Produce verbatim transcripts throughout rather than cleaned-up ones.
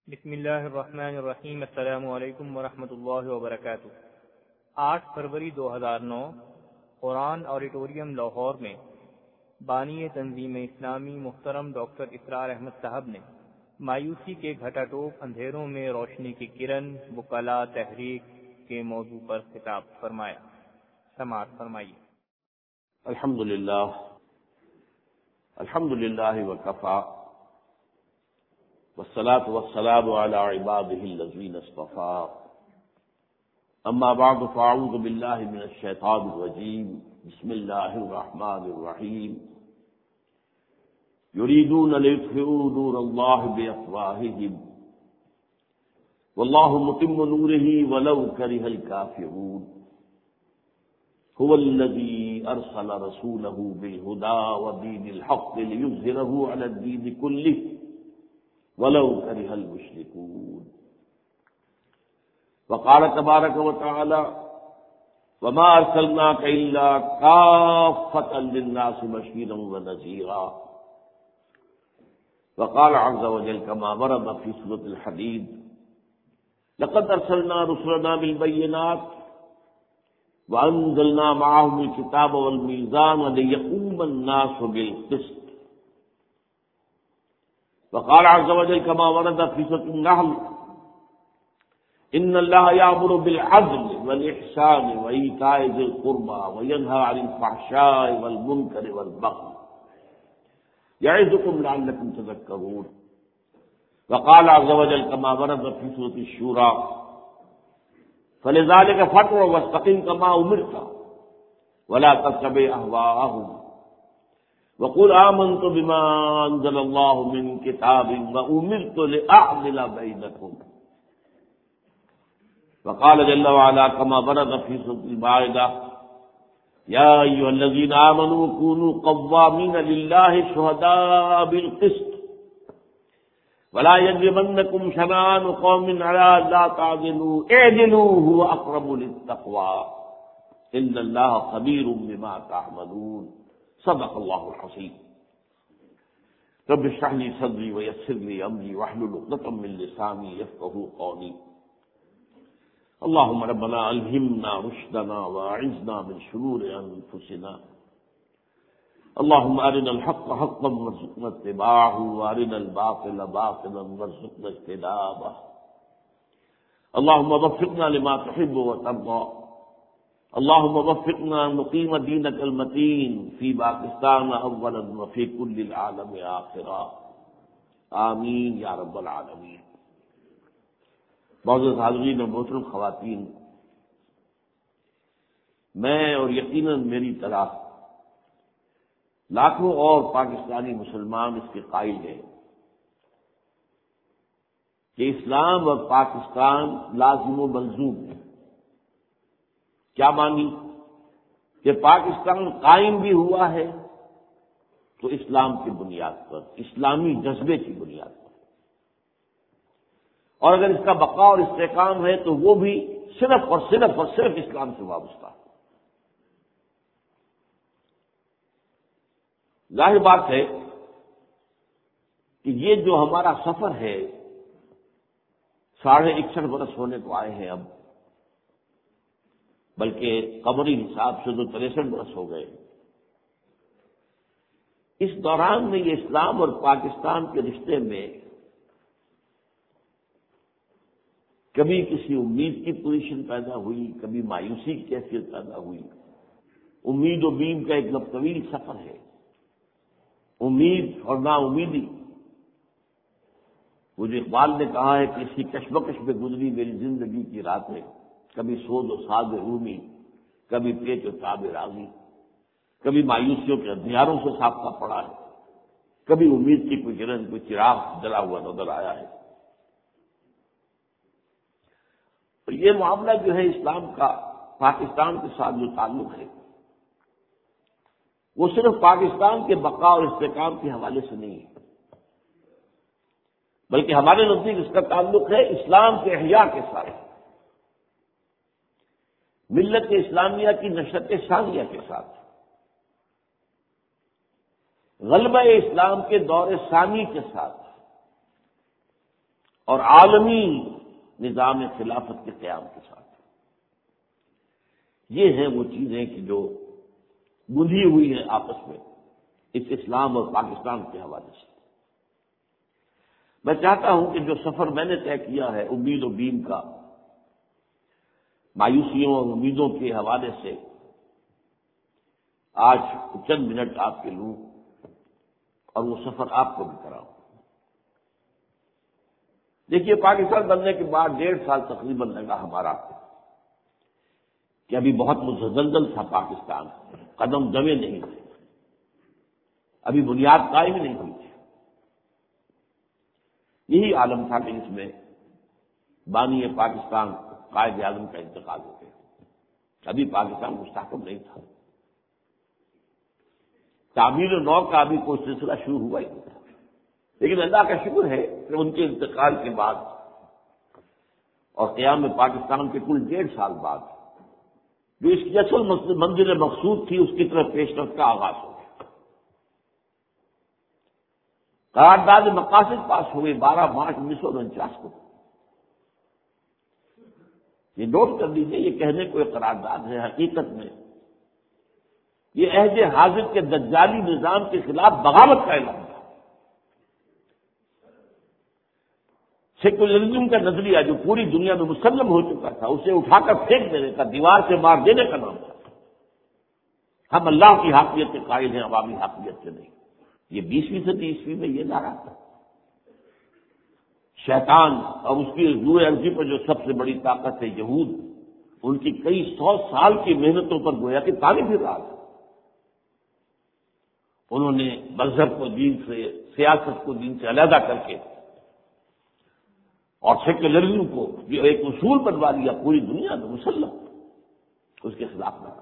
بسم اللہ الرحمن الرحیم۔ السلام علیکم ورحمۃ اللہ وبرکاتہ۔ آٹھ فروری دو ہزار نو قرآن آڈیٹوریم لاہور میں بانی تنظیم اسلامی محترم ڈاکٹر اسرار احمد صاحب نے مایوسی کے گھٹا ٹوپ اندھیروں میں روشنی کی کرن وکلا تحریک کے موضوع پر خطاب فرمایا۔ سماعت فرمائیے۔ الحمد للہ الحمد للہ وکفی والصلاة والسلام على عباده الذین اصطفى اما بعد فاعوذ باللہ من الشیطان الرجیم بسم اللہ الرحمن الرحیم یریدون لیطفئوا نور اللہ بافواہہم واللہ متم نورہ ولو کرہ الکافرون هو الذی ارسل رسولہ بالہدی ودین الحق لیظہرہ علی الدین کلہ وَلَوْ كَرِهَ الْمُشْرِكُونَ وقال تبارك وتعالى وما أرسلناك إلا كافة للناس بشيرا ونذيرا وقال عز وجل كما ورد في سورة الحديد لقد أرسلنا رسلنا بالبينات وأنزلنا معهم الكتاب والميزان ليقوم الناس بالقسط وقال عز وجل كما ورد في سورة النحل إن الله يأمر بالعدل والإحسان وإيتاء ذي القربى وينهى عن الفحشاء والمنكر والبغي يعظكم لعلكم تذكرون وقال عز وجل كما ورد في سورة الشورى فلذلك فادع واستقم كما أمرت ولا تتبع أهواءهم وقل آمنت بما أنزل الله من كتاب وأمرت لأعدل بينكم وقال جل وعلا كما ورد في سورة المائدة يا أيها الذين آمنوا كونوا قوامين لله شهداء بالقسط ولا يجرمنكم شنآن قوم على ألا تعدلوا اعدلوا هو أقرب للتقوى إن الله خبير بما تعملون صدق اللہ العظیم۔ رب اشرح لي صدری ويسر لي امری واحلل عقدۃ من لسانی يفقهوا قولی۔ اللهم ربنا الهمنا رشدنا واعذنا من شرور انفسنا، اللهم ارنا الحق حقا وارزقنا اتباعه وارنا الباطل باطلا وارزقنا اجتنابه، اللهم وفقنا لما تحب وترضى، اللهم وفقنا نقيم دينك المتين في باکستان اولا وفي كل العالم آخرا، آمین یا رب العالمین۔ معزز حاضرین و محترم خواتین، میں اور یقیناً میری طرح لاکھوں اور پاکستانی مسلمان اس کے قائل ہیں کہ اسلام اور پاکستان لازم و ملزوم ہے۔ کیا مانی کہ پاکستان قائم بھی ہوا ہے تو اسلام کی بنیاد پر، اسلامی جذبے کی بنیاد پر، اور اگر اس کا بقا اور استحکام ہے تو وہ بھی صرف اور صرف اور صرف اسلام سے وابستہ ہے۔ ظاہر بات ہے کہ یہ جو ہمارا سفر ہے ساڑھے اکسٹھ برس ہونے کو آئے ہیں، اب بلکہ قمری حساب سے تو تریسٹھ برس ہو گئے، اس دوران میں یہ اسلام اور پاکستان کے رشتے میں کبھی کسی امید کی پوزیشن پیدا ہوئی، کبھی مایوسی کی کیفیت پیدا ہوئی۔ امید و بیم کا ایک لب طویل سفر ہے، امید اور نا امیدی۔ وہ جو اقبال نے کہا ہے کہ اسی کشمکش میں گزری میری زندگی کی راتیں، کبھی سود و ساز رومی، کبھی پیچ و تاب راضی، کبھی مایوسیوں کے اندھیاروں سے سابقہ پڑا ہے، کبھی امید کی کوئی کرن، کوئی چراغ جلا ہوا نظر آیا ہے۔ تو یہ معاملہ جو ہے اسلام کا پاکستان کے ساتھ جو تعلق ہے وہ صرف پاکستان کے بقا اور استحکام کے حوالے سے نہیں ہے، بلکہ ہمارے نزدیک اس کا تعلق ہے اسلام کے احیاء کے ساتھ، ملت اسلامیہ کی نشرت ثانیہ کے ساتھ، غلبہ اسلام کے دور ثانی کے ساتھ، اور عالمی نظام خلافت کے قیام کے ساتھ۔ یہ ہیں وہ چیزیں کہ جو گندھی ہوئی ہیں آپس میں اس اسلام اور پاکستان کے حوالے سے۔ میں چاہتا ہوں کہ جو سفر میں نے طے کیا ہے امید و بیم کا، مایوسیوں اور امیدوں کے حوالے سے، آج چند منٹ آپ کے لوں اور وہ سفر آپ کو بھی کراؤں۔ دیکھیے، پاکستان بننے کے بعد ڈیڑھ سال تقریباً لگا ہمارا کہ ابھی بہت متزلزل تھا پاکستان، قدم جمے نہیں تھے، ابھی بنیاد قائم نہیں ہوئی تھی۔ یہی عالم تھا کہ اس میں بانی پاکستان قائد اعظم کا انتقال ہو گیا، ابھی پاکستان مستحکم نہیں تھا، تعمیر نو کا ابھی کوئی سلسلہ شروع ہوا ہی نہیں تھا۔ لیکن اللہ کا شکر ہے کہ ان کے انتقال کے بعد اور قیام پاکستان کے کل ڈیڑھ سال بعد جو اس کی اصل منزل مقصود تھی اس کی طرف پیش رفت کا آغاز ہو گیا۔ قرارداد مقاصد پاس ہوئے بارہ مارچ انیس سو انچاس کو۔ یہ نوٹ کر لیجیے، یہ کہنے کو ایک قرارداد ہے، حقیقت میں یہ عہد حاضر کے دجالی نظام کے خلاف بغاوت کا اعلان تھا۔ سیکولرزم کا نظریہ جو پوری دنیا میں مسلم ہو چکا تھا اسے اٹھا کر پھینک دینے کا، دیوار سے مار دینے کا نام تھا۔ ہم اللہ کی حاکمیت کے قائل ہیں، عوامی حاکمیت سے نہیں۔ یہ بیسویں صدی عیسوی میں یہ نعرہ تھا۔ شیطان اور اس کی روح ارضی پر جو سب سے بڑی طاقت ہے یہود، ان کی کئی سو سال کی محنتوں پر گویا کہ تانے پھر رہا تھا۔ انہوں نے مذہب کو دین سے، سیاست کو دین سے علیحدہ کر کے اور سیکولرزم کو جو ایک اصول بنوا لیا پوری دنیا میں مسلم، اس کے خلاف نہ۔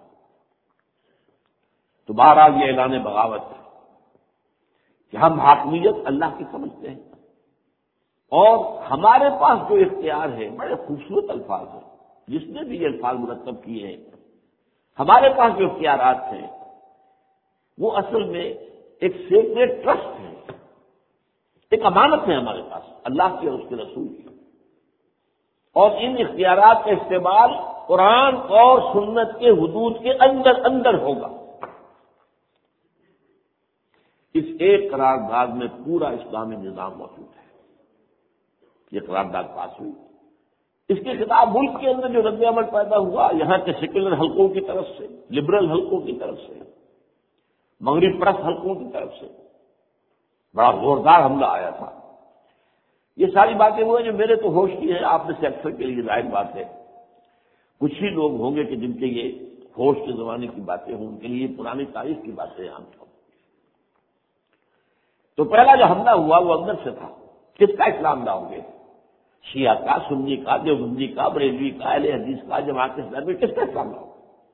تو بہرحال یہ اعلان بغاوت کہ ہم حاکمیت اللہ کی سمجھتے ہیں، اور ہمارے پاس جو اختیار ہے، بڑے خوبصورت الفاظ ہیں، جس نے بھی یہ الفاظ مرتب کیے ہیں، ہمارے پاس جو اختیارات ہیں وہ اصل میں ایک سیکریٹ ٹرسٹ ہے، ایک امانت ہے ہمارے پاس اللہ کی اور اس کے رسول کی، اور ان اختیارات کا استعمال قرآن اور سنت کے حدود کے اندر اندر ہوگا۔ اس ایک قرارداد میں پورا اسلامی نظام موجود ہے۔ یہ قرارداد پاس ہوئی، اس کے خلاف ملک کے اندر جو رد عمل پیدا ہوا یہاں کے سیکولر حلقوں کی طرف سے، لبرل حلقوں کی طرف سے، مغرب پرست حلقوں کی طرف سے بڑا زوردار حملہ آیا تھا۔ یہ ساری باتیں وہ ہیں جو میرے تو ہوش کی ہیں، آپ میں سے اکثر کے لیے ظاہر بات ہے کچھ ہی لوگ ہوں گے کہ جن کے یہ ہوش کے زمانے کی باتیں ہوں، ان کے لیے پرانی تاریخ کی باتیں عام طور۔ تو پہلا جو حملہ ہوا وہ اندر سے تھا۔ کس کا اسلام لاؤ گے؟ شیعہ کا، سنی کا، دیوبندی کا، بریلوی کا، اہل حدیث کا، جماعت اسلامی، کس کا اسلام لاؤ گے؟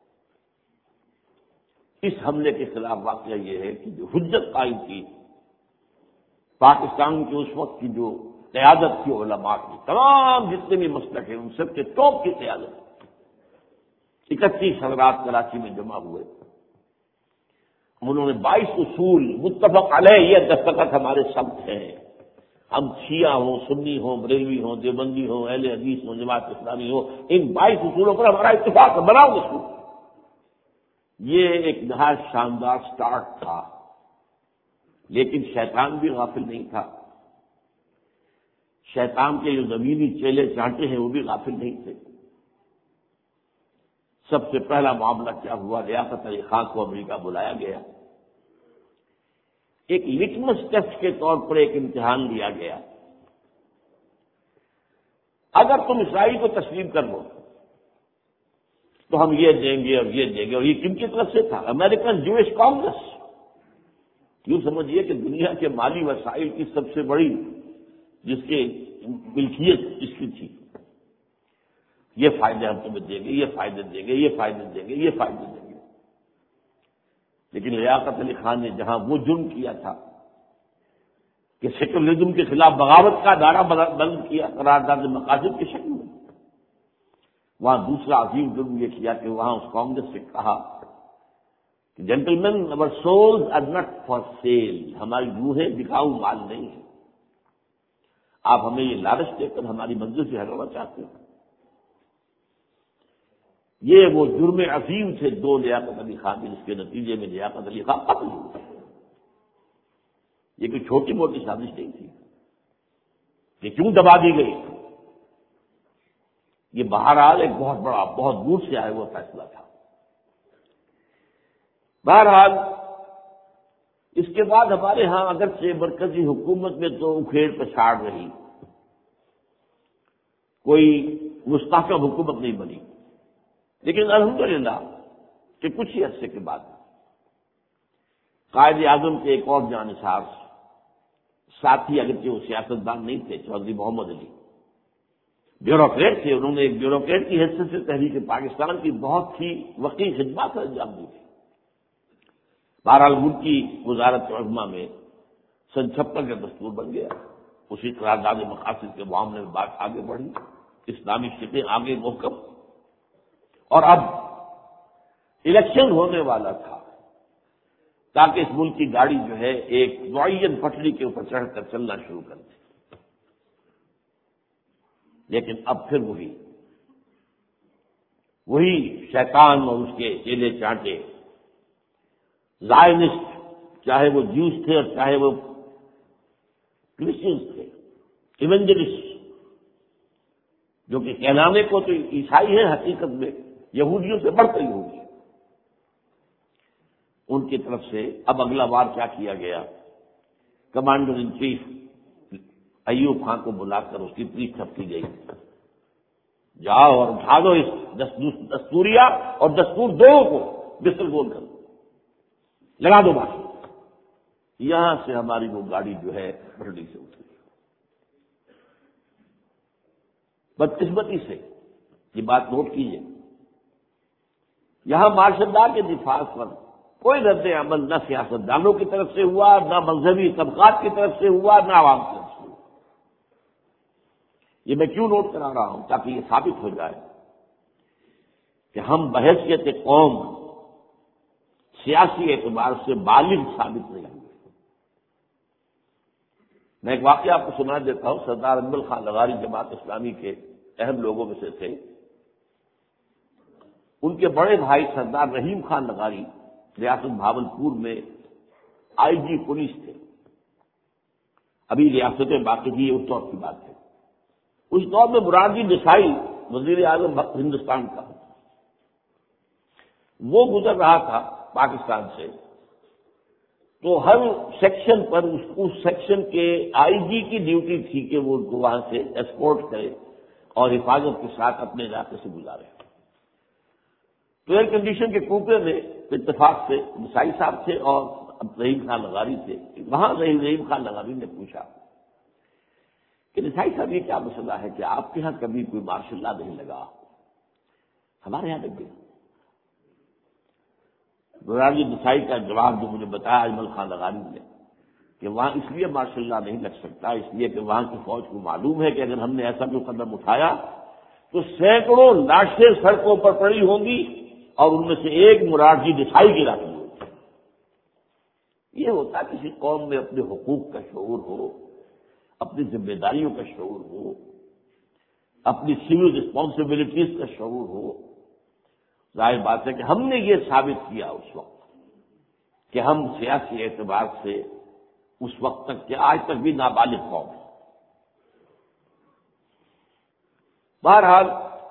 اس حملے کے خلاف واقعہ یہ ہے کہ جو حجت قائم کی پاکستان کی اس وقت کی جو قیادت تھی علماء کی، تمام جتنے بھی مسلک ہیں ان سب کے ٹاپ کی قیادت، اکتیس حضرات کراچی میں جمع ہوئے، انہوں نے بائیس اصول متفق علیہ یہ دستخط ہمارے سب ہیں، ہم شیعہ ہوں، سنی ہوں، بریلوی ہوں، دیوبندی ہوں، اہل حدیث ہوں، جماعت اسلامی ہو، ان بائیس اصولوں پر ہمارا اتفاق ہے، بناؤ اصول۔ یہ ایک نہایت شاندار سٹارٹ تھا، لیکن شیطان بھی غافل نہیں تھا، شیطان کے جو زمینی چیلے چانٹے ہیں وہ بھی غافل نہیں تھے۔ سب سے پہلا معاملہ کیا ہوا، لیاقت علی خان کو امریکہ بلایا گیا، ایک لٹمس ٹیسٹ کے طور پر ایک امتحان لیا گیا، اگر تم اسرائیل کو تسلیم کر لو تو ہم یہ دیں گے اور یہ دیں گے، اور یہ کن کی طرف سے تھا؟ American Jewish Congress. یوں سمجھیے کہ دنیا کے مالی وسائل کی سب سے بڑی جس کی ملکیت جس کی تھی، یہ فائدے ہم تمہیں دیں گے، یہ فائدے دیں گے، یہ فائدے دیں گے، یہ فائدے دیں گے۔ لیکن لیاقت علی خان نے جہاں وہ جرم کیا تھا کہ سیکولرزم کے خلاف بغاوت کا دائرہ بند کیا قرارداد مقاصد کی شکل میں، وہاں دوسرا عظیم جرم یہ کیا کہ وہاں اس کانگریس سے کہا کہ gentlemen our souls are not for sale، ہماری روحیں بکاؤ مال نہیں ہے، آپ ہمیں یہ لالچ دے کر ہماری منزل سے ہٹانا چاہتے ہیں؟ یہ وہ جرم عظیم تھے دو لیاقت علی خان کے، جس کے نتیجے میں لیاقت علی خان قتل ہوئے۔ یہ کوئی چھوٹی موٹی سازش نہیں تھی کہ کیوں دبا دی گئی، یہ بہرحال ایک بہت بڑا بہت دور سے آیا ہوا فیصلہ تھا۔ بہرحال اس کے بعد ہمارے ہاں اگرچہ مرکزی حکومت میں تو اکھیڑ پچھاڑ رہی، کوئی مستحکم حکومت نہیں بنی، لیکن الحمدللہ کہ کچھ ہی عرصے کے بعد قائد اعظم کے ایک اور جانثار ساتھی، اگرچہ وہ سیاستدان نہیں تھے، چودھری محمد علی بیوروکریٹ تھے، انہوں نے ایک بیوروکریٹ کی حیثیت سے تحریک پاکستان کی بہت ہی وقی خدمات انجام دی تھی۔ بہرحال ملک کی وزارت عظمیٰ میں سن چھپن کا دستور بن گیا، اسی قرارداد مقاصد کے معاملے میں بات آگے بڑھی، اسلامی شقیں آگے محکم، اور اب الیکشن ہونے والا تھا تاکہ اس ملک کی گاڑی جو ہے ایک معین پٹری کے اوپر چڑھ کر چلنا شروع کر دے۔ لیکن اب پھر وہی وہی شیطان اور اس کے چیلے چانٹے، زائنسٹ، چاہے وہ جیوز تھے اور چاہے وہ کرسچنز تھے، ایونجلسٹ، جو کہ کہلانے کو تو عیسائی ہیں، حقیقت میں یہودیوں سے بڑھ کر یہودی، ان کی طرف سے اب اگلا وار کیا کیا گیا، commander in chief Ayub Khan کو بلا کر اس کی پیٹھ تھپکی گئی، جاؤ اور اٹھا دو اس دستوریہ اور دستور دو کو بستر بول کر لگا دو بات۔ یہاں سے ہماری وہ گاڑی جو ہے پٹری سے اتری۔ بدقسمتی سے یہ بات نوٹ کیجیے، یہاں مارشل لا کے دفاع پر کوئی رد عمل نہ سیاستدانوں کی طرف سے ہوا، نہ مذہبی طبقات کی طرف سے ہوا، نہ عوام کی طرف سے ہوا۔ یہ میں کیوں نوٹ کرا رہا ہوں؟ تاکہ یہ ثابت ہو جائے کہ ہم بحیثیت قوم سیاسی اعتبار سے بالغ ثابت نہیں ہوئے۔ میں ایک واقعہ آپ کو سنا دیتا ہوں۔ سردار انبل خان لغاری جماعت اسلامی کے اہم لوگوں میں سے تھے۔ ان کے بڑے بھائی سردار رحیم خان لغاری ریاست بھاولپور میں آئی جی پولیس تھے، ابھی ریاستیں باقی تھی، اس دور کی بات ہے۔ اس دور میں مراد دیسائی وزیر اعظم ہندوستان کا، وہ گزر رہا تھا پاکستان سے، تو ہر سیکشن پر اس, اس سیکشن کے آئی جی کی ڈیوٹی تھی کہ وہ ان کو وہاں سے ایسکورٹ کرے اور حفاظت کے ساتھ اپنے علاقے سے گزارے۔ تو ایئر کنڈیشن کے کوپے میں اتفاق سے مسائی صاحب تھے اور رحیم خان لغاری تھے۔ وہاں رحیم خان لغاری نے پوچھا کہ نسائی صاحب یہ کیا مسئلہ ہے کہ آپ کے ہاں کبھی کوئی مارشل لا نہیں لگا، ہمارے یہاں لگ گیا؟ برادری نسائی کا جواب جو مجھے بتایا اجمل خان لغاری نے کہ وہاں اس لیے ماشاء اللہ نہیں لگ سکتا، اس لیے کہ وہاں کی فوج کو معلوم ہے کہ اگر ہم نے ایسا کوئی قدم اٹھایا تو سینکڑوں لاشیں سڑکوں پر پڑی ہوں گی اور ان میں سے ایک مرادی نسائی کی راکی ہوگی۔ یہ ہوتا کسی قوم میں اپنے حقوق کا شعور ہو، اپنی ذمہ داریوں کا شعور ہو، اپنی سول رسپانسبلٹیز کا شعور ہو۔ ظاہر بات ہے کہ ہم نے یہ ثابت کیا اس وقت کہ ہم سیاسی اعتبار سے اس وقت تک کہ آج تک بھی نابالغ قوم ہیں۔ بہرحال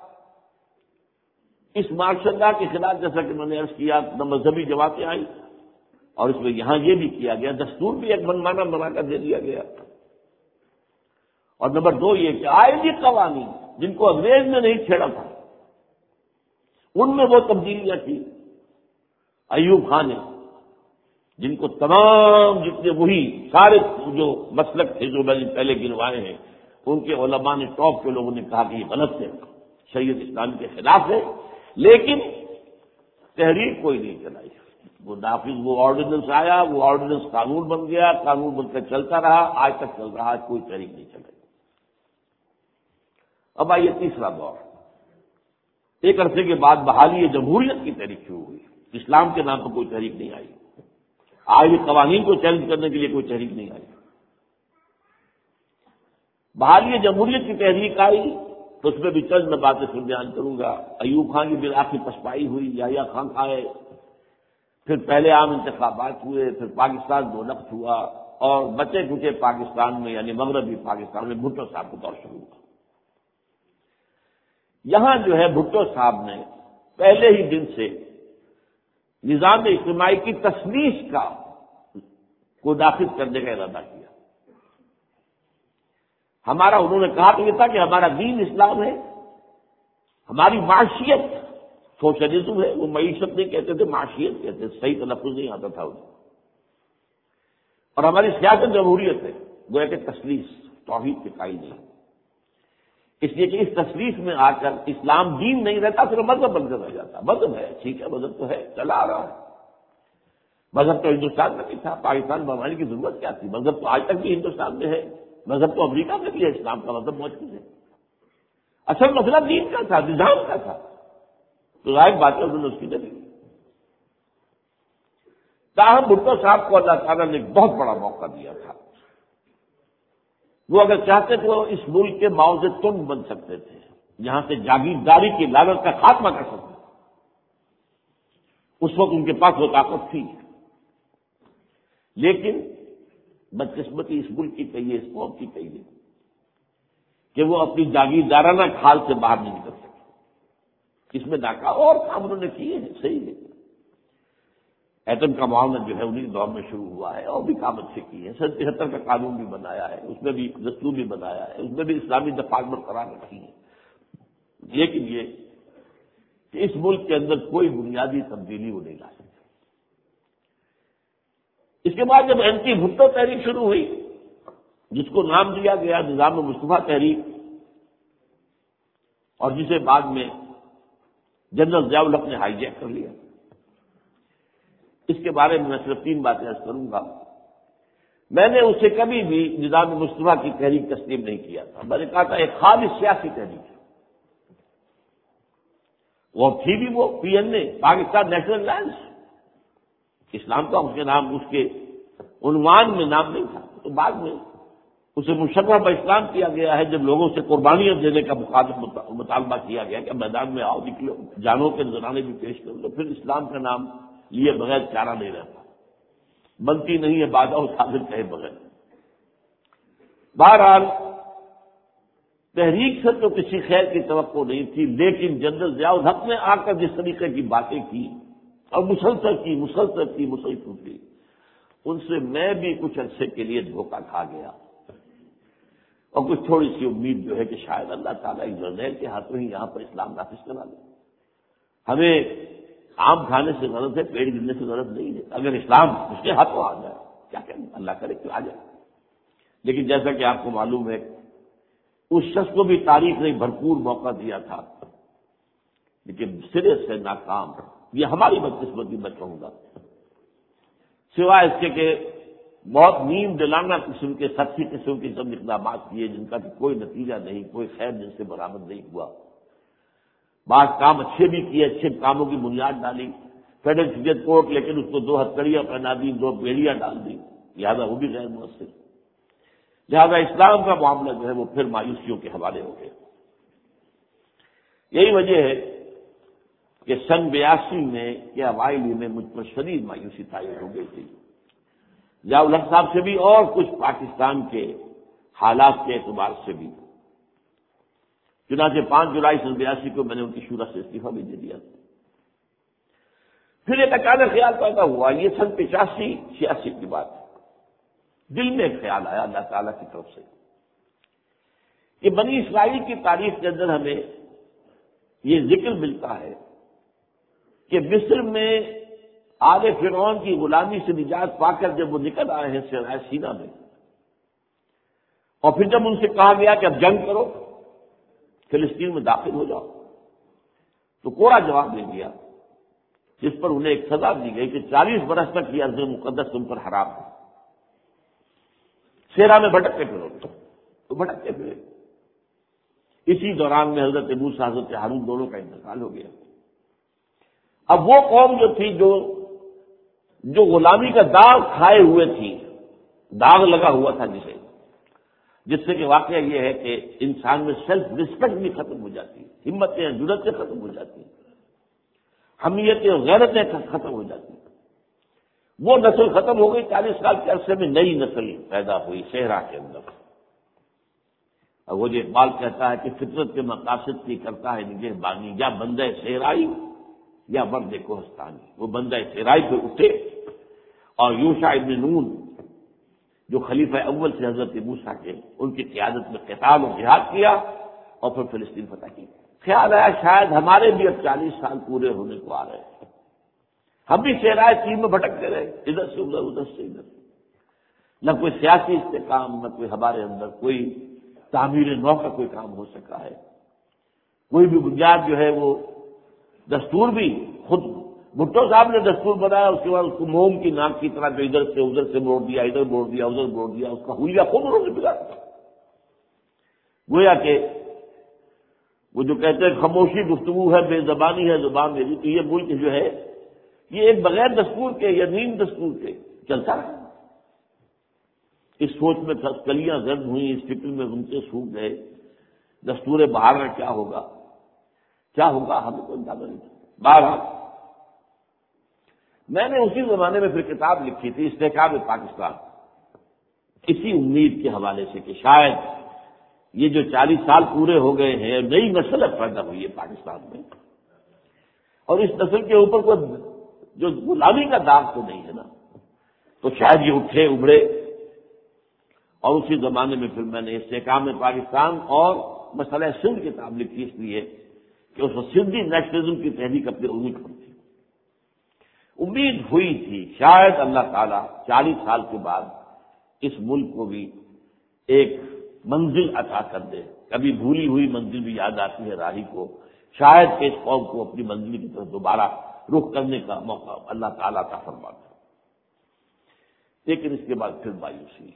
اس مارشل لا کے خلاف جیسا کہ میں نے عرض کیا نہ مذہبی جماعتیں آئیں، اور اس میں یہاں یہ بھی کیا گیا، دستور بھی ایک منمانا بنا کر دے دیا گیا۔ اور نمبر دو یہ کہ آئے بھی قوانین جن کو انگریز نے نہیں چھیڑا تھا، ان میں وہ تبدیلیاں تھیں۔ ایوب خان نے جن کو تمام جتنے وہی سارے جو مسلک تھے جو میں نے پہلے گنوائے ہیں، ان کے علماء نے، ٹاپ کے لوگوں نے کہا کہ یہ غلط ہے، شریعت اسلام کے خلاف ہے، لیکن تحریر کوئی نہیں چلائی۔ وہ نافذ وہ آرڈیننس آیا، وہ آرڈیننس قانون بن گیا، قانون بن کر چلتا رہا، آج تک چل رہا، کوئی تحریک نہیں چلائی۔ اب آئیے تیسرا دور، ایک عرصے کے بعد بحالی جمہوریت کی تحریک شروع ہوئی۔ اسلام کے نام پر کوئی تحریک نہیں آئی، آج بھی قوانین کو چیلنج کرنے کے لیے کوئی تحریک نہیں آئی۔ بحالی جمہوریت کی تحریک آئی تو اس میں بھی چند میں باتیں پھر بیان کروں گا۔ ایوب خان کی بالآخر پسپائی ہوئی، یحییٰ خان آئے، پھر پہلے عام انتخابات ہوئے، پھر پاکستان دو نقط ہوا، اور بچے کچے پاکستان میں یعنی مغربی پاکستان میں بھٹو صاحب کا دور شروع ہوا۔ یہاں جو ہے بھٹو صاحب نے پہلے ہی دن سے نظام اجتماعی کی تسلیس کا کو نافذ کرنے کا ارادہ کیا۔ ہمارا انہوں نے کہا تو یہ تھا کہ ہمارا دین اسلام ہے، ہماری معاشیت سوشلزم ہے، وہ معیشت نہیں کہتے تھے، معاشیت کہتے تھے، صحیح تلفظ نہیں آتا تھا انہیں، اور ہماری سیاست جمہوریت ہے، گویا کہ تسلیس توحید کے قائل نہیں۔ اس لیے کہ اس تسلیس میں آ کر اسلام دین نہیں رہتا، پھر مذہب بن کر رہ جاتا۔ مذہب ہے، ٹھیک ہے، مذہب تو ہے، چلا آ رہا ہے۔ مذہب تو ہندوستان میں نہیں تھا، پاکستان بنانے کی ضرورت کیا تھی؟ مذہب تو آج تک بھی ہندوستان میں ہے، مذہب تو امریکہ میں بھی ہے، اسلام کا مذہب موجود ہے۔ اصل مسئلہ دین کا تھا، نظام کا تھا، تو ظاہر بات ہے انہوں نے اس کی نہیں۔ تاہم بھٹو صاحب کو اللہ تعالیٰ نے ایک بہت بڑا موقع دیا تھا۔ وہ اگر چاہتے تو اس ملک کے معاوض تنگ بن سکتے تھے، یہاں سے جاگیرداری کی لعنت کا خاتمہ کر سکتے تھے۔ اس وقت ان کے پاس وہ طاقت تھی، لیکن بدقسمتی اس ملک کی کہیے، اس قوم کی کہیے کہ وہ اپنی جاگیردارانہ کھال سے باہر نہیں نکل سکے۔ اس میں ناکام اور کام انہوں نے کیے ہیں، صحیح ہے، ایٹم کا معاملہ جو ہے انہیں دور میں شروع ہوا ہے، اور بھی کام اچھے کیے ہیں، سن تہتر کا قانون بھی بنایا ہے، اس میں بھی دستور بھی بنایا ہے، اس میں بھی اسلامی دفعات برقرار رکھی ہے۔ لیکن یہ کہ اس ملک کے اندر کوئی بنیادی تبدیلی وہ نہیں لا سکتے۔ اس کے بعد جب اینٹی بھٹو تحریک شروع ہوئی، جس کو نام دیا گیا نظام مصطفیٰ تحریک، اور جسے بعد میں جنرل ضیاء الحق نے ہائی جیک کر لیا، اس کے بارے میں میں صرف تین باتیں عرض کروں گا۔ میں نے اسے کبھی بھی نظام مصطفیٰ کی تحریک تسلیم نہیں کیا تھا، میں نے کہا تھا ایک خالص سیاسی تحریک ہے، وہ تھی بھی وہ P N A, Pakistan national alliance, اسلام کا اس کے نام، اس کے عنوان میں نام نہیں تھا، تو بعد میں اسے مشرف اسلام کیا گیا ہے، جب لوگوں سے قربانیاں دینے کا مطالبہ کیا گیا کہ میدان میں آؤ، نکلو، جانوں کے نذرانے بھی پیش کرو، تو پھر اسلام کا نام لیے بغیر چارہ نہیں رہتا، بنتی نہیں ہے بادہ و ثابت کہے بغیر۔ بہرحال تحریک سے تو کسی خیر کی توقع نہیں تھی، لیکن جنرل ضیاء الحق نے آ کر جس طریقے کی باتیں کی اور مسلسل کی مسلسل کی مسلسل کی، ان سے میں بھی کچھ عرصے کے لیے دھوکہ کھا گیا، اور کچھ تھوڑی سی امید جو ہے کہ شاید اللہ تعالیٰ ایک جرنیل کے ہاتھوں ہی یہاں پر اسلام نافذ کرا دے۔ ہمیں آم کھانے سے غرض ہے، پیڑ گرنے سے غرض نہیں ہے، اگر اسلام اس کے ہاتھوں آ جائے کیا کہ اللہ کرے کہ آ جائے۔ لیکن جیسا کہ آپ کو معلوم ہے اس شخص کو بھی تاریخ نے بھرپور موقع دیا تھا، لیکن سرے سے ناکام۔ یہ ہماری بدقسمتی میں کہوں گا، سوائے اس کے کہ بہت نیم دلانہ قسم کے سطحی قسم کے سب اقدامات کیے جن کا کوئی نتیجہ نہیں، کوئی خیر جن سے برآمد نہیں ہوا۔ بعض کام اچھے بھی کیے، اچھے کاموں کی بنیاد ڈالی، فیڈرل سیکرٹ کورٹ، لیکن اس کو دو ہتھکڑیاں پہنا دی، دو بیڑیاں ڈال دی، لہٰذا وہ بھی غیر مؤثر۔ لہٰذا اسلام کا معاملہ جو ہے وہ پھر مایوسیوں کے حوالے ہو گیا۔ یہی وجہ ہے کہ سن بیاسی میں کے اوائل میں مجھ پر شدید مایوسی طائر ہو گئی تھی، ضیاء الحق صاحب سے بھی اور کچھ پاکستان کے حالات کے اعتبار سے بھی۔ چنانچہ پانچ جولائی سن بیاسی کو میں نے ان کی شورا سے استعفیٰ بھی دے دیا۔ پھر ایک اچانک خیال پیدا ہوا، یہ سن پچاسی چھیاسی کی بات ہے، دل میں ایک خیال آیا اللہ تعالیٰ کی طرف سے کہ بنی اسرائیل کی تاریخ کے اندر ہمیں یہ ذکر ملتا ہے کہ مصر میں آل فرعون کی غلامی سے نجات پا کر جب وہ نکل آئے ہیں صحرائے سینا میں، اور پھر جب ان سے کہا گیا کہ اب جنگ کرو، فلسطین میں داخل ہو جاؤ، تو کوڑا جواب دے دیا، جس پر انہیں ایک سزا دی گئی کہ چالیس برس تک یہ ارض مقدس تم پر حرام ہے، صحرا میں بھٹکتے پھرو، تو بھٹکتے پھرے۔ اسی دوران میں حضرت موسیٰ حضرت ہارون دونوں کا انتقال ہو گیا۔ اب وہ قوم جو تھی جو جو غلامی کا داغ کھائے ہوئے تھی، داغ لگا ہوا تھا جسے، جس سے کہ واقعہ یہ ہے کہ انسان میں سیلف ریسپیکٹ بھی ختم ہو جاتی ہے، ہمتیں جرأتیں ختم ہو جاتی ہیں، حمیتیں اور غیرتیں ختم ہو جاتی ہیں۔ وہ نسل ختم ہو گئی، چالیس سال کے عرصے میں نئی نسل پیدا ہوئی صحرا کے اندر۔ اور وہ جو اقبال کہتا ہے کہ فطرت کے مقاصد کی کرتا ہے نگہبانی، یا بندہ صحرائی یا مرد کوہستانی۔ وہ بندہ صحرائی پہ اٹھے اور یوشع ابن نون جو خلیفہ اول سے حضرت موسیٰ کے، ان کی قیادت میں قتال و جہاد کیا اور پھر فلسطین فتح کی۔ خیال آیا شاید ہمارے بھی اب چالیس سال پورے ہونے کو آ رہے ہیں، ہم بھی صحرائے تین میں بھٹکتے رہے، ادھر سے ادھر ادھر سے ادھر، نہ کوئی سیاسی استحکام، نہ کوئی ہمارے اندر کوئی تعمیر نو کا کوئی کام ہو سکا ہے، کوئی بھی بنیاد جو ہے وہ دستور بھی خود بھٹو صاحب نے دستور بنایا، اس کے بعد اس کو موم کی ناک کی طرح جو ادھر سے ادھر سے موڑ دیا، ادھر موڑ دیا ادھر موڑ دیا، اس کا حلیہ خود انہوں نے بگاڑ دیا۔ گویا کہ وہ جو کہتے ہیں خاموشی گفتگو ہے بے زبانی ہے زبان میری، تو یہ ملک جو ہے یہ ایک بغیر دستور کے یا نیم دستور کے چلتا رہا۔ اس سوچ میں کلیاں زرد ہوئیں، اس فکر میں غنچے سوکھ گئے، دستور بہار میں کیا ہوگا کیا ہوگا ہمیں کوئی اندازہ نہیں۔ بہرحال میں نے اسی زمانے میں پھر کتاب لکھی تھی استحکام پاکستان، اسی امید کے حوالے سے کہ شاید یہ جو چالیس سال پورے ہو گئے ہیں، نئی نسل پیدا ہوئی ہے پاکستان میں، اور اس نسل کے اوپر کوئی جو غلامی کا داغ تو نہیں ہے نا، تو شاید یہ اٹھے ابھرے۔ اور اسی زمانے میں پھر میں نے استحکام پاکستان اور مسئلہ سندھ کتاب لکھی، اس لیے کہ اس وقت سندھی نیشنلزم کی تحریک اپنے عروج پر تھی۔ امید ہوئی تھی شاید اللہ تعالیٰ چالیس سال کے بعد اس ملک کو بھی ایک منزل عطا کر دے، کبھی بھولی ہوئی منزل بھی یاد آتی ہے راہی کو، شاید کہ اس قوم کو اپنی منزل کی طرف دوبارہ رخ کرنے کا موقع اللہ تعالیٰ کا فرما دے۔ لیکن اس کے بعد پھر مایوسی،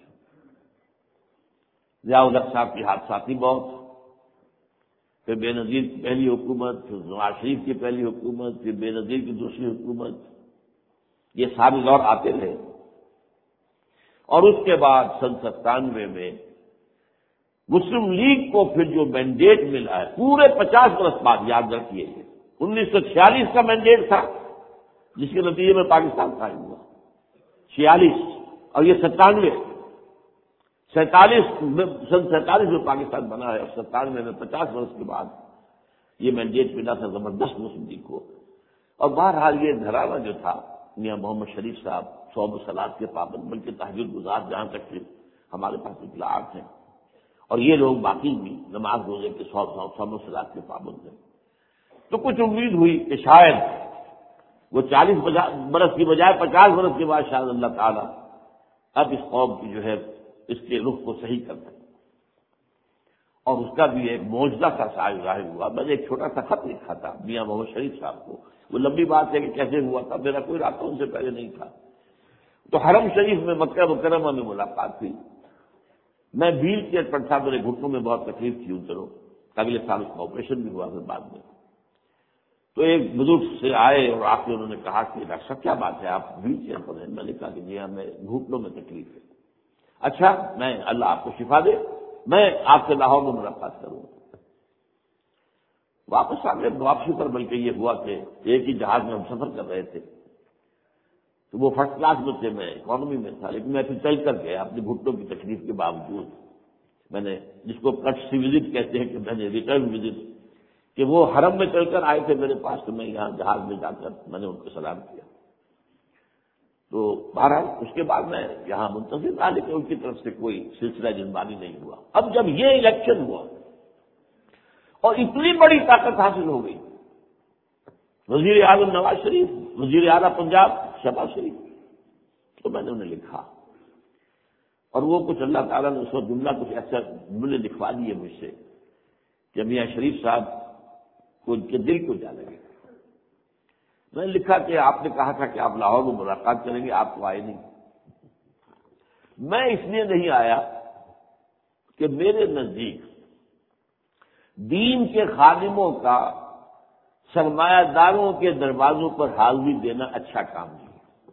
ضیاء الحق صاحب کی حادثاتی موت، پھر بے نظیر کی پہلی حکومت، پھر نواز شریف کی پہلی حکومت، پھر بے نظیر کی دوسری حکومت، یہ سارے دور آتے رہے۔ اور اس کے بعد سن ستانوے میں مسلم لیگ کو پھر جو مینڈیٹ ملا ہے پورے پچاس برس بعد، یاد رکھیے یہ انیس سو چھیالیس کا مینڈیٹ تھا جس کے نتیجے میں پاکستان قائم ہوا، چھیالیس، اور یہ ستانوے سینتالیس سن سینتالیس میں پاکستان بنا ہے، اور ستانوے میں پچاس برس کے بعد یہ مینڈیٹ ملا تھا زبردست مسلم لیگ کو۔ اور بہرحال یہ گھرانہ جو تھا میاں محمد شریف صاحب صوم و صلات کے پابند، بلکہ تہجد گزار، جہاں تک کہ ہمارے پاس اطلاعات ہیں، اور یہ لوگ باقی بھی نماز روزے کے سو صوم و صلات کے پابند ہیں، تو کچھ امید ہوئی کہ شاید وہ چالیس برس کی بجائے پچاس برس کے بعد شاید اللہ تعالیٰ اب اس قوم کی جو ہے اس کے رخ کو صحیح کر دیں۔ اور اس کا بھی ایک معجزہ کا سایہ ظاہر ہوا۔ میں نے ایک چھوٹا سا خط لکھا تھا میاں محمد شریف صاحب کو، وہ لمبی بات ہے کہ کیسے ہوا تھا، میرا کوئی رابطہ ان سے پہلے نہیں تھا۔ تو حرم شریف میں مکہ مکرمہ میں ملاقات ہوئی، میں ویل چیئر پر تھا، میرے گھٹنوں میں بہت تکلیف تھی ان دنوں، اگلے سال اس کا آپریشن بھی ہوا پھر بعد میں۔ تو ایک بزرگ سے آئے اور آ کے انہوں نے کہا کہ ڈاکٹر صاحب کیا بات ہے آپ ویل چیئر پر ہیں؟ میں نے کہا کہ جی ہاں میں گھٹنوں میں تکلیف ہے۔ اچھا میں اللہ آپ کو شفا دے، میں آپ سے لاہور میں ملاقات کروں۔ واپس آ گئے، واپسی پر بلکہ یہ ہوا کہ ایک ہی جہاز میں ہم سفر کر رہے تھے، تو وہ فرسٹ کلاس میں تھے، میں اکانومی میں تھا، لیکن میں پھر چل کر گیا اپنے گھٹنوں کی تکلیف کے باوجود۔ میں نے جس کو کٹسی وزٹ کہتے ہیں کہ میں نے ریٹرن وزٹ، کہ وہ حرم میں چل کر آئے تھے میرے پاس، تو میں یہاں جہاز میں جا کر میں نے ان کو سلام کیا۔ تو بہرحال اس کے بعد میں یہاں منتظر رہا، لیکن ان کی طرف سے کوئی سلسلہ جنبانی نہیں ہوا۔ اب جب یہ الیکشن ہوا اور اتنی بڑی طاقت حاصل ہو گئی، وزیر اعظم نواز شریف، وزیر اعلیٰ پنجاب شہباز شریف، تو میں نے انہیں لکھا، اور وہ کچھ اللہ تعالیٰ نے اس وقت جملہ کچھ ایسا جملے لکھوا دیے مجھ سے کہ میاں شریف صاحب کو ان کے دل کو جا لگے۔ میں نے لکھا کہ آپ نے کہا تھا کہ آپ لاہور میں ملاقات کریں گے، آپ تو آئے نہیں۔ میں اس لیے نہیں آیا کہ میرے نزدیک دین کے خادموں کا سرمایہ داروں کے دروازوں پر حاضری دینا اچھا کام نہیں،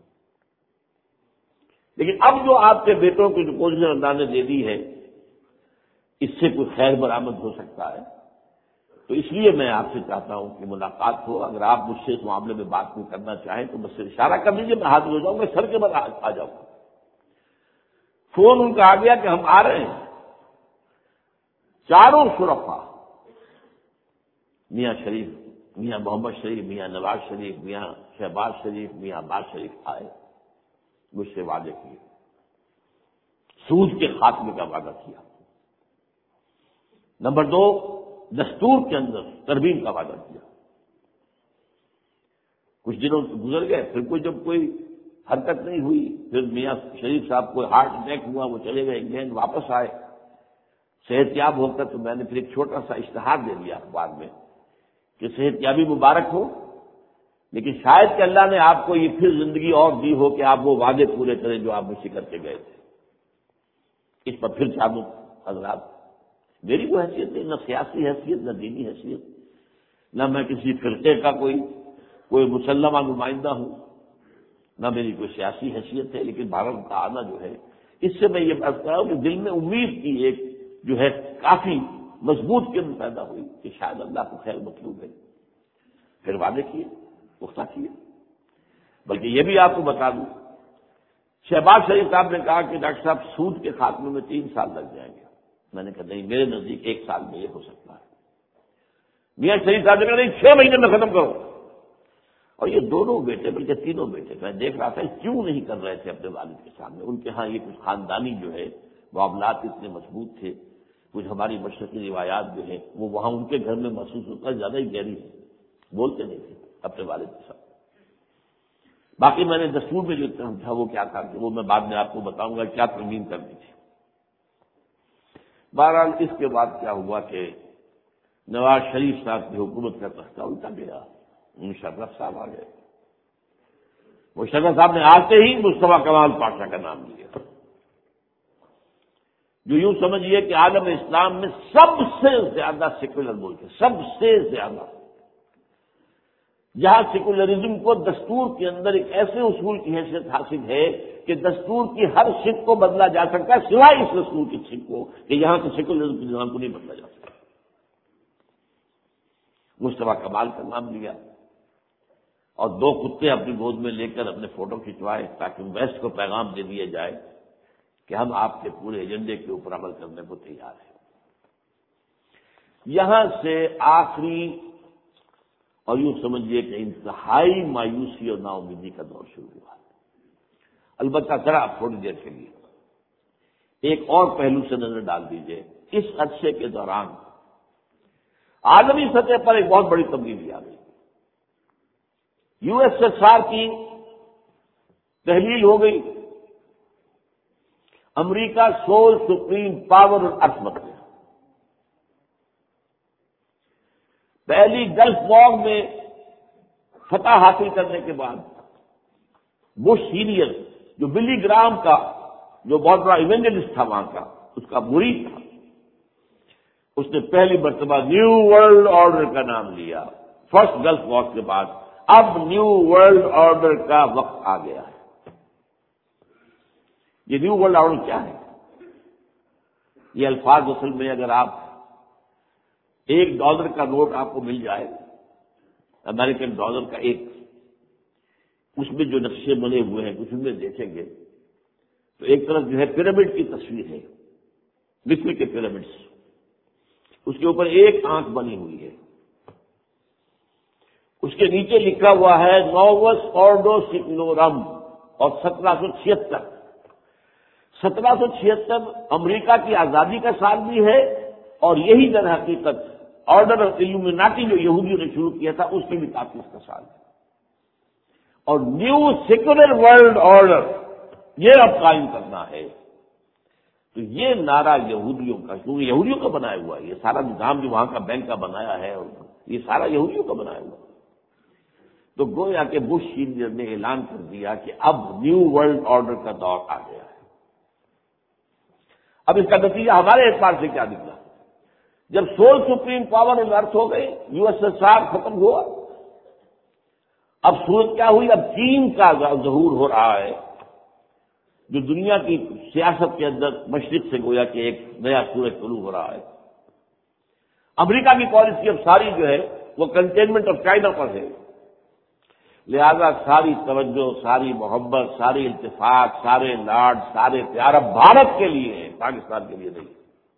لیکن اب جو آپ کے بیٹوں کی جو پوزیشن اللہ نے دے دی ہے، اس سے کوئی خیر برآمد ہو سکتا ہے. تو اس لیے میں آپ سے چاہتا ہوں کہ ملاقات ہو. اگر آپ مجھ سے اس معاملے میں بات نہیں کرنا چاہیں تو بس اشارہ کر دیجیے، میں حاضر ہو جاؤں، میں سر کے بعد آ جاؤں گا. فون ان کا آ گیا کہ ہم آ رہے ہیں. چاروں شرفا، میاں شریف، میاں محمد شریف، میاں نواز شریف، میاں شہباز شریف، میاں عباس شریف آئے، مجھ سے وعدے کیے، سود کے خاتمے کا وعدہ کیا. نمبر دو، دستور کے اندر ترمیم کا وعدہ کیا. کچھ دنوں گزر گئے، پھر کوئی جب کوئی حرکت نہیں ہوئی، پھر میاں شریف صاحب کو ہارٹ اٹیک ہوا، وہ چلے گئے انگلینڈ، واپس آئے صحت یاب ہو کر. تو میں نے پھر ایک چھوٹا سا اشتہار دے دیا اخبار میں کہ صحت یابی مبارک ہو، لیکن شاید کہ اللہ نے آپ کو یہ پھر زندگی اور دی ہو کہ آپ وہ وعدے پورے کریں جو آپ مجھ سے کر کے گئے تھے. اس پر پھر چاہوں حضرات، میری کوئی حیثیت نہیں، نہ سیاسی حیثیت، نہ دینی حیثیت، نہ میں کسی فرقے کا کوئی کوئی مسلمہ نمائندہ ہوں، نہ میری کوئی سیاسی حیثیت ہے. لیکن بھارت کا آنا جو ہے، اس سے میں یہ بات کر رہا ہوں کہ دل میں امید کی ایک جو ہے کافی مضبوط قدم پیدا ہوئی کہ شاید اللہ کو خیر مطلوب ہے. پھر وعدے کیے، پختہ کیے. بلکہ یہ بھی آپ کو بتا دوں، شہباز شریف صاحب نے کہا کہ ڈاکٹر صاحب سود کے خاتمے میں تین سال لگ جائیں گے. میں نے کہا نہیں، میرے نزدیک ایک سال میں یہ ہو سکتا ہے. میاں شریف صاحب نے کہا نہیں، چھ مہینے میں ختم کرو. اور یہ دونوں بیٹے، بلکہ تینوں بیٹے، میں دیکھ رہا تھا کیوں نہیں کر رہے تھے اپنے والد کے سامنے. ان کے ہاں یہ کچھ خاندانی جو ہے معاملات اتنے مضبوط تھے، کچھ ہماری مشرقی روایات جو ہیں وہ وہاں ان کے گھر میں محسوس ہوتا ہے زیادہ ہی گہری ہے. بولتے نہیں تھے اپنے والد کے ساتھ. باقی میں نے دستور میں جو تھا وہ کیا تھا کہ وہ میں بعد میں آپ کو بتاؤں گا کیا ترمیم کرنی تھی. بہرحال اس کے بعد کیا ہوا کہ نواز شریف صاحب کی حکومت کا تختہ الٹا گیا. مشرف صاحب آ گئے. مشرف صاحب نے آتے ہی مصطفیٰ کمال پاشا کا نام لیا، جو یوں سمجھیے کہ عالم اسلام میں سب سے زیادہ سیکولر ملک ہے، سب سے زیادہ، جہاں سیکولرزم کو دستور کے اندر ایک ایسے اصول کی حیثیت حاصل ہے کہ دستور کی ہر شق کو بدلا جا سکتا ہے سوائے اس دستور کی شق کو کہ یہاں سے سیکولرزم کے نظام کو نہیں بدلا جا سکتا. مصطفیٰ کمال کا نام لیا اور دو کتے اپنی گود میں لے کر اپنے فوٹو کھنچوائے تاکہ ویسٹ کو پیغام دے دیا جائے کہ ہم آپ کے پورے ایجنڈے کے اوپر عمل کرنے کو تیار ہیں. یہاں سے آخری اور یوں سمجھیے کہ انتہائی مایوسی اور نا امیدی کا دور شروع ہوا. البتہ ذرا تھوڑی دیر کے لیے ایک اور پہلو سے نظر ڈال دیجیے. اس عرصے کے دوران عالمی سطح پر ایک بہت بڑی تبدیلی آ گئی. یو ایس ایس آر کی تحلیل ہو گئی. امریکہ سول سپریم پاور اور عظمت میں پہلی گلف وار میں فتح حاصل کرنے کے بعد بش سینئر جو بلی گرام کا جو بہت بڑا ایونجلسٹ تھا وہاں کا، اس کا مرید تھا، اس نے پہلی مرتبہ نیو ورلڈ آرڈر کا نام لیا. فرسٹ گلف وار کے بعد اب نیو ورلڈ آرڈر کا وقت آ گیا ہے. یہ نیو ورلڈ آرڈر کیا ہے؟ یہ الفاظ اصل میں اگر آپ ایک ڈالر کا نوٹ آپ کو مل جائے، امریکن ڈالر کا ایک، اس میں جو نقشے بنے ہوئے ہیں کچھ ان میں دیکھیں گے تو ایک طرف جو ہے پیرامڈ کی تصویر ہے، مصر کے پیرامڈس، اس کے اوپر ایک آنکھ بنی ہوئی ہے، اس کے نیچے لکھا ہوا ہے نووس آرڈو سیکلورم اور سترہ سو چھہتر. سترہ سو چھہتر امریکہ کی آزادی کا سال بھی ہے اور یہی در حقیقت آرڈر آف ایلومیناٹی جو یہودیوں نے شروع کیا تھا اس کی بھی تاسیس کا سال ہے. اور نیو سیکولر ورلڈ آرڈر یہ اب قائم کرنا ہے. تو یہ نعرہ یہودیوں کا، کیونکہ یہودیوں کا بنایا ہوا ہے یہ سارا نظام جو وہاں کا بینک کا بنایا ہے، اور یہ سارا یہودیوں کا بنایا ہوا ہے. تو گویا کہ بش سینئر نے اعلان کر دیا کہ اب نیو ورلڈ آرڈر کا دور آ گیا ہے. اب اس کا نتیجہ ہمارے اعتبار سے کیا نکلا؟ جب سول سپریم پاور انرتھ ہو گئی، یو ایس ایس آر ختم ہوا، اب صورت کیا ہوئی؟ اب چین کا ظہور ہو رہا ہے. جو دنیا کی سیاست کے اندر مشرق سے گویا کہ ایک نیا سورج طلوع ہو رہا ہے۔ امریکہ کی پالیسی اب ساری جو ہے وہ کنٹینمنٹ آف چائنا پر ہے، لہذا ساری توجہ، ساری محبت، ساری التفات، سارے لاڈ، سارے پیار اب بھارت کے لیے ہیں، پاکستان کے لیے نہیں۔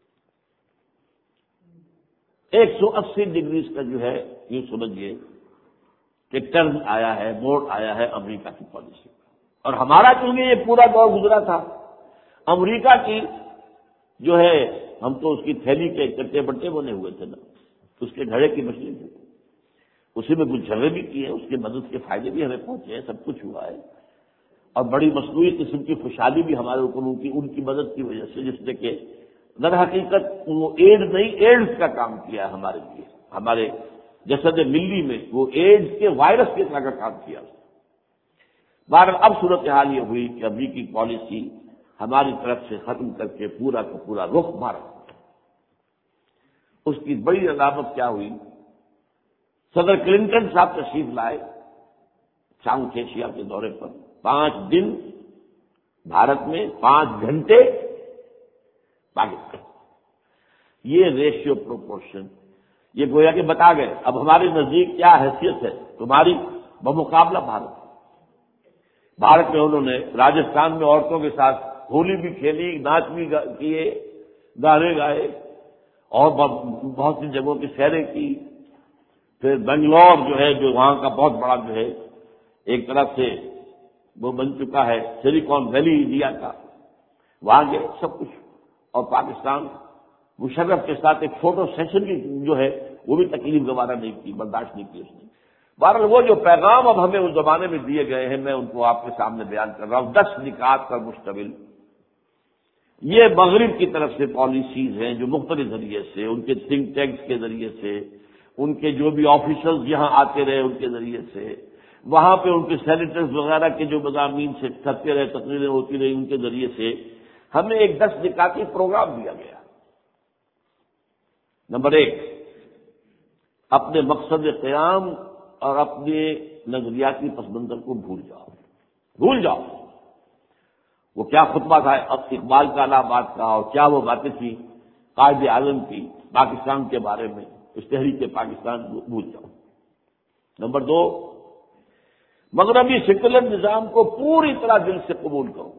ایک سو اسی ڈگریز کا جو ہے یوں سمجھیے کہ ٹرن آیا ہے، موڑ آیا ہے امریکہ کی پالیسی کا، اور ہمارا چونکہ یہ پورا دور گزرا تھا، امریکہ کی جو ہے ہم تو اس کی تھیلی کے کٹے بٹے بنے ہوئے تھے نا، اس کے گھڑے کی مچھلی تھی، اسی میں کچھ جھگڑے بھی کیے، اس کی مدد کے فائدے بھی ہمیں پہنچے ہیں، سب کچھ ہوا ہے، اور بڑی مصنوعی قسم کی خوشحالی بھی ہمارے حکومتوں کی ان کی مدد کی وجہ سے، جس نے کہ در حقیقت وہ ایڈ نہیں ایڈز کا کام کیا ہے ہمارے لیے، ہمارے جسد ملی میں وہ ایڈز کے وائرس کے طرح کا کام کیا۔ بہرحال اب صورتحال یہ ہوئی کہ امریکی پالیسی ہماری طرف سے ختم کر کے پورا کا پورا رخ بھارت، اس کی بڑی علامت کیا ہوئی؟ صدر کلنٹن صاحب تشریف لائے ساؤتھ ایشیا کے دورے پر، پانچ دن بھارت میں، پانچ گھنٹے پاکستان۔ یہ ریشیو پروپورشن یہ گویا کہ بتا گئے اب ہمارے نزدیک کیا حیثیت ہے تمہاری بمقابلہ بھارت۔ بھارت میں انہوں نے راجستھان میں عورتوں کے ساتھ ہولی بھی کھیلی، ناچ بھی کیے، گانے گائے، اور بہت سی جگہوں کی سیریں کی۔ پھر بنگلور جو ہے جو وہاں کا بہت بڑا جو ہے ایک طرف سے وہ بن چکا ہے سلیکون ویلی انڈیا کا، وہاں گئے سب کچھ، اور پاکستان مشرف کے ساتھ ایک فوٹو سیشن کی جو ہے وہ بھی تکلیف گوارا نہیں کی، برداشت نہیں کی اس نے۔ بہرحال وہ جو پیغام اب ہمیں اس زمانے میں دیے گئے ہیں میں ان کو آپ کے سامنے بیان کر رہا ہوں، دس نکات پر مشتمل۔ یہ مغرب کی طرف سے پالیسیز ہیں جو مختلف ذریعے سے، ان کے تھنک ٹینکس کے ذریعے سے، ان کے جو بھی آفیشلز یہاں آتے رہے ان کے ذریعے سے، وہاں پہ ان کے سینیٹرز وغیرہ کے جو مضامین سے کرتے رہے، تقریریں ہوتی رہی ان کے ذریعے سے، ہمیں ایک دس نکاتی پروگرام دیا گیا۔ نمبر ایک، اپنے مقصد قیام اور اپنے نظریاتی پس منظر کو بھول جاؤ، بھول جاؤ۔ وہ کیا خطبہ تھا اب اقبال کا الہ آباد کا، اور کیا وہ باتیں تھیں قائد اعظم کی پاکستان کے بارے میں، اس تحریک پاکستان کو بھول جاؤ۔ نمبر دو، مغربی سیکولر نظام کو پوری طرح دل سے قبول کرو،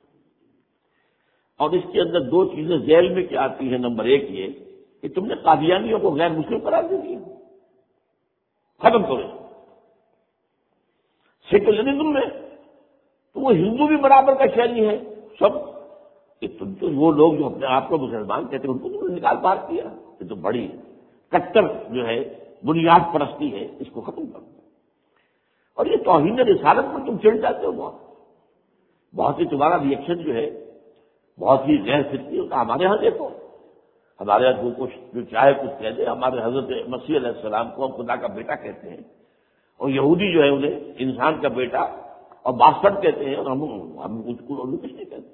اور اس کے اندر دو چیزیں ذیل میں کیا آتی ہیں۔ نمبر ایک یہ کہ تم نے قادیانیوں کو غیر مسلم قرار دے دیا، ختم کرو سیکولرزم میں، تو وہ ہندو بھی برابر کا شہری ہے سب، کہ تم تو وہ لوگ جو اپنے آپ کو مسلمان کہتے ہیں ان کو تم نے نکال پار کیا، یہ تو بڑی کٹر جو ہے بنیاد پرستی ہے، اس کو ختم کرو۔ اور یہ توہین رسالت پر تم چڑھ جاتے ہو، بہت بہت ہی تمہارا ریئیکشن جو ہے بہت ہی غیر فطری ہوتا۔ ہمارے ہاں دیکھو، ہمارے یہاں جو کچھ جو چاہے کچھ کہہ دے، ہمارے حضرت مسیح علیہ السلام کو ہم خدا کا بیٹا کہتے ہیں، اور یہودی جو ہے انہیں انسان کا بیٹا اور باسٹرڈ کہتے ہیں، اور ہم ہم اس کو کچھ نہیں کہتے۔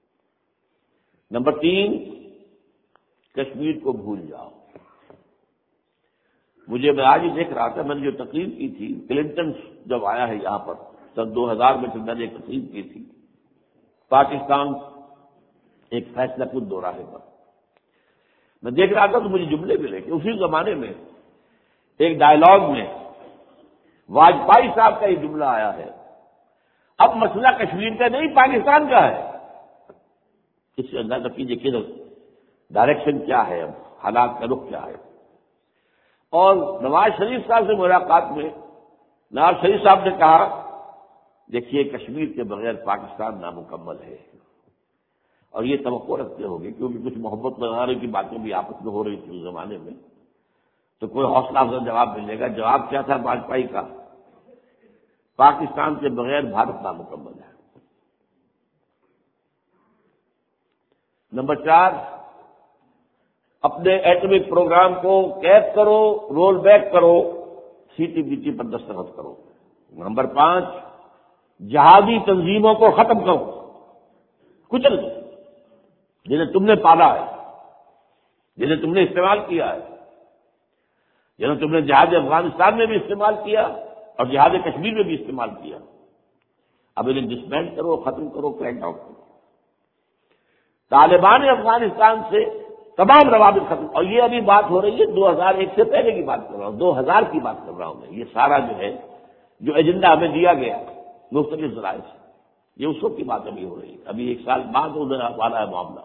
نمبر تین، کشمیر کو بھول جاؤ۔ مجھے میں آج ہی دیکھ رہا تھا، میں نے جو تقریر کی تھی، کلنٹن جب آیا ہے یہاں پر سن دو ہزار میں، میں نے ایک تقریر کی تھی پاکستان ایک فیصلہ کن دوراہے پر، میں دیکھ رہا تھا تو مجھے جملے ملے کہ اسی زمانے میں ایک ڈائلاگ میں واجپئی صاحب کا یہ جملہ آیا ہے، اب مسئلہ کشمیر کا نہیں پاکستان کا ہے۔ اس سے اندازہ کیجیے کہ ڈائریکشن کیا ہے، اب حالات کا رخ کیا ہے۔ اور نواز شریف صاحب سے ملاقات میں نواز شریف صاحب نے کہا، دیکھیے کشمیر کے بغیر پاکستان نامکمل ہے، اور یہ توقع رکھتے ہوگے کیونکہ کچھ محبت وغیرہ کی باتیں بھی آپس میں ہو رہی تھی اس زمانے میں، تو کوئی حوصلہ افزا جواب ملے گا۔ جواب کیا تھا واجپئی کا؟ پاکستان کے بغیر بھارت نامکمل ہے۔ نمبر چار، اپنے ایٹمک پروگرام کو کیپ کرو، رول بیک کرو، سی ٹی بی ٹی پر دستخط کرو۔ نمبر پانچ، جہادی تنظیموں کو ختم کرو، کچل دو، جنہیں تم نے پالا ہے، جنہیں تم نے استعمال کیا ہے، جنہیں تم نے جہاد افغانستان میں بھی استعمال کیا اور جہاد کشمیر میں بھی استعمال کیا۔ اب انہیں ڈسبینڈ کرو، ختم کرو، کریک ڈاؤن کرو۔ طالبان افغانستان سے تمام روابط ختم. اور یہ ابھی بات ہو رہی ہے دو ہزار ایک سے پہلے کی بات کر رہا ہوں، دو ہزار کی بات کر رہا ہوں میں. یہ سارا جو ہے جو ایجنڈا ہمیں دیا گیا مختلف ذرائع سے، یہ اس وقت کی بات ابھی ہو رہی ہے. ابھی ایک سال بعد ہونے والا ہے معاملہ.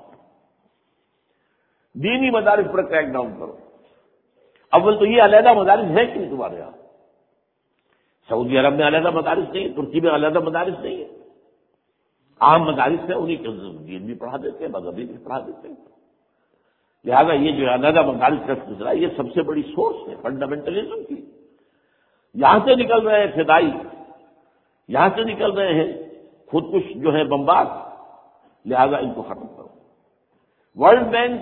دینی مدارس پر کریک ڈاؤن کرو. اول تو یہ علیحدہ مدارس ہے کہ نہیں تمہارے یہاں؟ سعودی عرب میں علیحدہ مدارس نہیں ہے، ترکی میں علیحدہ مدارس نہیں ہے، عام مدارس ہیں، انہیں کے دین بھی پڑھا دیتے ہیں، مذہبی بھی پڑھا دیتے ہیں. لہٰذا یہ جو علیحدہ مدارس کا سلسلہ یہ سب سے بڑی سورس ہے فنڈامنٹلزم کی. یہاں سے نکل رہے ہیں فدائی، یہاں سے نکل رہے ہیں خودکش جو ہے بمبار. لہذا ان کو ختم کرو. World Bank,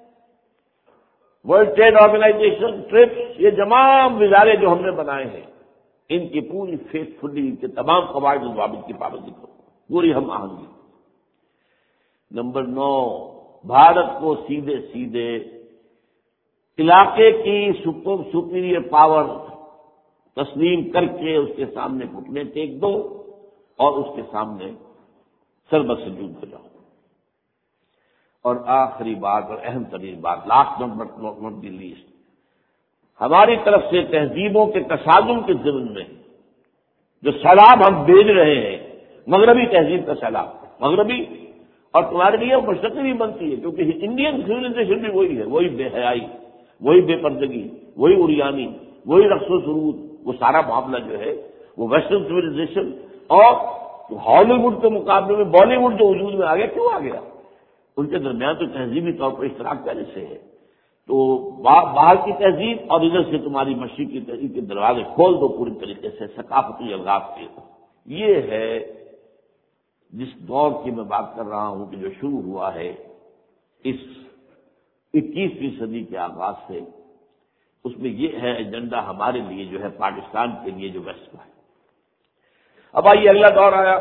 World Trade Organization, TRIPS, یہ تمام ادارے جو ہم نے بنائے ہیں ان کی پوری فیتھ فلی کے تمام قواعد و ضوابط کی پابندی کرو، پوری ہم آہنگی. نمبر نو، بھارت کو سیدھے سیدھے علاقے کی سپیریئر پاور تسلیم کر کے اس کے سامنے گھٹنے ٹیک دو اور اس کے سامنے سربت سجود ہو جاؤ. اور آخری بات اور اہم ترین بات، لاسٹ ناٹ دی لیسٹ، ہماری طرف سے تہذیبوں کے تصادم کے ضمن میں جو سیلاب ہم بھیج رہے ہیں، مغربی تہذیب کا سیلاب، مغربی، اور تمہارے لیے مشرقی بھی بنتی ہے کیونکہ انڈین سیویلائزیشن بھی وہی ہے، وہی بے حیائی، وہی بے پردگی، وہی اریانی، وہی رقص و سرود. وہ سارا معاملہ جو ہے وہ ویسٹرن سیویلائزیشن اور ہالی ووڈ کے مقابلے میں بالی ووڈ جو وجود میں آ گیا، کیوں آ گیا؟ ان کے درمیان تو تہذیبی طور پر اشتراک پہلے سے ہے. تو باہر کی تہذیب اور ادھر سے تمہاری مشرق کی تہذیب کے دروازے کھول دو پوری طریقے سے ثقافتی الغاز کے. یہ ہے جس دور کی میں بات کر رہا ہوں کہ جو شروع ہوا ہے اس اکیسویں صدی کے آغاز سے، اس میں یہ ہے ایجنڈا ہمارے لیے جو ہے پاکستان کے لیے جو ویسٹ کا ہے. اب آئیے اگلا دور آیا.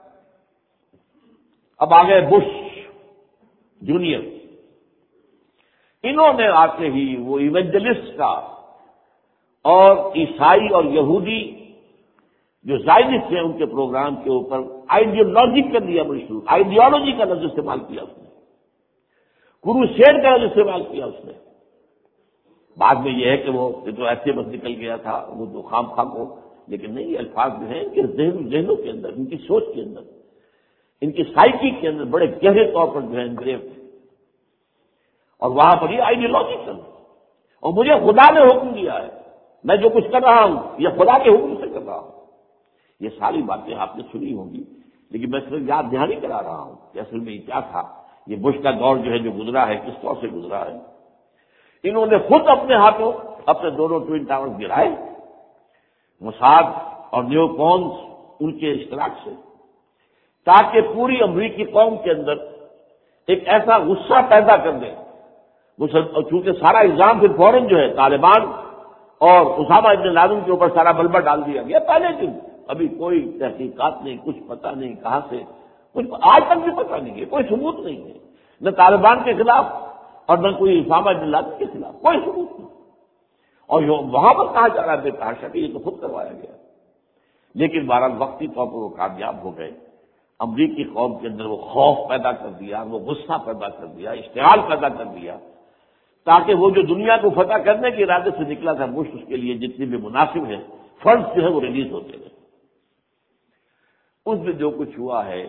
اب آ گئے بش جونیئر. انہوں نے آتے ہی وہ ایونجلسٹ کا اور عیسائی اور یہودی جو زائنسٹ ہیں ان کے پروگرام کے اوپر آئیڈیالوجی کر دیا مشہور، آئیڈیالوجی کا لفظ استعمال کیا اس نے، کروسیڈ کا لفظ استعمال کیا اس نے. بعد میں یہ ہے کہ وہ یہ تو ایسے بس نکل گیا تھا، وہ تو خام خام ہو، لیکن نہیں، یہ الفاظ جو ہیں ان کے ذہن ذہنوں کے اندر، ان کی سوچ کے اندر، ان کی سائیکی کے اندر بڑے گہرے طور پر جو ہے انگریز تھے. اور وہاں پر یہ آئیڈیالوجیکل، اور مجھے خدا نے حکم دیا ہے، میں جو کچھ کر رہا ہوں یہ خدا کے حکم سے کر رہا ہوں. یہ ساری باتیں آپ نے سنی ہوں گی، لیکن میں صرف یاد دہانی کرا رہا ہوں کہ اصل میں یہ کیا تھا. یہ بش کا دور جو ہے جو گزرا ہے کس طور سے گزرا ہے. انہوں نے خود اپنے ہاتھوں اپنے دونوں ٹوئن ٹاور گرائے، موساد اور نیو کونز ان کے اشتراک سے، تاکہ پوری امریکی قوم کے اندر ایک ایسا غصہ پیدا کر دیں. چونکہ سارا الزام پھر فوراً جو ہے طالبان اور اسامہ ابن لادن کے اوپر سارا ملبہ ڈال دیا گیا. پہلے دن ابھی کوئی تحقیقات نہیں، کچھ پتہ نہیں کہاں سے، کچھ آج تک بھی پتہ نہیں ہے، کوئی ثبوت نہیں ہے، نہ طالبان کے خلاف اور نہ کوئی اسامہ ابن لادن کے خلاف کوئی ثبوت نہیں. اور وہاں پر کہا جا رہا ہے بے تحاشا کہ یہ تو خود کروایا گیا. لیکن بہرحال وقتی طور پر وہ کامیاب ہو گئے. امریکی قوم کے اندر وہ خوف پیدا کر دیا، وہ غصہ پیدا کر دیا، اشتعال پیدا کر دیا، تاکہ وہ جو دنیا کو فتح کرنے کے ارادے سے نکلا تھا بش، اس کے لیے جتنی بھی مناسب ہے فنڈز جو ہے وہ ریلیز ہوتے گئے. اس میں جو کچھ ہوا ہے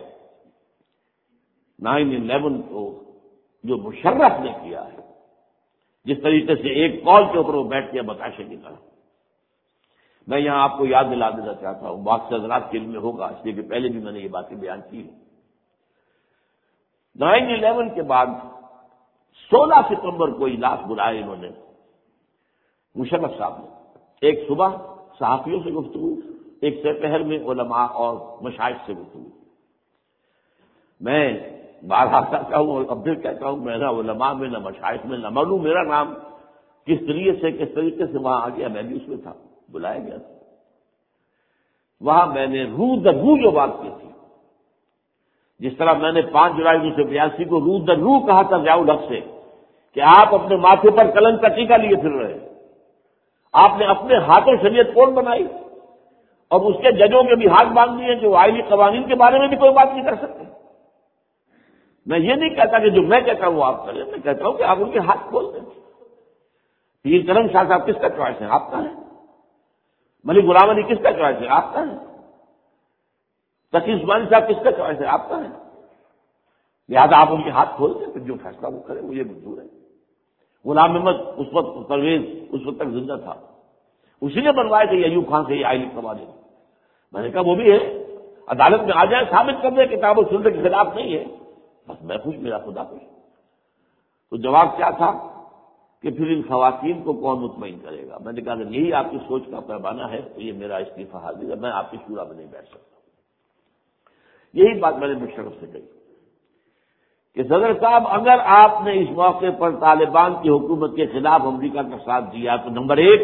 نائن الیون کو جو مشرف نے کیا ہے، جس طریقے سے ایک کال کے اوپر وہ بیٹھ کے بتاشے نکلا، میں یہاں آپ کو یاد دلا دینا چاہتا ہوں، بات سے حضرات کے علم میں ہوگا اس لیے کہ پہلے بھی میں نے یہ باتیں بیان کی. نائن الیون کے بعد سولہ ستمبر کو اجلاس بلائے انہوں نے مشرف صاحب نے، ایک صبح صحافیوں سے گفتگو، ایک سپہر میں علماء اور مشائخ سے گفتگو. میں بارہا کہتا ہوں اور اب پھر کہتا ہوں، میں نہ علماء میں نہ مشائخ میں نہ معلوم میرا نام کس طریقے سے کس طریقے سے وہاں آ گیا. میں بھی اس میں تھا، بلایا گیا تھا. وہاں میں نے روح در روح جو بات کی تھی، جس طرح میں نے پانچ جولائی انیس سو بیاسی کو روح در روح کہا تھا ضیاء الحق سے کہ آپ اپنے ماتھے پر کلنگ کا ٹیکا لیے پھر رہے، آپ نے اپنے ہاتھوں شریعت کون بنائی اور اس کے ججوں کے بھی ہاتھ باندھ دیے جو آئلی قوانین کے بارے میں بھی کوئی بات نہیں کر سکتے. میں یہ نہیں کہتا کہ جو میں کہتا ہوں وہ آپ کریں، میں کہتا ہوں کہ آپ ان کے ہاتھ کھول دیں۔ پیر کرم شاہ صاحب کس کا چوائس ہے؟ آپ کا ہے۔ ملک غلام علی کس کا چوائس ہے؟ آپ کا ہے۔ تقی عثمانی صاحب کس کا چوائس ہے؟ آپ کا ہے۔ لہٰذا آپ ان کے ہاتھ کھول دیں، پھر جو فیصلہ وہ کریں، مجھے منظور ہے۔ غلام محمد اس وقت پرویز اس وقت تک زندہ تھا، اسی نے بنوایا کہ ایوب خان سے یہ آئین کروا دیں۔ میں نے کہا وہ بھی ہے، عدالت میں آ جائے، ثابت کر دے کتاب و سنت کے خلاف نہیں ہے، بس میں خوش، میرا خدا خوش۔ تو جواب کیا تھا کہ پھر ان خواتین کو کون مطمئن کرے گا؟ میں نے کہا اگر یہی آپ کی سوچ کا پیمانہ ہے تو یہ میرا استعفی حاضر ہے، میں آپ کی شورا میں نہیں بیٹھ سکتا۔ یہی بات میں نے مشرف سے کہی کہ صدر صاحب اگر آپ نے اس موقع پر طالبان کی حکومت کے خلاف امریکہ کا ساتھ دیا تو نمبر ایک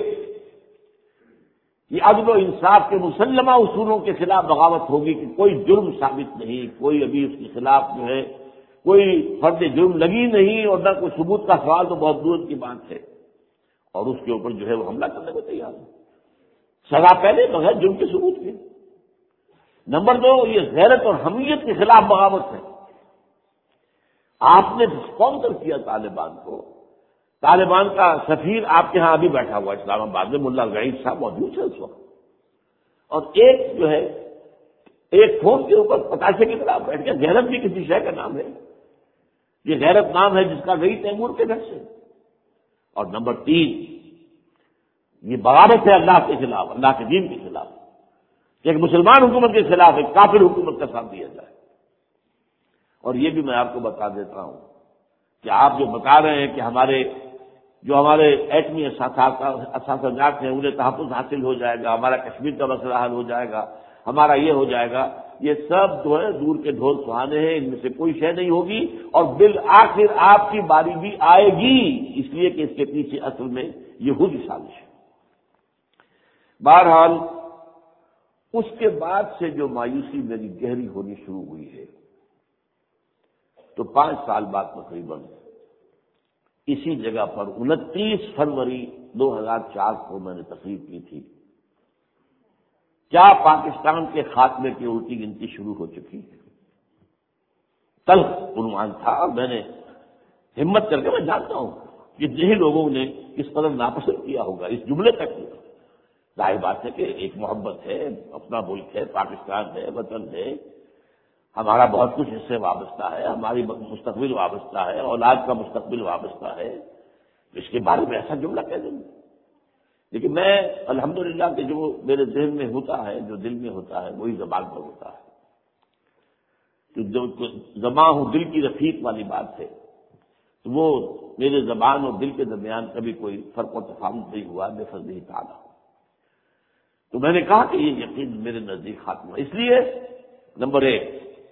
یہ عدل و انصاف کے مسلمہ اصولوں کے خلاف بغاوت ہوگی کہ کوئی جرم ثابت نہیں، کوئی ابھی اس کے خلاف جو ہے کوئی فرد جرم لگی نہیں اور نہ کوئی ثبوت کا سوال تو بہت دور کی بات ہے، اور اس کے اوپر جو ہے وہ حملہ کرنے کو تیار ہے، سزا پہلے بغیر جرم کے ثبوت کے۔ نمبر دو یہ غیرت اور حمیت کے خلاف بغاوت ہے۔ آپ نے اسپانسر کیا طالبان کو، طالبان کا سفیر آپ کے ہاں ابھی بیٹھا ہوا اسلام آباد میں، ملا غعید صاحب موجود ہے اس وقت، اور ایک جو ہے ایک فون کے اوپر پتاشے کی طرح بیٹھ گیا۔ غیرت بھی کسی شے کا نام ہے، یہ غیرت نام ہے جس کا گئی تیمور کے گھر سے۔ اور نمبر تین یہ بغاوت ہے اللہ کے خلاف، اللہ کے دین کے خلاف، کہ ایک مسلمان حکومت کے خلاف ایک کافر حکومت کا ساتھ دیا جائے۔ اور یہ بھی میں آپ کو بتا دیتا ہوں کہ آپ جو بتا رہے ہیں کہ ہمارے جو ہمارے ایٹمی اساسات ہیں انہیں تحفظ حاصل ہو جائے گا، ہمارا کشمیر کا مسئلہ حل ہو جائے گا، ہمارا یہ ہو جائے گا، یہ سب جو ہے دور کے ڈھول سہانے ہیں، ان میں سے کوئی شے نہیں ہوگی، اور بالآخر آپ کی باری بھی آئے گی، اس لیے کہ اس کے پیچھے اصل میں یہودی سازش ہے۔ بہرحال اس کے بعد سے جو مایوسی میری گہری ہونی شروع ہوئی ہے، تو پانچ سال بعد تقریباً اسی جگہ پر انتیس فروری دو ہزار چار کو میں نے تقریر کی تھی، کیا پاکستان کے خاتمے کی الٹی گنتی شروع ہو چکی ہے؟ تلخ عنوان تھا، اور میں نے ہمت کر کے، میں جانتا ہوں کہ جن لوگوں نے اس قدر ناپسند کیا ہوگا اس جملے تک، ظاہر بات ہے کہ ایک محبت ہے، اپنا ملک ہے، پاکستان ہے، وطن ہے، ہمارا بہت کچھ اس سے وابستہ ہے، ہماری مستقبل وابستہ ہے، اولاد کا مستقبل وابستہ ہے، اس کے بارے میں ایسا جملہ کہہ دیں گے۔ لیکن میں الحمدللہ کہ جو میرے ذہن میں ہوتا ہے، جو دل میں ہوتا ہے، وہی زبان پر ہوتا ہے، تو جو زبان ہوں دل کی رفیق والی بات ہے، تو وہ میرے زبان اور دل کے درمیان کبھی کوئی فرق و تفاوت نہیں ہوا، بے فضلہ تعالیٰ۔ تو میں نے کہا کہ یہ یقین میرے نزدیک خاتمہ، اس لیے نمبر ایک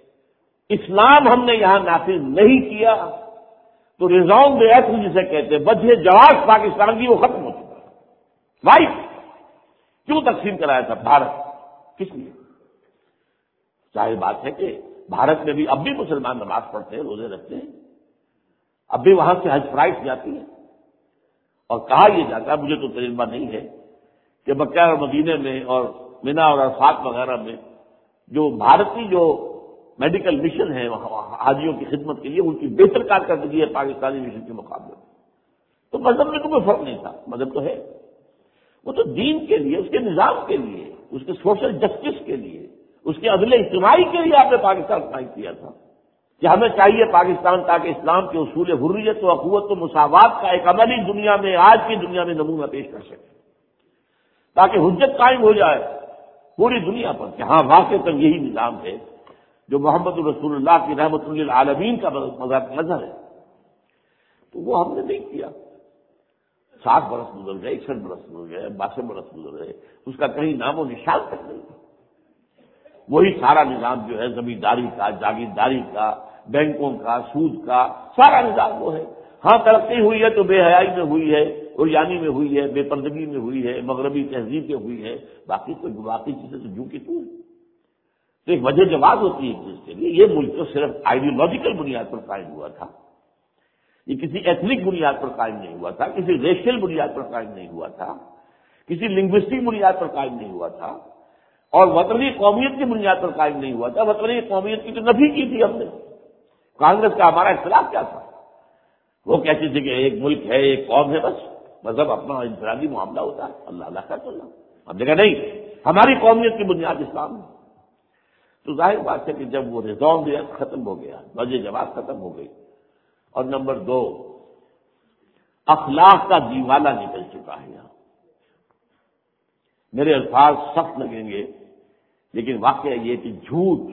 اسلام ہم نے یہاں نافذ نہیں کیا تو ریزون دے ایکٹ جسے کہتے ہیں، وجہ جواز پاکستان کی وہ ختم ہو چکا ہے۔ بھائی کیوں تقسیم کرایا تھا بھارت؟ کس لیے؟ ظاہر بات ہے کہ بھارت میں بھی اب بھی مسلمان نماز پڑھتے ہیں، روزے رکھتے ہیں، اب بھی وہاں سے حج فرائض جاتی ہے، اور کہا یہ جاتا ہے، مجھے تو تجربہ نہیں ہے کہ مکہ اور مدینے میں اور مینا اور عرفات وغیرہ میں جو بھارتی جو میڈیکل مشن ہے حاجیوں کی خدمت کے لیے، ان کی بہتر کارکردگی ہے پاکستانی مشن کے مقابلے میں۔ تو مذہب میں تو کوئی فرق نہیں تھا، مذہب تو ہے، وہ تو دین کے لیے، اس کے نظام کے لیے، اس کے سوشل جسٹس کے لیے، اس کے عدل اجتماعی کے لیے آپ نے پاکستان قائم کیا تھا کہ ہمیں چاہیے پاکستان تاکہ اسلام کے اصول حریت و اخوت و مساوات کا ایک عملی دنیا میں، آج کی دنیا میں نمونہ پیش کر سکے، تاکہ حجت قائم ہو جائے پوری دنیا پر کہ ہاں واقع یہی نظام ہے جو محمد رسول اللہ کی رحمت للعالمین کا مظہر ہے۔ تو وہ ہم نے نہیں کیا۔ ساٹھ برس گزر گئے، اکسٹھ برس گزر گئے، باسٹھ برس گزر گئے، اس کا کہیں نام و نشان تک نہیں۔ وہی سارا نظام جو ہے زمینداری کا، جاگیرداری کا، بینکوں کا، سود کا، سارا نظام وہ ہے۔ ہاں ترقی ہوئی ہے تو بے حیائی میں ہوئی ہے، اوریانی میں ہوئی ہے، بے پردگی میں ہوئی ہے، مغربی تہذیب میں ہوئی ہے، باقی کوئی باقی چیزیں تو جو کی تو ہے۔ تو ایک وجہ جواز ہوتی ہے اس کے لیے۔ یہ ملک تو صرف آئیڈیولوجیکل بنیاد پر قائم ہوا تھا، یہ کسی ایتھنک بنیاد پر قائم نہیں ہوا تھا، کسی ریشل بنیاد پر قائم نہیں ہوا تھا، کسی لنگوسٹک بنیاد پر قائم نہیں ہوا تھا، اور وطنی قومیت کی بنیاد پر قائم نہیں ہوا تھا۔ وطنی قومیت کی تو نفی کی تھی ہم نے کانگریس کا ہمارا اختلاف کیا تھا؟ وہ کہتی تھی کہ ایک ملک ہے، ایک قوم ہے، بس مذہب اپنا انفرادی معاملہ ہوتا ہے، اللہ اللہ کا چلنا. ہم نے کہا نہیں، ہماری قومیت کی بنیاد اسلام ہے. تو ظاہر بات ہے کہ جب وہ ریزون ریاض ختم ہو گیا، وجہ جماعت ختم ہو گئی، اور نمبر دو اخلاق کا دیوالہ نکل چکا ہے. یہاں میرے الفاظ سخت لگیں گے، لیکن واقعہ یہ کہ جھوٹ،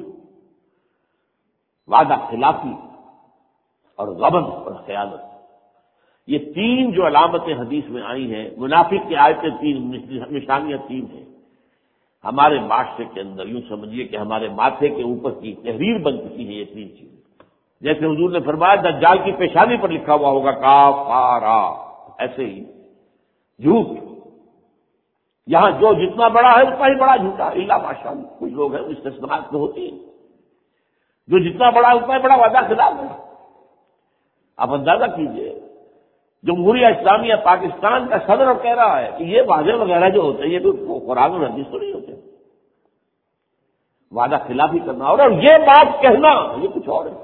وعدہ خلافی اور غبن اور خیانت، یہ تین جو علامتیں حدیث میں آئی ہیں، منافق کی آیتیں تین، نشانیاں تین ہیں. ہمارے معاشرے کے اندر یوں سمجھیے کہ ہمارے ماتھے کے اوپر کی تحریر بن چکی ہے یہ تین چیزیں. جیسے حضور نے فرمایا دجال کی پیشانی پر لکھا ہوا ہوگا کافارا، ایسے ہی جھوٹ. یہاں جو جتنا بڑا ہے اتنا ہی بڑا جھوٹا، الا ماشاءاللہ کچھ لوگ ہیں استثناءات میں ہوتی ہیں، جو جتنا بڑا ہے اتنا ہی بڑا وعدہ خلاف ہے. آپ اندازہ کیجئے جمہوریہ اسلامیہ پاکستان کا صدر کہہ رہا ہے کہ یہ وعدے وغیرہ جو ہوتے ہیں یہ تو قرآن اور حدیث تو نہیں ہوتے، وعدہ خلافی کرنا اور یہ بات کہنا یہ کچھ اور ہے.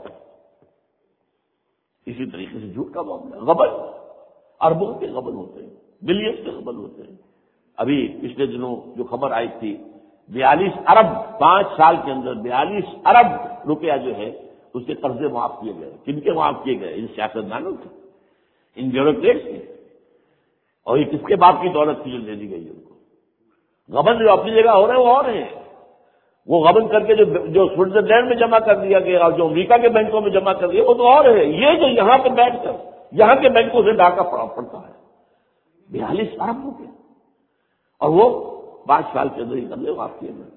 اسی طریقے سے جھوٹ کا معاملہ، غبن، اربوں کے غبن ہوتے ہیں، بلین کے غبن ہوتے ہیں. ابھی پچھلے دنوں جو خبر آئی تھی بیالیس ارب پانچ سال کے اندر بیالیس ارب روپیہ جو ہے اس کے قرضے معاف کیے گئے. کن کے معاف کیے گئے؟ ان سیاستدانوں کے، ان بیوروکریٹس کے. اور یہ کس کے باپ کی دولت تھی جو دے دی گئی ان کو؟ غبن جو اپنی جگہ ہو رہے ہیں وہ اور ہیں. وہ غبن کر کے جو جو سوئٹزرلینڈ میں جمع کر دیا گیا اور جو امریکہ کے بینکوں میں جمع کر دیا وہ تو اور ہے. یہ جو یہاں پہ بیٹھ کر یہاں کے بینکوں سے ڈاکہ پڑتا ہے بیالیس ارب روپیہ، اور وہ پانچ سال کے اندر ہی قبضے معاف کیے گئے.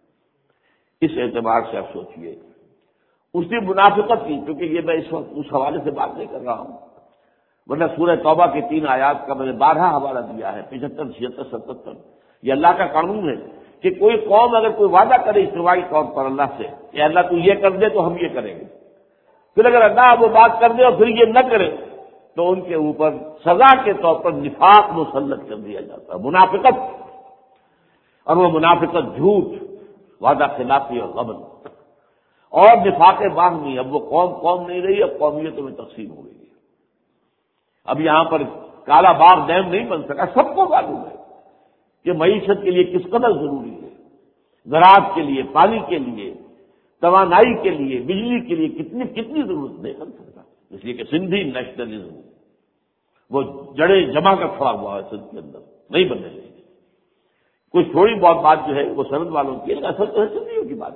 اس اعتبار سے آپ سوچیے اسی منافقت کی، کیونکہ یہ میں اس وقت اس حوالے سے بات نہیں کر رہا ہوں، ورنہ سورہ توبہ کے تین آیات کا میں نے بارہ حوالہ دیا ہے، پچہتر چھہتر ستہتر. یہ اللہ کا قانون ہے کہ کوئی قوم اگر کوئی وعدہ کرے اجتماعی طور پر اللہ سے کہ اللہ تو یہ کر دے تو ہم یہ کریں گے، پھر اگر اللہ وہ بات کر دے اور پھر یہ نہ کرے تو ان کے اوپر سزا کے طور پر نفاق مسلط کر دیا جاتا ہے، منافقت. اور وہ منافقت جھوٹ، وعدہ خلافی اور غبن اور نفاق باہمی. اب وہ قوم قوم نہیں رہی، اب قومیتوں میں تقسیم ہو گئی ہے. اب یہاں پر کالا باغ ڈیم نہیں بن سکا. سب کو معلوم ہے کہ معیشت کے لیے کس قدر ضروری ہے، زراعت کے لیے، پانی کے لیے، توانائی کے لیے، بجلی کے لیے کتنی کتنی ضرورت نہیں بن سکتا. اس لیے کہ سندھی نیشنلزم وہ جڑیں جمع کر کھڑا ہوا ہے سندھ کے اندر، نہیں بننے دیں گے. کچھ تھوڑی بہت بات جو ہے وہ سند والوں کی ہے، اصل تو ہے سندھیوں کی بات.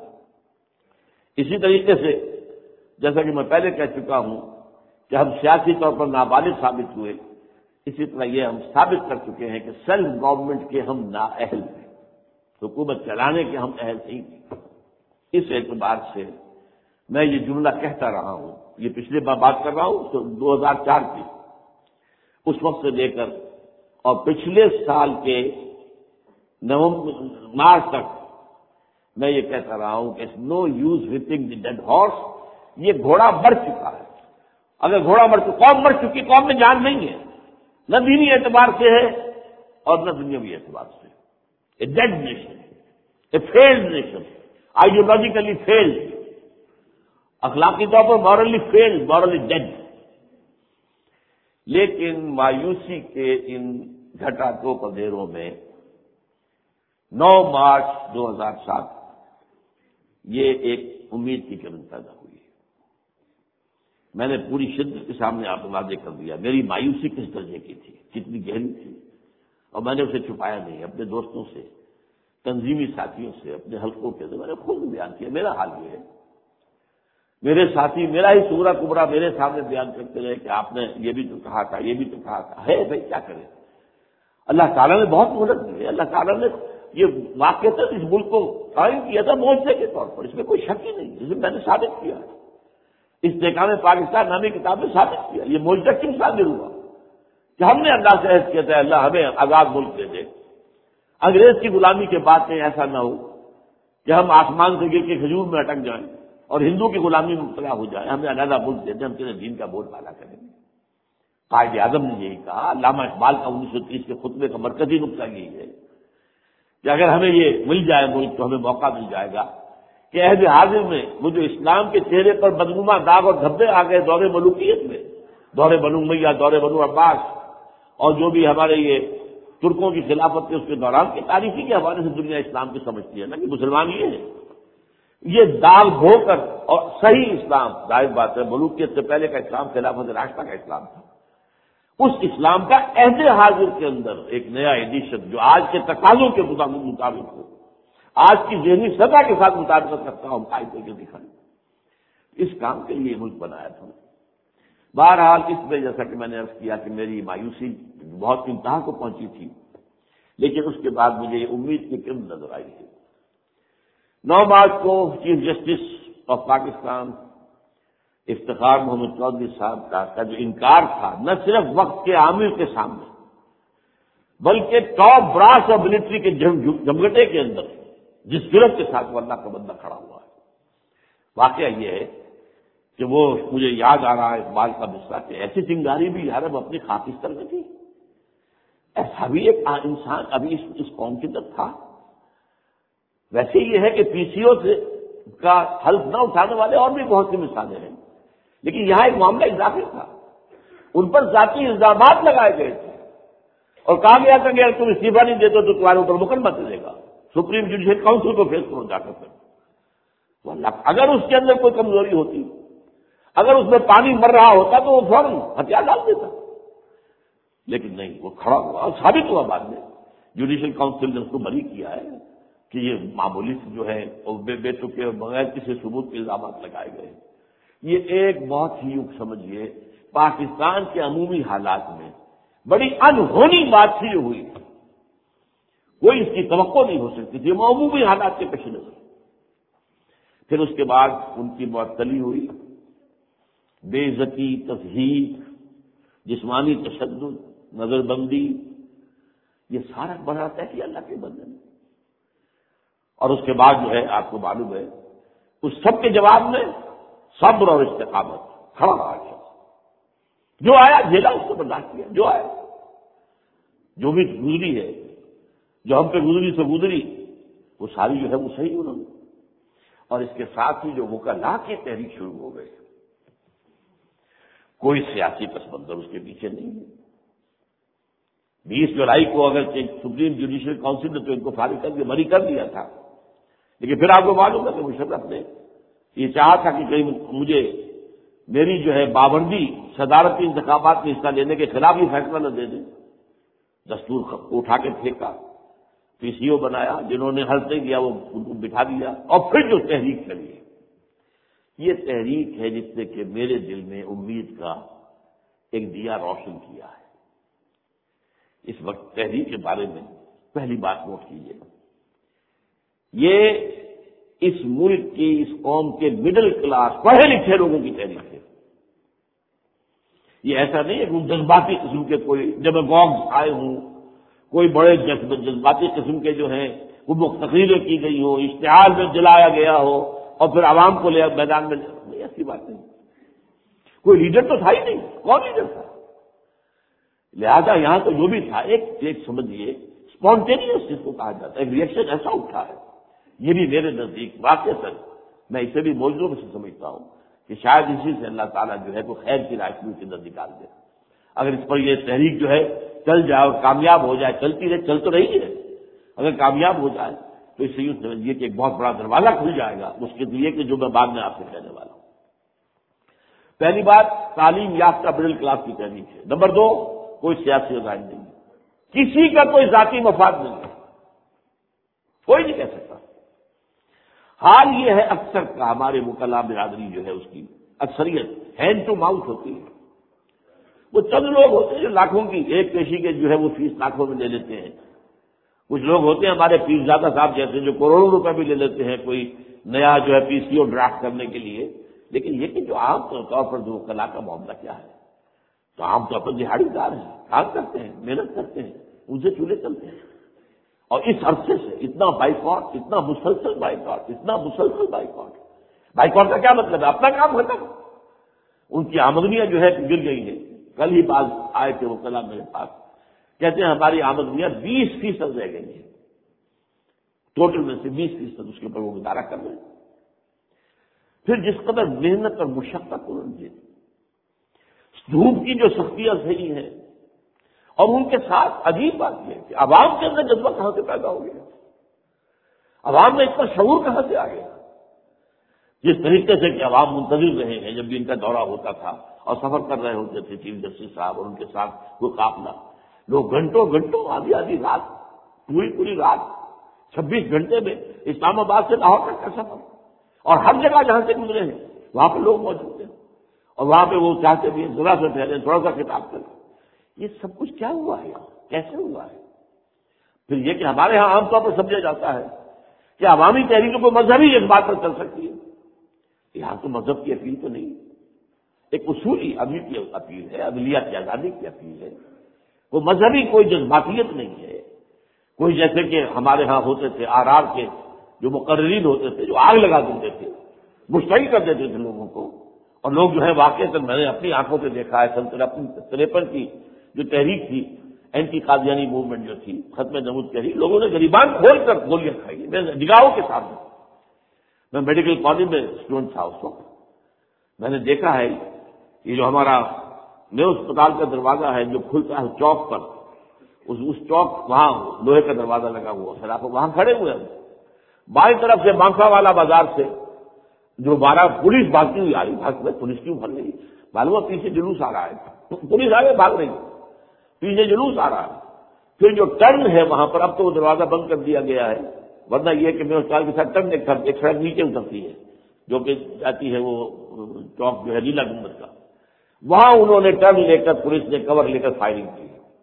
اسی طریقے سے جیسا کہ میں پہلے کہہ چکا ہوں کہ ہم سیاسی طور پر نابالغ ثابت ہوئے، اسی طرح یہ ہم ثابت کر چکے ہیں کہ سیلف گورنمنٹ کے ہم نااہل ہیں، حکومت چلانے کے ہم اہل نہیں ہیں. اس اعتبار سے میں یہ جملہ کہتا رہا ہوں، یہ پچھلے بار بات کر رہا ہوں تو دو ہزار چار کی، اس وقت سے لے کر اور پچھلے سال کے نومبر مارچ تک میں یہ کہتا رہا ہوں کہ no use whipping the dead horse. یہ گھوڑا مر چکا ہے. اگر گھوڑا مر چکا، قوم مر چکی، قوم میں جان نہیں ہے، نہ دینی اعتبار سے ہے اور نہ دنیاوی اعتبار سے. A dead nation, a failed nation, ideologically failed, اخلاقی طور پر مورلی فیلڈ، مورلی ڈیڈ. لیکن مایوسی کے ان گھٹا دو پدھیروں میں نو مارچ دو ہزار سات یہ ایک امید کی کرن پیدا ہوئی. میں نے پوری شدت کے سامنے آپ کو واضح کر دیا میری مایوسی کس درجے کی تھی، کتنی گہری تھی، اور میں نے اسے چھپایا نہیں. اپنے دوستوں سے، تنظیمی ساتھیوں سے، اپنے حلقوں کے میں نے خود بیان کیا. میرا حال یہ ہے، میرے ساتھی میرا ہی سورا کبرا میرے سامنے بیان کرتے رہے کہ آپ نے یہ بھی تو کہا تھا، یہ بھی تو کہا تھا. ہے بھائی کیا کریں، اللہ تعالیٰ نے بہت مدد دی ہے. اللہ تعالیٰ نے یہ واقعہ اس ملک کو قائم کیا تھا معجزے کے طور پر، اس میں کوئی شک ہی نہیں. جسے میں نے ثابت کیا، استحکام پاکستان نامی کتاب میں ثابت کیا. یہ معجزہ کیوں صادر ہوا کہ ہم نے اللہ سے عہد کیا تھا اللہ ہمیں آزاد ملک دے دے. انگریز کی غلامی کے بعد میں ایسا نہ ہو کہ ہم آسمان سے گر کے کھجور میں اٹک جائیں اور ہندو کی غلامی میں مبتلا ہو جائیں. ہمیں علیحدہ ملک دے دیں، ہم تیرے دین کا بول بالا کریں گے. قائد اعظم نے یہی کہا. علامہ اقبال کا انیس سو تیس کے خطبے کا مرکزی نقطہ یہی ہے کہ اگر ہمیں یہ مل جائے ملک تو ہمیں موقع مل جائے گا کہ عہد حاضر میں وہ جو اسلام کے چہرے پر بدنما داغ اور دھبے آ گئے دور ملوکیت میں، دور بنو امیہ، دور بنو عباس، اور جو بھی ہمارے یہ ترکوں کی خلافت کے اس کے دوران کی تاریخی کے حوالے سے دنیا اسلام کی سمجھتی ہے نا کہ مسلمان یہ ہے، یہ داغ دھو کر، اور صحیح اسلام ظاہر بات ہے ملوکیت سے پہلے کا اسلام خلافت راشدہ کا اسلام تھا، اس اسلام کا عہد حاضر کے اندر ایک نیا ایڈیشن جو آج کے تقاضوں کے مطابق ہو، آج کی ذہنی سطح کے ساتھ مطابقت رکھتا ہوں قائد کر کے دکھائیں، اس کام کے لیے ملک بنایا تھا۔ بہرحال اس میں جیسا کہ میں نے عرض کیا کہ میری مایوسی بہت انتہا کو پہنچی تھی، لیکن اس کے بعد مجھے یہ امید کی کرن نظر آئی ہے۔ نو مارچ کو chief justice of Pakistan Iftikhar Muhammad Chaudhry صاحب کا کا جو انکار تھا، نہ صرف وقت کے عامر کے سامنے بلکہ ٹاپ براس اور ملٹری کے جمگٹے کے اندر جس گرفت کے ساتھ وہ اللہ کا بندہ کھڑا ہوا ہے، واقعہ یہ ہے کہ وہ مجھے یاد آ رہا ہے اقبال کا مصرع کہ ایسی چنگاری بھی یار اب اپنی خاکستر میں تھی، ایسا بھی ایک انسان ابھی اس, اس قوم کے اندر تھا۔ ویسے یہ ہے کہ پی سی او سے کا حلف نہ اٹھانے والے اور بھی بہت سی مثالیں ہیں، لیکن یہاں ایک معاملہ اضافی تھا، ان پر ذاتی الزامات لگائے گئے تھے اور کہا گیا تھا کہ اگر تم استعفیٰ نہیں دیتے تو تمہارے اوپر مقدمہ چلے گا، سپریم جوڈیشل کاؤنسل کو فیس کرو جا کر۔ اگر اس کے اندر کوئی کمزوری ہوتی، اگر اس میں پانی مر رہا ہوتا تو وہ فوراً ہتھیار ڈال دیتا، لیکن نہیں، وہ کھڑا ہوا اور ثابت ہوا بعد میں جوڈیشل کاؤنسل نے اس کو بری کیا ہے کہ یہ معمولی سے جو ہے بے بے تکے اور بغیر کسی ثبوت کے الزامات لگائے گئے۔ یہ ایک بہت ہی سمجھیے پاکستان کے عمومی حالات میں بڑی انہونی بات تھی جو ہوئی، کوئی اس کی توقع نہیں ہو سکتی تھی عمومی حالات کے پیش نظر۔ پھر اس کے بعد ان کی معطلی ہوئی، بے عزتی، تضحیک، جسمانی تشدد، نظر بندی، یہ سارا بڑھاتا ہے کہ اللہ کے بندے نے۔ اور اس کے بعد جو ہے آپ کو معلوم ہے اس سب کے جواب میں صبر اور استقامت، کھڑا رہا شخص، جو آیا جھیلا، اس کو برداشت کیا، جو آیا، جو بھی گزری ہے، جو ہم پہ گزری سے گزری، وہ ساری جو ہے وہ صحیح انہوں نے۔ اور اس کے ساتھ ہی جو وکلاء کی تحریک شروع ہو گئی، کوئی سیاسی پس منظر اس کے پیچھے نہیں ہے۔ بیس جولائی کو اگر سپریم جوڈیشل کاؤنسل نے تو ان کو فارغ کر کے بری کر دیا تھا، لیکن پھر آپ کو معلوم ہے کہ مشرف نے یہ چاہا تھا کہ کہیں مجھے میری جو ہے پابندی صدارتی انتخابات میں حصہ لینے کے خلاف ہی فیصلہ نہ دے دیں، دستور اٹھا کے پھینکا، پی سی او بنایا، جنہوں نے حل نہیں کیا وہ ان کو بٹھا دیا، اور پھر جو تحریک چلی، یہ تحریک ہے جس نے کہ میرے دل میں امید کا ایک دیا روشن کیا ہے۔ اس وقت تحریک کے بارے میں پہلی بات نوٹ کیجیے، یہ اس ملک کی، اس قوم کے مڈل کلاس پڑھے لکھے لوگوں کی تحریک ہے۔ یہ ایسا نہیں ہے کہ جذباتی قسم کے کوئی ڈیماگوگز آئے ہوں، کوئی بڑے جذباتی قسم کے جو ہیں وہ تقریریں کی گئی ہو، اشتہار میں جلایا گیا ہو اور پھر عوام کو لے میدان میں نہیں، ایسی بات نہیں۔ کوئی لیڈر تو تھا ہی نہیں، کون لیڈر تھا؟ لہذا یہاں تو جو بھی تھا ایک ایک سمجھیے اسپونٹینیس جس کو کہا جاتا ہے، ایک ریئیکشن ایسا اٹھا ہے۔ یہ بھی میرے نزدیک واقع سر میں اسے بھی موضوع میں سے سمجھتا ہوں کہ شاید اسی سے اللہ تعالیٰ جو ہے وہ خیر کی روشنی کے اندر نکال دے۔ اگر اس پر یہ تحریک جو ہے چل جائے اور کامیاب ہو جائے، چلتی رہے، چل تو رہی ہے، اگر کامیاب ہو جائے تو اس سے یوں سمجھیے کہ ایک بہت بڑا دروازہ کھل جائے گا اس کے لیے کہ جو میں بعد میں آپ سے کہنے والا ہوں۔ پہلی بات تعلیم یافتہ مڈل کلاس کی تحریک ہے۔ نمبر دو، کوئی سیاسی رائے نہیں، کسی کا کوئی ذاتی مفاد نہیں ہے، کوئی نہیں کہہ سکتا۔ حال یہ ہے اکثر کا ہمارے وکلاء برادری جو ہے اس کی اکثریت ہینڈ ٹو ماؤتھ ہوتی ہے۔ وہ چند لوگ ہوتے ہیں جو لاکھوں کی ایک پیشی کے جو ہے وہ فیس لاکھوں میں لے لیتے ہیں، کچھ لوگ ہوتے ہیں ہمارے پیرزادہ صاحب جیسے جو کروڑوں روپے بھی لے لیتے ہیں کوئی نیا جو ہے پی سی او ڈرافٹ کرنے کے لیے۔ لیکن یہ کہ جو عام طور پر جو وکلاء کا معاملہ کیا ہے، تو عام طور پر دہاڑی دار ہیں، کام کرتے ہیں، محنت کرتے ہیں، ان سے چولہے چلتے ہیں، اور اس عرصے سے اتنا بائیکاٹ، اتنا مسلسل بائیکاٹ، اتنا مسلسل بائیکاٹ بائیکاٹ کا کیا مطلب ہے؟ اپنا کام ختم، ان کی آمدنیاں جو ہے گر گئی ہیں۔ کل ہی بعض آئے تھے وکلاء میرے پاس، کہتے ہیں ہماری آمدنیاں بیس فیصد رہ گئی ہیں، ٹوٹل میں سے بیس فیصد اس کے اوپر وہ گزارا کر رہے ہیں۔ پھر جس قدر محنت اور مشقت انہوں نے دھوپ کی جو سختیاں صحیح ہیں، اور ان کے ساتھ عجیب بات یہ ہے کہ عوام کے اندر جذبہ کہاں سے پیدا ہو گیا، عوام میں اس پر شعور کہاں سے آ گیا؟ جس طریقے سے کہ عوام منتظر رہے ہیں جب بھی ان کا دورہ ہوتا تھا اور سفر کر رہے ہوتے تھے چیف جسٹس صاحب اور ان کے ساتھ وہ قافلہ، لوگ گھنٹوں گھنٹوں آدھی آدھی رات، پوری پوری رات، چھبیس گھنٹے میں اسلام آباد سے لاہور تک کا سفر، اور ہر جگہ جہاں سے گزرے ہیں وہاں پہ لوگ موجود ہیں، اور وہاں پہ وہ چاہتے بھی ذرا سے ٹھہرے، تھوڑا سا خطاب کریں۔ یہ سب کچھ کیا ہوا ہے، کیسے ہوا ہے؟ پھر یہ کہ ہمارے ہاں عام طور پر سمجھا جاتا ہے کہ عوامی تحریکوں کو مذہبی جذبات پر چل سکتی ہے، یہاں تو مذہب کی اپیل تو نہیں، ایک اصولی عدل کی اپیل ہے، عدلیہ کی آزادی کی اپیل ہے، وہ مذہبی کوئی جذباتیت نہیں ہے۔ کوئی جیسے کہ ہمارے ہاں ہوتے تھے آر آر کے جو مقررین ہوتے تھے، جو آگ لگا دیتے تھے، مشتعل کر دیتے تھے لوگوں کو، اور لوگ جو ہے واقعی میں نے اپنی آنکھوں سے دیکھا ہے، سن تریپن کی جو تحریک تھی، اینٹی قادیانی موومنٹ جو تھی، ختم نمود تحریک، لوگوں نے گریبان کھول کر گولیاں کھائی میں نگاہوں کے سامنے۔ میں میڈیکل کالج میں اسٹوڈنٹ تھا اس وقت، میں نے دیکھا ہے یہ جو ہمارا نیو اسپتال کا دروازہ ہے جو کھلتا ہے چوک پر، اس اس چوک وہاں لوہے کا دروازہ لگا ہوا، پھر آپ وہاں کھڑے ہوئے ہیں، بائیں طرف سے بانکا والا بازار سے جو بارہ پولیس بھاگتی ہوئی آ رہی، بھاگ میں پولیس کیوں بھاگ رہی معلوم ہے پیچھے جلوس آ رہا ہے، پولیس آگے بھاگ رہی، پیچھے جلوس آ رہا ہے۔ پھر جو ٹرن ہے وہاں پر اب تو وہ دروازہ بند کر دیا گیا ہے، ورنہ یہ کہ میں اسپتال کے ساتھ ٹرن ایک ایک سڑک نیچے اترتی ہے جو کہ جاتی ہے وہ چوک جو ہے نیلا گنبد کا، وہاں انہوں نے ٹرن لے کر پولیس نے کور لے کر فائرنگ کی،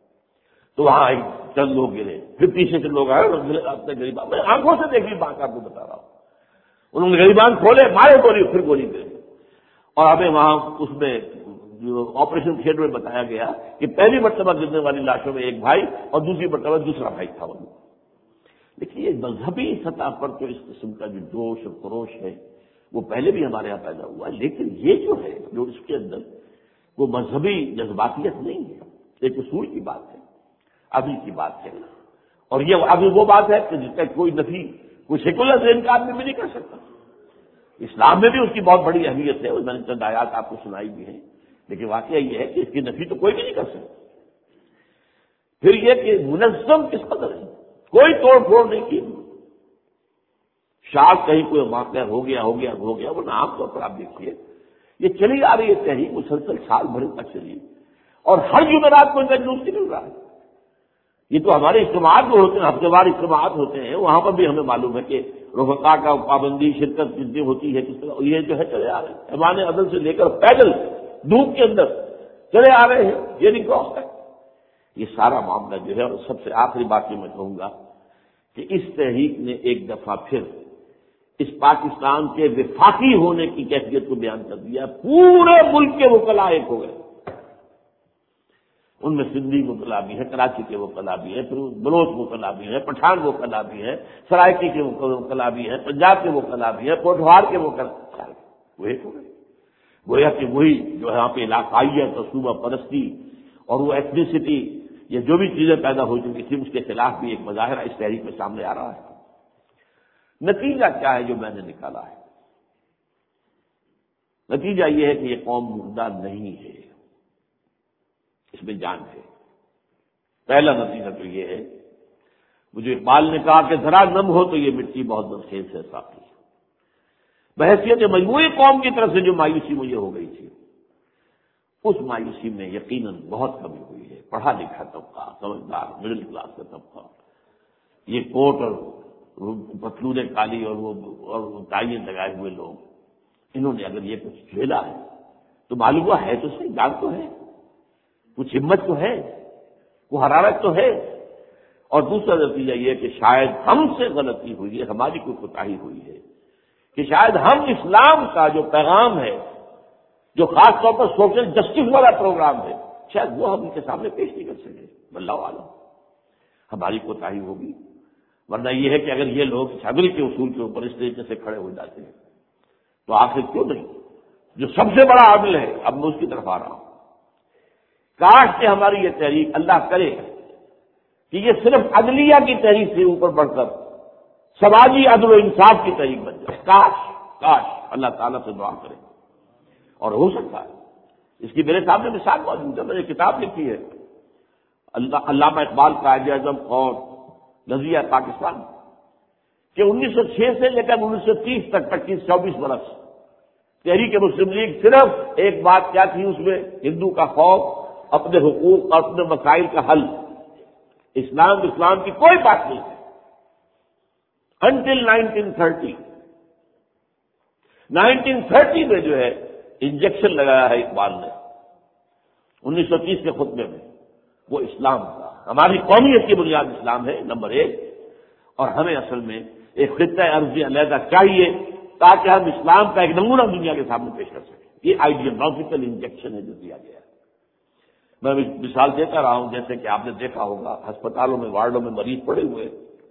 تو وہاں ایک چند لوگ گرے، پھر پیچھے سے لوگ آئے اپنے غریبان، میں آنکھوں سے دیکھی بات آپ کو بتا رہا ہوں، انہوں نے غریبان کھولے، مارے گولی، پھر گولی دے، اور ہمیں وہاں اس میں جو آپریشن تھیٹر میں بتایا گیا کہ پہلی مرتبہ گرنے والی لاشوں میں ایک بھائی اور دوسری مرتبہ دوسرا بھائی تھا۔ وہ لیکن یہ مذہبی سطح پر تو اس قسم کا جو جوش اور خروش ہے وہ پہلے بھی ہمارے یہاں پیدا ہوا ہے، لیکن یہ جو ہے جو اس کے اندر وہ مذہبی جذباتیت نہیں ہے، ایک اصول کی بات ہے، عدل کی بات ہے، اور یہ ابھی وہ بات ہے کہ جس کا کوئی نفی کوئی سیکولر ذہن کا آدمی بھی نہیں کر سکتا۔ اسلام میں بھی اس کی بہت بڑی اہمیت ہے، میں نے چند آیات آپ کو سنائی بھی ہیں، لیکن واقعہ یہ ہے کہ اس کی نفی تو کوئی بھی نہیں کر سکتا۔ پھر یہ کہ منظم کس قدر ہے، کوئی توڑ پھوڑ نہیں کی، شاید کہیں کوئی واقعہ ہو گیا ہو گیا ہو گیا ورنہ عام طور پر آپ دیکھیے یہ چلی آ رہی ہے تحریک مسلسل سال بھر تک چلی، اور ہر جمعرات کو ان کا جلوس نکل رہا ہے۔ یہ تو ہمارے اجتماعات جو ہوتے ہیں، ہفتے وار اجتماعات ہوتے ہیں، وہاں پر بھی ہمیں معلوم ہے کہ رفقا کا پابندی شرکت کتنی ہوتی ہے، کس طرح یہ جو ہے چلے آ رہے ہیں، ایوان عدل سے لے کر پیدل دھوپ کے اندر چلے آ رہے ہیں، یہ نہیں کراس ہے۔ یہ سارا معاملہ جو ہے، اور سب سے آخری بات یہ میں کہوں گا کہ اس تحریک نے ایک دفعہ پھر اس پاکستان کے وفاقی ہونے کی کیفیت کو بیان کر دیا، پورے ملک کے وکلاء ایک ہو گئے، ان میں سندھی وکلاء بھی ہیں، کراچی کے وکلاء بھی ہیں، پھر بلوچ وکلاء بھی ہیں، پٹھان وکلاء بھی ہیں، سرائکی کے وکلاء بھی ہیں، پنجاب کے وکلاء بھی ہیں، پوٹھوہار کے وکلاء، وہ ایک ہو گئے۔ گویا کہ وہی جو یہاں پہ علاقائیت اور صوبہ پرستی اور وہ ایتھنیسٹی، یہ جو بھی چیزیں پیدا ہو چکی تھی اس کے خلاف بھی ایک مظاہرہ اس تحریک میں سامنے آ رہا ہے۔ نتیجہ کیا ہے جو میں نے نکالا ہے؟ نتیجہ یہ ہے کہ یہ قوم مردہ نہیں ہے، اس میں جان ہے۔ پہلا نتیجہ تو یہ ہے، مجھے اقبال نے کہا کہ ذرا نم ہو تو یہ مٹی بہت نرخیز ہے ساقی، بحیثیت مجموعی قوم کی طرف سے جو مایوسی مجھے ہو گئی تھی، اس مایوسی میں یقیناً بہت کمی ہوئی ہے۔ پڑھا لکھا طبقہ، سمجھدار مڈل کلاس کا طبقہ، یہ کوٹ اور پتلون کالی اور وہ اور ٹائی لگائے ہوئے لوگ، انہوں نے اگر یہ کچھ جھیلا ہے تو معلوم ہوا ہے تو صحیح، جان تو ہے، کچھ ہمت تو ہے، وہ حرارت تو ہے۔ اور دوسرا نتیجہ یہ کہ شاید ہم سے غلطی ہوئی ہے، ہماری کوئی کوتاہی ہوئی ہے کہ شاید ہم اسلام کا جو پیغام ہے، جو خاص طور پر سوشل جسٹس والا پروگرام ہے، شاید وہ ہم ان کے سامنے پیش نہیں کر سکے۔ واللہ عالم، ہماری کوتاہی ہوگی، ورنہ یہ ہے کہ اگر یہ لوگ عدل کے اصول کے اوپر اس طریقے سے کھڑے ہو جاتے ہیں تو آخر کیوں نہیں، جو سب سے بڑا عدل ہے، اب میں اس کی طرف آ رہا ہوں۔ کاش کہ ہماری یہ تحریک، اللہ کرے کہ یہ صرف عدلیہ کی تحریک سے اوپر بڑھ کر سماجی عدل و انصاف کی تحریک بن جائے، کاش کاش اللہ تعالیٰ سے دعا کریں، اور ہو سکتا ہے۔ اس کی میرے سامنے مثال موجود ہے، میں نے کتاب لکھی ہے علامہ اقبال قائد اعظم اور نظریہ پاکستان کہ انیس سو چھ سے لے کر انیس سو تیس تک پچیس چوبیس برس تحریک مسلم لیگ صرف ایک بات کیا تھی اس میں، ہندو کا خوف، اپنے حقوق اور اپنے مسائل کا حل، اسلام اسلام کی کوئی بات نہیں ہے until nineteen thirty nineteen thirty میں جو ہے انجیکشن لگایا ہے اقبال نے انیس سو تیس کے خطبے میں، وہ اسلام تھا۔ ہماری قومیت کی بنیاد اسلام ہے نمبر ایک، اور ہمیں اصل میں ایک خطہ عرضی علیحدہ چاہیے تاکہ ہم اسلام کا ایک نمونہ دنیا کے سامنے پیش کر سکیں۔ یہ آئیڈیالوجیکل انجیکشن ہے جو دیا گیا ہے۔ میں مثال دیتا رہا ہوں، جیسے کہ آپ نے دیکھا ہوگا ہسپتالوں میں وارڈوں میں مریض پڑے ہوئے،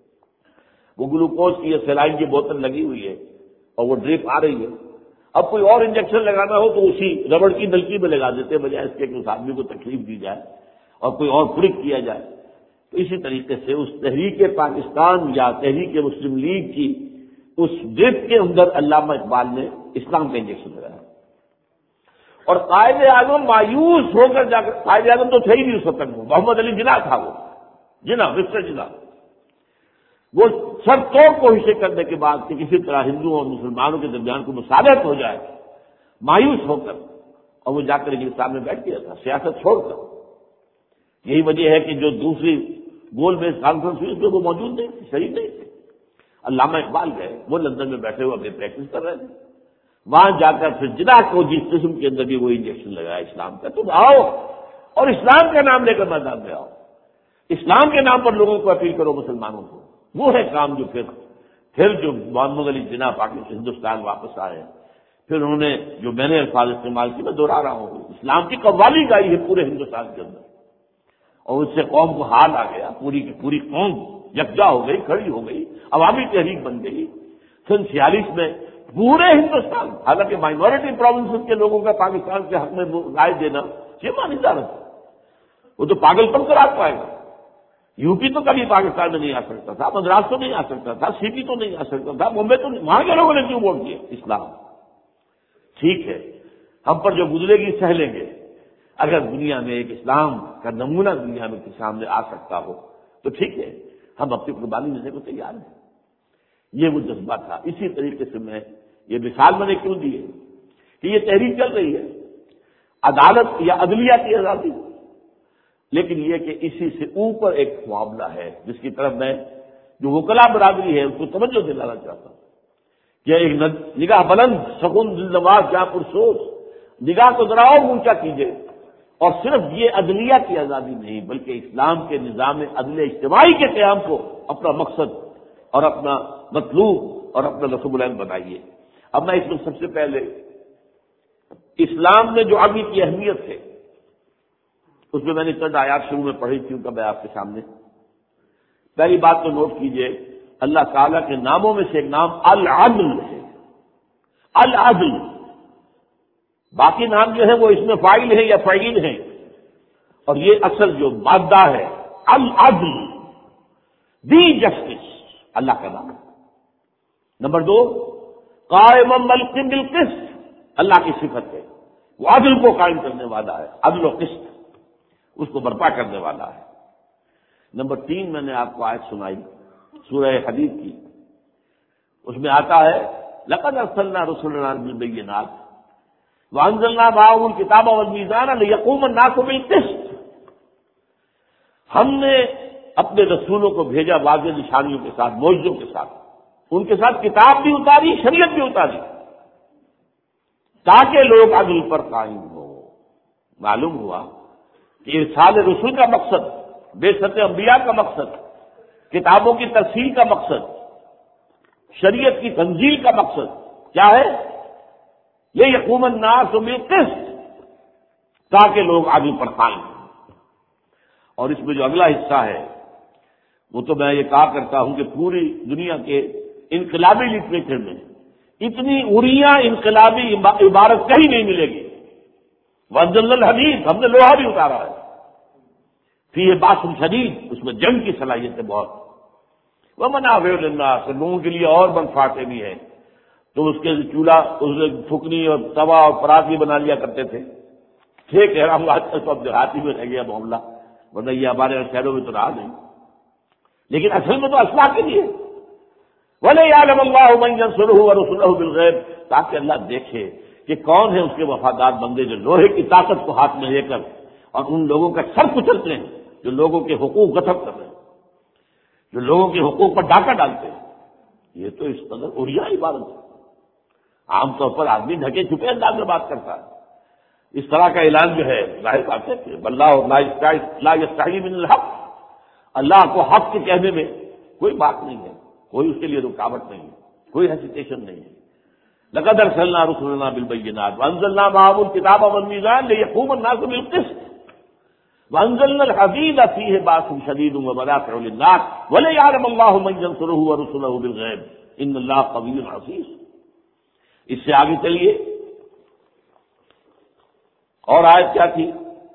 وہ گلوکوز کی یا سیلائن کی بوتل لگی ہوئی ہے اور وہ ڈرپ آ رہی ہے، اب کوئی اور انجیکشن لگانا ہو تو اسی ربڑ کی نلکی میں لگا دیتے بجائے اس کے کہ اس آدمی کو تکلیف دی جائے اور کوئی اور پرک کیا جائے۔ تو اسی طریقے سے اس تحریک پاکستان یا تحریک مسلم لیگ کی اس ڈرپ کے اندر علامہ اقبال نے اسلام کا انجیکشن لگایا، اور قائد اعظم مایوس ہو کر جا کر، قائد اعظم تو تھے ہی نہیں اس وقت، وہ محمد علی جناح تھا، وہ جناح مسٹر جناح، وہ سب توڑ کوششیں کرنے کے بعد کہ کسی طرح ہندوؤں اور مسلمانوں کے درمیان کو مصالحت ہو جائے، مایوس ہو کر، اور وہ جا کر کے سامنے بیٹھ گیا تھا سیاست چھوڑ کر۔ یہی وجہ ہے کہ جو دوسری گول میز کانفرنس ہوئی اس میں وہ موجود نہیں تھے، شریک نہیں تھے۔ علامہ اقبال گئے، وہ لندن میں بیٹھے ہوئے اپنی پریکٹس کر رہے تھے، وہاں جا کر پھر جناح کو جس قسم کے اندر بھی وہ انجیکشن لگایا اسلام کا، تم آؤ اور اسلام کا نام لے کر میدان میں آؤ، اسلام کے نام پر لوگوں کو اپیل کرو مسلمانوں کو۔ وہ ہے کام جو پھر پھر جو محمد علی جناح پاکستان ہندوستان واپس آئے، پھر انہوں نے جو میں نے الفاظ استعمال کی، میں دوہرا رہا ہوں، اسلام کی قوالی گائی ہے پورے ہندوستان کے اندر، اور اس سے قوم کو حال آ گیا، پوری کی پوری قوم یکجا ہو گئی، کھڑی ہو گئی، عوامی تحریک بن گئی۔ سن چھیالیس میں پورے ہندوستان، حالانکہ مائنورٹی پروونسز کے لوگوں کا پاکستان کے حق میں رائے دینا یہ مانی جا رہا تھا، وہ تو پاگل پن کر آ پائے گا۔ یو پی تو کبھی پاکستان میں نہیں آ سکتا تھا، مدراس تو نہیں آ سکتا تھا، سی پی تو نہیں آ سکتا تھا، بمبئی تو نہیں، وہاں کے لوگوں نے کیوں ووٹ دیا؟ اسلام ٹھیک ہے، ہم پر جو گزرے گی سہ لیں گے، اگر دنیا میں ایک اسلام کا نمونہ دنیا میں کسی سامنے آ سکتا ہو تو ٹھیک ہے، ہم اپنی قربانی دینے کو تیار ہیں۔ یہ وہ جذبہ تھا۔ اسی طریقے سے میں یہ مثال میں نے کیوں دی ہے کہ یہ تحریک چل رہی ہے عدالت یا عدلیہ کی آزادی، لیکن یہ کہ اسی سے اوپر ایک معاملہ ہے جس کی طرف میں جو وکلا برادری ہے اس کو توجہ دلانا چاہتا ہوں کہ ایک نگاہ بلند، سکون دل نواز، جہاں پرسوچ، نگاہ کو ذرا اور اونچا کیجیے، اور صرف یہ عدلیہ کی آزادی نہیں بلکہ اسلام کے نظام عدل اجتماعی کے قیام کو اپنا مقصد اور اپنا مطلوب اور اپنا نصب العین بنائیے۔ اب میں اس میں سب سے پہلے اسلام میں جو عدل کی اہمیت ہے اس میں میں نے چند آیات شروع میں پڑھی تھی، ان کا میں آپ کے سامنے پہلی بات تو نوٹ کیجئے، اللہ تعالیٰ کے ناموں میں سے ایک نام العدل ہے، العدل۔ باقی نام جو ہے وہ اس میں فاعل ہے یا فعیل ہیں، اور یہ اصل جو مادہ ہے العدل، دی جسٹس، اللہ کا نام۔ نمبر دو، قائم بالقسط، بالقسط، اللہ کی صفت ہے، وہ عدل کو قائم کرنے والا ہے، عدل و قسط اس کو برپا کرنے والا ہے۔ نمبر تین، میں نے آپ کو آیت سنائی سورہ حدید کی، اس میں آتا ہے لقد ارسلنا رسلنا بالبینات وانزلنا معهم الکتاب والمیزان لیقوم الناس بالقسط، ہم نے اپنے رسولوں کو بھیجا واضح نشانیوں کے ساتھ، معجزوں کے ساتھ، ان کے ساتھ کتاب بھی اتاری، شریعت بھی اتاری، تاکہ لوگ عدل پر قائم ہو۔ معلوم ہوا کہ ارسال رسول کا مقصد، بعثت انبیاء کا مقصد، کتابوں کی ترسیل کا مقصد، شریعت کی تنزیل کا مقصد کیا ہے؟ یہ یقوم الناس بالقسط، تاکہ لوگ عدل پر قائم ہوں۔ اور اس میں جو اگلا حصہ ہے وہ تو میں یہ کہا کرتا ہوں کہ پوری دنیا کے انقلابی لٹریچر میں اتنی اڑیاں انقلابی عبارت کہیں نہیں ملے گی۔ وانزلنا الحدید، ہم نے لوہا بھی اتارا ہے، فیہ باس شدید، اس میں جنگ کی صلاحیت ہے بہت، ومنافع للناس، لوگوں کے لیے اور منفعتیں بھی ہیں، تم اس کے چولہا اس میں پھکنی اور توا اور پراتی بنا لیا کرتے تھے. ٹھیک کہہ رہا ہوں، آج کل تو اب دیہاتی میں رہ گیا معاملہ، ورنہ یہ ہمارے شہروں میں تو رہا نہیں. لیکن اصل میں تو اصلاح کے لیے وَلِيَعْلَمَ اللَّهُ مَن يَنصُرُهُ وَرُسُلَهُ بِالْغَيْبِ، تاکہ اللہ دیکھے کہ کون ہے اس کے وفادار بندے جو لوہے کی طاقت کو ہاتھ میں لے کر اور ان لوگوں کا سر کچلتے ہیں جو لوگوں کے حقوق غصب کر رہے ہیں، جو لوگوں کے حقوق پر ڈاکہ ڈالتے ہیں. یہ تو اس قدر اڑیا عبارت ہے. عام طور پر آدمی ڈھکے چھپے انداز میں بات کرتا ہے. اس طرح کا اعلان جو ہے ظاہر بات ہے کہ اللہ لا یستحی من الحق، اللہ کو حق کے کہنے میں کوئی بات نہیں ہے، کوئی اس کے لیے رکاوٹ نہیں ہے، کوئی ہیسیٹیشن نہیں ہے. لقد ارسلنا رسلنا بالبینات وانزلنا معهم الکتاب والمیزان لیقوم الناس بالقسط وانزلنا الحدید فیہ باس شدید ومنافع للناس وليعلم الله من ينصره ورسله بالغیب ان اللہ قوی عزیز. اس سے آگے چلیے، اور آیت کیا تھی؟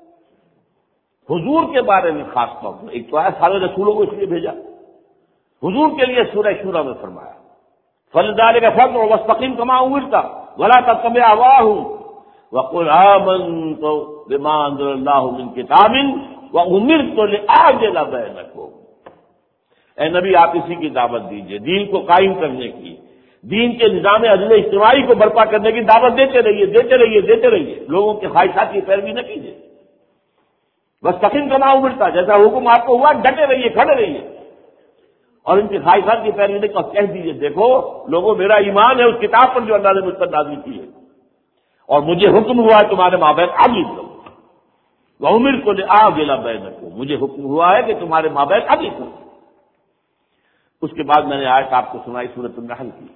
حضور کے بارے میں خاص طور پر ایک تو ہے سارے رسولوں کو اس لیے بھیجا، حضور کے لیے سورہ شورى میں فرمایا فَلِذَلِكَ فَادْعُ وَاسْتَقِمْ كَمَا أُمِرْتَ وَلَا تَتَّبِعْ أَهْوَاءَهُمْ وَقُلْ آمَنْتُ بِمَا أَنزَلَ اللَّهُ مِنْ كِتَابٍ وَأُمِرْتُ لِأَعْدِلَ بَيْنَكُمْ. اے نبی آپ اسی کی دعوت دیجیے، دین کو قائم کرنے کی، دین کے نظام عدل اجتماعی کو برپا کرنے کی دعوت دیتے رہیے دیتے رہیے دیتے رہیے لوگوں کے خواہشات کی پیروی نہ کیجیے. وَاسْتَقِمْ كَمَا أُمِرْتَ، جیسا حکم آپ کو ہوا ڈٹے رہیے، کھڑے رہیے، اور ان کی خواہشات کی پیروی نہیں کو کہہ دیجیے دیکھو لوگوں میرا ایمان ہے اس کتاب پر جو اللہ نے مجھ پر نازل کی ہے، اور مجھے حکم ہوا ہے تمہارے مابین عدل کرو. وَأُمِرْتُ لِأَعْدِلَ بَيْنَكُمْ، مجھے حکم ہوا ہے کہ تمہارے مابین عدل کرو. اس کے بعد میں نے آیت آپ کو سنائی سورۃ النحل کی.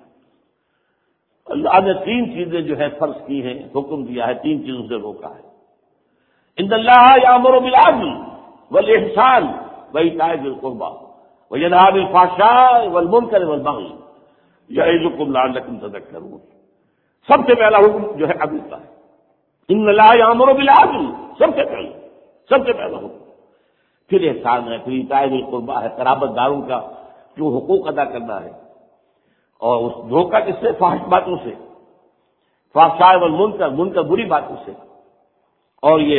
اللہ نے تین چیزیں جو ہے فرض کی ہیں، حکم دیا ہے، تین چیزوں سے روکا ہے. ان اللہ یامر بالعدل والاحسان وایتاء ذی القربى وینہی عن الفحشاء والمنکر والبغی یعظکم لعلکم تذکرون. سب سے پہلا حکم جو ہے عدل کا ہے. ان اللہ یامر بالعدل، سب سے پہلا سب سے پہلا حکم. پھر احسان ہے، پھر ایتاء ذی القربى ہے، قرابت داروں کا جو حقوق ادا کرنا ہے، اور اس دھوکہ کس سے؟ فحش باتوں سے، فحشاء والمنکر، منکر بری باتوں سے، اور یہ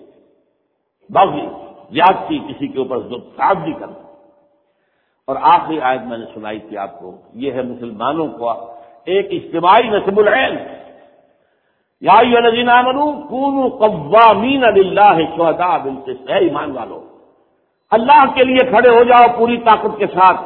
بغی زیادتی کسی کے اوپر تعدی کرنا. اور آخری آیت میں نے سنائی تھی آپ کو، یہ ہے مسلمانوں کو ایک اجتماعی نصب العین. یا ایھا الذین آمنوا کونوا قوامین للہ شہداء بالقسط. اے ایمان والو، اللہ کے لیے کھڑے ہو جاؤ پوری طاقت کے ساتھ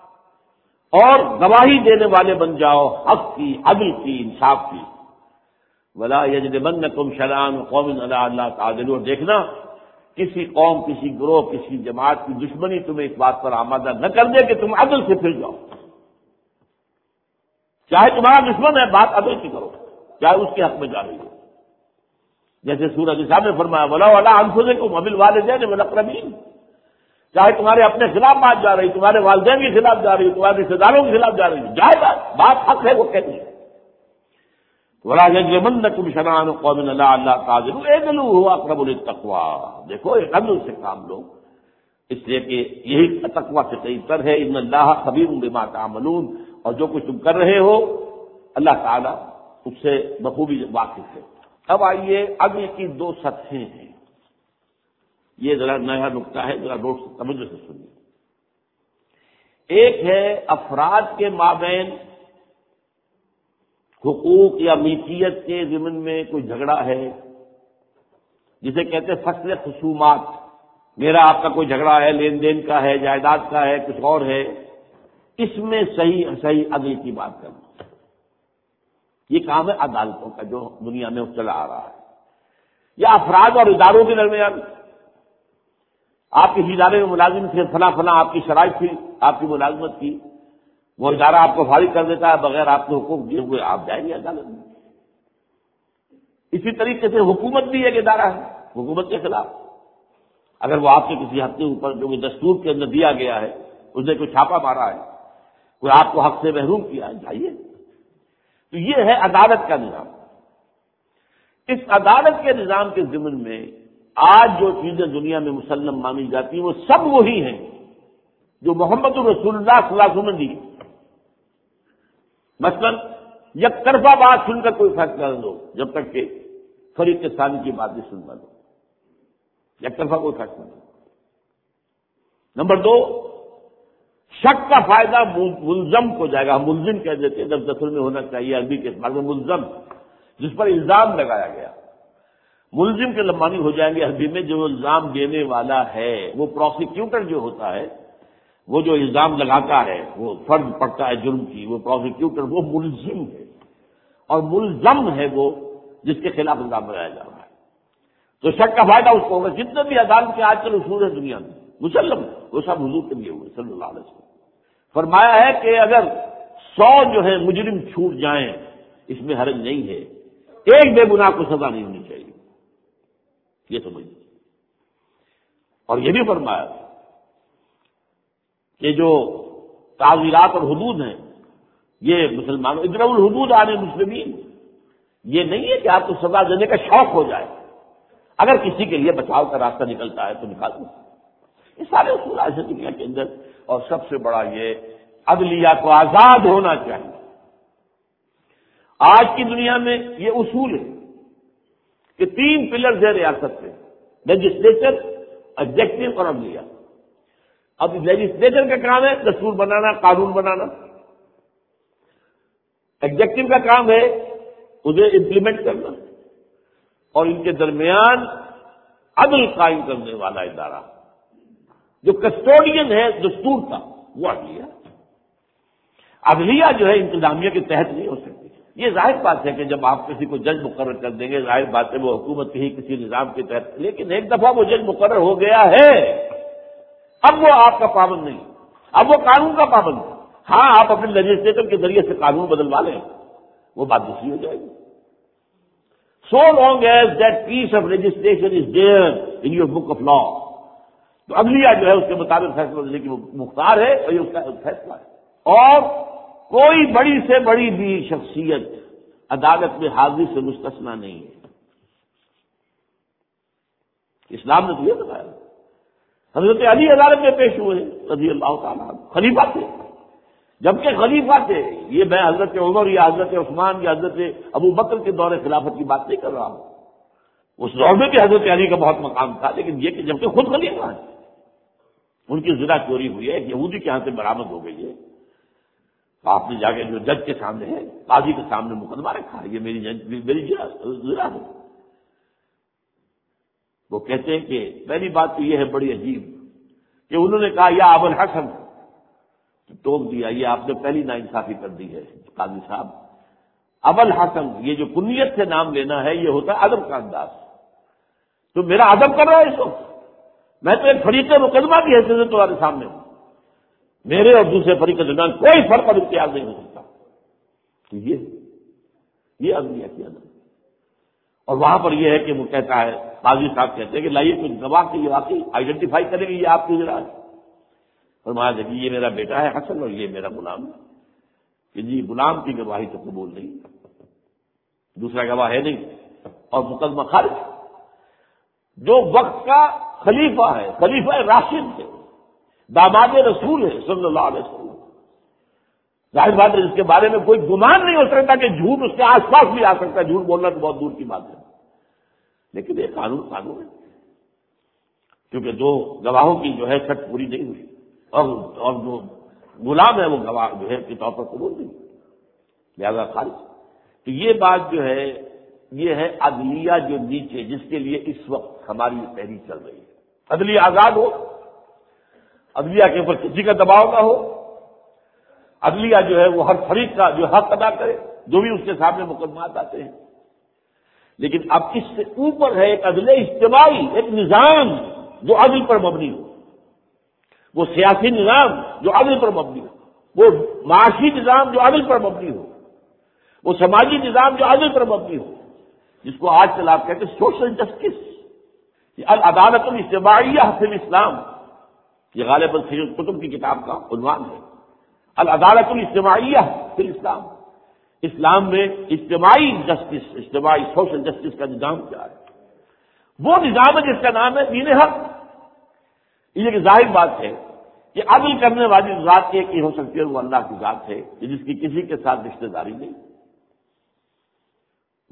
اور گواہی دینے والے بن جاؤ حق کی، عدل کی، انصاف کی. ولا یجرمنکم شنآن قوم علی الا تعدلوا، دیکھنا کسی قوم، کسی گروہ، کسی جماعت کی دشمنی تمہیں اس بات پر آمادہ نہ کر دے کہ تم عدل سے پھر جاؤ. چاہے تمہارا دشمن ہے، بات عدل کی کرو، چاہے اس کے حق میں جا رہی ہو. جیسے سورہ نساء میں فرمایا وَلَوْ عَلَىٰ أَنفُسِكُمْ وَبِالْوَالِدَيْنِ وَالْأَقْرَبِينَ، چاہے تمہارے اپنے خلاف بات جا رہی، تمہارے والدین کے خلاف جا رہی، تمہارے رشتے داروں کے خلاف جا رہی، جائے بات بات حق ہے وہ کہتی ہے. وَلَا يَجْرِمَنَّكُمْ شَنَآنُ قَوْمٍ عَلَىٰ أَلَّا تَعْدِلُوا اعْدِلُوا هُوَ أَقْرَبُ لِلتَّقْوَىٰ. دیکھو ایک عدل سے کام لو، اس لیے کہ یہی تقویٰ سے قریب تر ہے. ان اللہ خبیر بما تعملون، اور جو کچھ تم کر رہے ہو اللہ تعالیٰ اس سے بخوبی واقف ہے. اب آئیے عدل کی دو سطحیں ہیں. یہ ذرا نیا نقطہ ہے، ذرا نوٹ توجہ سے سنیے. ایک ہے افراد کے مابین حقوق یا ملکیت کے ضمن میں کوئی جھگڑا ہے، جسے کہتے ہیں فصل خصومات. میرا آپ کا کوئی جھگڑا ہے، لین دین کا ہے، جائیداد کا ہے، کچھ اور ہے، اس میں صحیح صحیح عدل کی بات کرنا. یہ کام ہے عدالتوں کا جو دنیا میں چلا آ رہا ہے. یا افراد اور اداروں کے درمیان، آپ کسی ادارے میں ملازم تھے، فلاں فلاں آپ کی شرائط تھی آپ کی ملازمت کی، وہ ادارہ آپ کو فارغ کر دیتا ہے بغیر آپ کے حقوق دیے ہوئے، آپ جائیں گے عدالت میں. اسی طریقے سے حکومت بھی ایک ادارہ ہے، حکومت کے خلاف اگر وہ آپ کے کسی حق کے اوپر جو دستور کے اندر دیا گیا ہے اس نے کوئی چھاپا مارا ہے، کوئی آپ کو حق سے محروم کیا ہے، جائیے. تو یہ ہے عدالت کا نظام. اس عدالت کے نظام کے ضمن میں آج جو چیزیں دنیا میں مسلم مانی جاتی ہیں وہ سب وہی ہیں جو محمد رسول اللہ صلی اللہ علیہ وسلم نے دی. مثلا یک طرفہ بات سن کر کوئی فیصلہ نہ دو جب تک کہ فریق ثانی کی بات نہیں سننا دو، یک طرفہ کوئی فیصلہ نہیں۔ نمبر دو، شک کا فائدہ ملزم کو جائے گا، ہم ملزم کہہ دیتے ہیں، جب دفل میں ہونا چاہیے عربی کے اعتبار میں ملزم، جس پر الزام لگایا گیا، ملزم کے لمانی ہو جائیں گے عربی میں جو الزام دینے والا ہے۔ وہ پروسیکیوٹر جو ہوتا ہے، وہ جو الزام لگاتا ہے، وہ فرض پڑتا ہے جرم کی، وہ پروسیکیوٹر وہ ملزم ہے، اور ملزم ہے وہ جس کے خلاف الزام لگایا جا رہا ہے۔ تو شک کا فائدہ اس کو ہوگا۔ جتنے بھی عدالت کے آج کل اصول ہے دنیا میں مسلم، وہ سب حضور کے لیے ہوئے صلی اللہ علیہ وسلم۔ فرمایا ہے کہ اگر سو جو ہے مجرم چھوٹ جائیں اس میں حرج نہیں ہے، ایک بے گناہ کو سزا نہیں ہونی چاہیے، یہ سمجھ لیجیے۔ اور یہ بھی فرمایا کہ جو تعزیرات اور حدود ہیں یہ مسلمانوں ادرا الحدود علی المسلمین، یہ نہیں ہے کہ آپ کو سزا دینے کا شوق ہو جائے، اگر کسی کے لیے بچاؤ کا راستہ نکلتا ہے تو نکال دو۔ یہ سارے اصول ایسے دنیا کے اندر، اور سب سے بڑا یہ عدلیہ کو آزاد ہونا چاہیے۔ آج کی دنیا میں یہ اصول ہے کہ تین پلرز ہیں ریاست کے، لیجسلیچر، ایگزیکٹو اور عدلیہ۔ اب لیجسلیچر کا کام ہے دستور بنانا، قانون بنانا، ایگزیکٹو کا کام ہے اسے امپلیمنٹ کرنا، اور ان کے درمیان عدل قائم کرنے والا ادارہ جو کسٹوڈین ہے دستور کا، وہ عدلیہ۔ عدلیہ جو ہے انتظامیہ کے تحت نہیں ہو سکتی۔ یہ ظاہر بات ہے کہ جب آپ کسی کو جج مقرر کر دیں گے، ظاہر بات ہے وہ حکومت کے ہی کسی نظام کے تحت، لیکن ایک دفعہ وہ جج مقرر ہو گیا ہے، اب وہ آپ کا پابند نہیں، اب وہ قانون کا پابند ہے۔ ہاں آپ اپنے لیجسلیٹر کے ذریعے سے قانون بدلوا لیں، وہ بات دوسری ہو جائے گی۔ So long as that piece of legislation is there in your book of law، تو عدلیہ جو ہے اس کے مطابق فیصلہ دینے کی وہ مختار ہے، اور یہ اس کا فیصلہ ہے۔ اور کوئی بڑی سے بڑی بھی شخصیت عدالت میں حاضری سے مستثنا نہیں ہے۔ اسلام نے تو یہ بتایا۔ حضرت علی عدالت میں پیش ہوئے رضی اللہ تعالیٰ عنہ، خلیفہ تھے، جبکہ خلیفہ تھے۔ یہ میں حضرت عمر یا حضرت عثمان یا حضرت ابو بکر کے دور خلافت کی بات نہیں کر رہا ہوں، اس دور میں بھی حضرت علی کا بہت مقام تھا، لیکن یہ کہ جبکہ خود خلیفہ ہیں، ان کی زنا چوری ہوئی ہے، ایک یہودی کے ہاں سے برآمد ہو گئی ہے، آپ نے جا کے جو جج کے سامنے ہے، قاضی کے سامنے مقدمہ رکھا ہے، یہ میری میری زنا ہے۔ وہ کہتے ہیں کہ پہلی بات تو یہ ہے بڑی عجیب کہ انہوں نے کہا یا ابو الحسن، ٹوک دیا، یہ آپ نے پہلی ناانصافی کر دی ہے قاضی صاحب۔ ابو الحسن یہ جو کنیت سے نام لینا ہے یہ ہوتا ہے ادب کا انداز، تو میرا ادب کر رہا ہے اس وقت، میں تو ایک فریق مقدمہ کی حیثیت سے تمہارے سامنے ہوں، میرے اور دوسرے فریق کے درمیان کوئی فرق اور امتیاز نہیں ہو سکتا۔ تو یہ یہ عدلیہ کیا نا۔ اور وہاں پر یہ ہے کہ وہ کہتا ہے، قاضی صاحب کہتے ہیں کہ لائیے کچھ گواہ کے یہ واقعی آئیڈینٹیفائی کریں گے یہ آپ کی ذرا ہے، فرمایا کہ یہ میرا بیٹا ہے حسن اور یہ میرا غلام ہے، کہ جی غلام کی گواہی تو قبول نہیں، دوسرا گواہ ہے نہیں، اور مقدمہ خارج۔ جو وقت کا خلیفہ ہے، خلیفہ راشد ہے، داماد رسول ہے صلی اللہ علیہ وسلم، ظاہر بات ہے اس کے بارے میں کوئی گمان نہیں ہو سکتا کہ جھوٹ اس کے آس پاس بھی آ سکتا ہے، جھوٹ بولنا تو بہت دور کی بات ہے، لیکن یہ قانون قانون ہے، کیونکہ دو گواہوں کی جو ہے شرط پوری نہیں ہوئی، اور اور جو غلام ہے وہ گواہ جو ہے کے طور پر قبول نہیں، لہذا خارج۔ تو یہ بات جو ہے یہ ہے عدلیہ جو نیچے، جس کے لیے اس وقت ہماری یہ تحریک چل رہی ہے۔ عدلیہ آزاد ہو، عدلیہ کے اوپر کسی کا دباؤ نہ ہو، عدلیہ جو ہے وہ ہر فریق کا جو حق ادا کرے، جو بھی اس کے سامنے مقدمات آتے ہیں۔ لیکن اب اس سے اوپر ہے ایک عدل اجتماعی، ایک نظام جو عدل پر مبنی ہو، وہ سیاسی نظام جو عدل پر مبنی ہو، وہ معاشی نظام جو عدل پر مبنی ہو، وہ سماجی نظام جو عدل پر مبنی ہو، جس کو آج کل آپ کہتے ہیں سوشل جسٹس، یہ العدالت الاجتماعیہ فی الاسلام، یہ غالباً سید قطب کی کتاب کا عنوان ہے، العدالت الاجتماعیہ فی الاسلام، اسلام میں اجتماعی جسٹس، اجتماعی سوشل جسٹس کا نظام کیا ہے؟ وہ نظام ہے جس کا نام ہے دین حق۔ یہ ایک ظاہر بات ہے کہ عدل کرنے والی ذات ایک ہی ہو سکتی ہے، وہ اللہ کی ذات ہے جس کی کسی کے ساتھ رشتہ داری نہیں،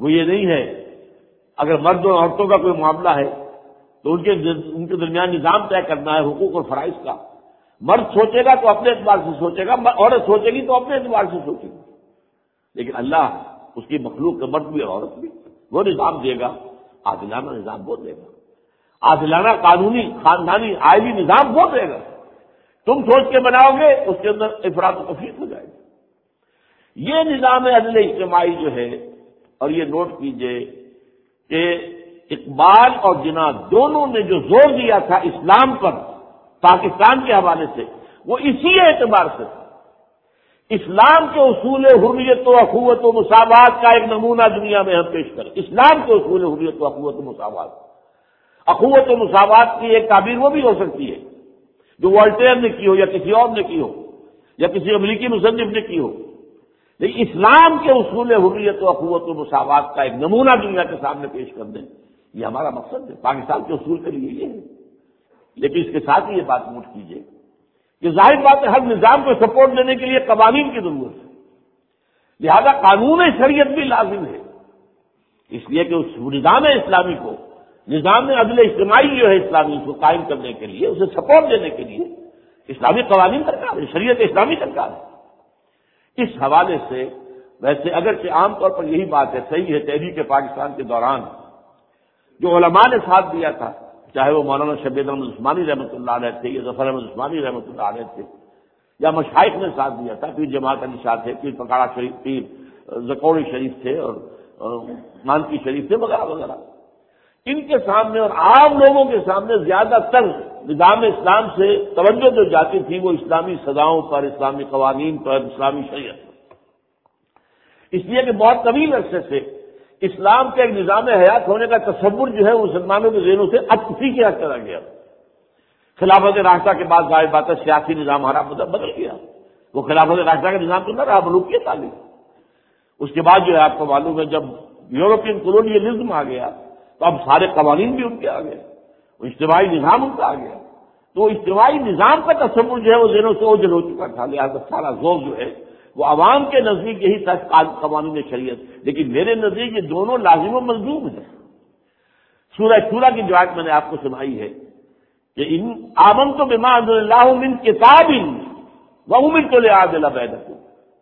وہ یہ نہیں ہے اگر مرد اور عورتوں کا کوئی معاملہ ہے تو ان کے ان کے درمیان نظام طے کرنا ہے حقوق اور فرائض کا. مرد سوچے گا تو اپنے اعتبار سے سوچے گا, عورت سوچے گی تو اپنے اعتبار سے سوچے گی. لیکن اللہ اس کی مخلوق کا مرد بھی اور عورت بھی وہ نظام دے گا, عادلانہ نظام وہ دے گا, عادلانہ قانونی خاندانی آئلی نظام وہ دے گا. تم سوچ کے بناؤ گے اس کے اندر افراط و تفریط ہو جائے گی. یہ نظام عدل اجتماعی جو ہے, اور یہ نوٹ کیجئے کہ اقبال اور جناح دونوں نے جو زور دیا تھا اسلام پر پاکستان کے حوالے سے, وہ اسی اعتبار سے تھا. اسلام کے اصول حریت و اخوت و مساوات کا ایک نمونہ دنیا میں ہم پیش کریں. اسلام کے اصول حریت و اخوت و مساوات, اخوت و مساوات کی ایک تعبیر وہ بھی ہو سکتی ہے جو والٹیر نے کی ہو یا کسی اور نے کی ہو یا کسی امریکی مصنف نے کی ہو. لیکن اسلام کے اصول حریت و اخوت و مساوات کا ایک نمونہ دنیا کے سامنے پیش کر دیں, یہ ہمارا مقصد ہے. پاکستان کے اصول کے لیے یہ ہے. لیکن اس کے ساتھ ہی یہ بات نوٹ کیجیے کہ ظاہر بات ہے ہر نظام کو سپورٹ دینے کے لیے قوانین کی ضرورت ہے, لہذا قانون شریعت بھی لازم ہے. اس لیے کہ اس نظام اسلامی کو, نظام عدل اجتماعی جو ہے اسلامی, اس کو قائم کرنے کے لیے, اسے سپورٹ دینے کے لیے اسلامی قوانین درکار ہے, شریعت اسلامی درکار ہے. اس حوالے سے ویسے اگرچہ عام طور پر یہی بات ہے, صحیح ہے, تحریک پاکستان کے دوران جو علماء نے ساتھ دیا تھا, چاہے وہ مولانا شبیر احمد عثمانی رحمۃ اللہ علیہ تھے یا ظفر احمد عثمانی رحمۃ اللہ علیہ تھے, یا مشائخ نے ساتھ دیا تھا, پیر جماعت علی شاہ تھے, پیر پکاڑا شریف, پیر زکوری شریف تھے اور مانکی شریف تھے وغیرہ وغیرہ, ان کے سامنے اور عام لوگوں کے سامنے زیادہ تر نظام اسلام سے توجہ جو جاتی تھی وہ اسلامی سزاؤں پر, اسلامی قوانین پر, اسلامی شریعت پر. اس لیے کہ بہت طویل عرصے سے اسلام کے ایک نظام حیات ہونے کا تصور جو ہے مسلمانوں کے ذہنوں سے اسی کے حد چلا گیا. خلافت راشدہ کے بعد ظاہر بات ہے سیاسی نظام ہمارا بدل گیا. وہ خلافت راشدہ کا نظام تو نہ رہا, ملوکیت آ گئی. اس کے بعد جو ہے آپ کو معلوم ہے جب یورپین کولونیلزم آ گیا تو اب سارے قوانین بھی ان کے آ گئے, اجتماعی نظام ان کا آ گیا. تو اجتماعی نظام کا تصور جو ہے وہ ذہنوں سے اوجھل ہو چکا تھا, لہٰذا سارا زور جو ہے وہ عوام کے نزدیک یہی تھا قوانین شریعت. لیکن میرے نزدیک یہ دونوں لازم و ملزوم ہیں. سورہ شورا کی جو آیت میں نے آپ کو سنائی ہے کہ ان آمنت بما انزل اللہ من کتاب وامرت لأعدل بینکم,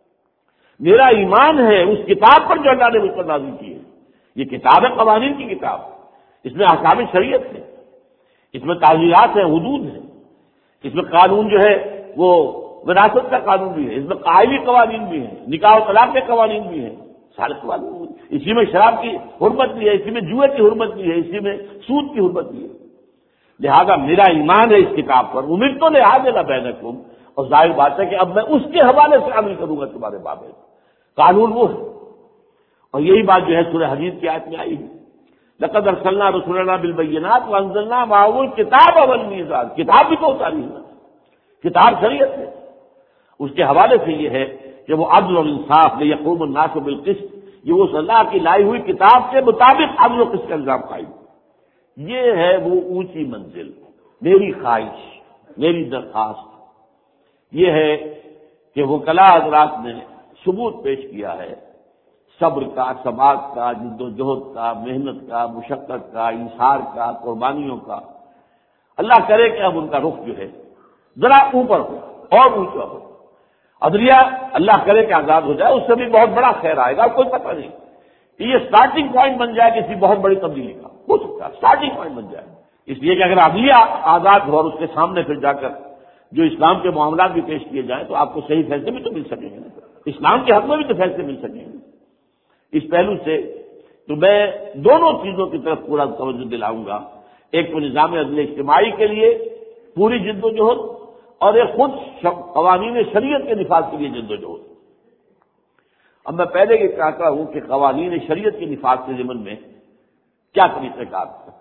میرا ایمان ہے اس کتاب پر جو اللہ نے مجھ پر نازل کی ہے. یہ کتاب ہے قوانین کی کتاب, اس میں احکام شریعت ہے, اس میں تعزیرات ہیں, حدود ہیں, اس میں قانون جو ہے وہ وراثت کا قانون بھی ہے, اس میں قائلی قوانین بھی ہیں, نکاح و طلاق کے قوانین بھی ہیں, سارے قوانین. اسی میں شراب کی حرمت بھی ہے, اسی میں جوئے کی حرمت بھی ہے, اسی میں سود کی حرمت بھی ہے. لہذا میرا ایمان ہے اس کتاب پر, امید تو لحاظ نہ بینکم, اور ظاہر بات ہے کہ اب میں اس کے حوالے سے عمل کروں گا تمہارے بابے. قانون وہ ہے. اور یہی بات جو ہے سورہ حدید کی آیت میں آئی ہے, لقد ارسلنا رسولنا بالبینات وانزلنا معه الکتاب والمیزان. کتاب بھی تو اتاری ہے, کتاب شریعت ہے. اس کے حوالے سے یہ ہے کہ وہ عدل اور انصاف لیقوم الناس بالقسط, یہ وہ اللہ کی لائی ہوئی کتاب کے مطابق عدل و قسط کا نظام قائم. یہ ہے وہ اونچی منزل. میری خواہش, میری درخواست یہ ہے کہ وکلاء حضرات نے ثبوت پیش کیا ہے صبر کا, ثبات کا, جد و جہد کا, محنت کا, مشقت کا, ایثار کا, قربانیوں کا. اللہ کرے کہ اب ان کا رخ جو ہے ذرا اوپر ہو اور اونچا ہو. عدلیہ اللہ کرے کہ آزاد ہو جائے, اس سے بھی بہت بڑا خیر آئے گا. کوئی پتہ نہیں کہ یہ سٹارٹنگ پوائنٹ بن جائے کسی بہت بڑی تبدیلی کا, ہو سکتا ہے سٹارٹنگ پوائنٹ بن جائے. اس لیے کہ اگر عدلیہ آزاد ہو اور اس کے سامنے پھر جا کر جو اسلام کے معاملات بھی پیش کیے جائیں تو آپ کو صحیح فیصلے بھی تو مل سکیں گے, اسلام کے حق میں بھی تو فیصلے مل سکیں گے. اس پہلو سے تو میں دونوں چیزوں کی طرف پورا توجہ دلاؤں گا. ایک تو نظام عدل اجتماعی کے لیے پوری جد و جہد, اور ایک خود قوانین شریعت کے نفاذ کے لیے جد و جہد. اب میں پہلے یہ کہتا ہوں کہ قوانین شریعت کے نفاذ کے ضمن میں کیا طریقہ کار ہے.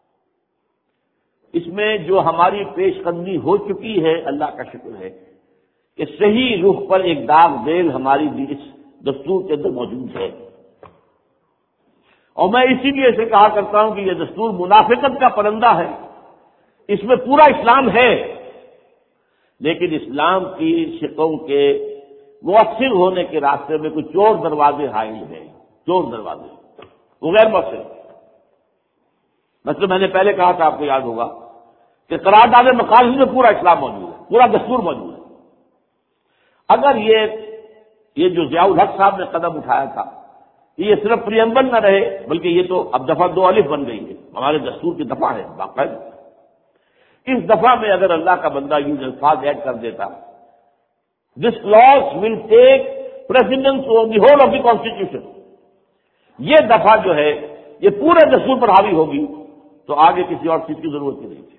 اس میں جو ہماری پیش قدمی ہو چکی ہے اللہ کا شکر ہے کہ صحیح رخ پر ایک داغ دیل ہماری اس دستور کے اندر موجود ہے. اور میں اسی لیے اسے کہا کرتا ہوں کہ یہ دستور منافقت کا پرندہ ہے. اس میں پورا اسلام ہے, لیکن اسلام کی شکوں کے مؤثر ہونے کے راستے میں کچھ چور دروازے حائل ہیں. چور دروازے وہ غیر مؤثر. مثلا میں نے پہلے کہا تھا، آپ کو یاد ہوگا کہ قرارداد مقاصد میں پورا اسلام موجود ہے، پورا دستور موجود ہے. اگر یہ یہ جو ضیاء الحق صاحب نے قدم اٹھایا تھا، یہ صرف پریمبل نہ رہے بلکہ یہ تو اب دفعہ دو الف بن گئی ہے، ہمارے دستور کی دفعہ ہے باقاعدہ. اس دفعہ میں اگر اللہ کا بندہ یوں الفاظ ایڈ کر دیتا، this class will take precedence of the whole of the constitution, یہ دفعہ جو ہے یہ پورے دستور پر حاوی ہوگی، تو آگے کسی اور چیز کی ضرورت ہی نہیں تھی.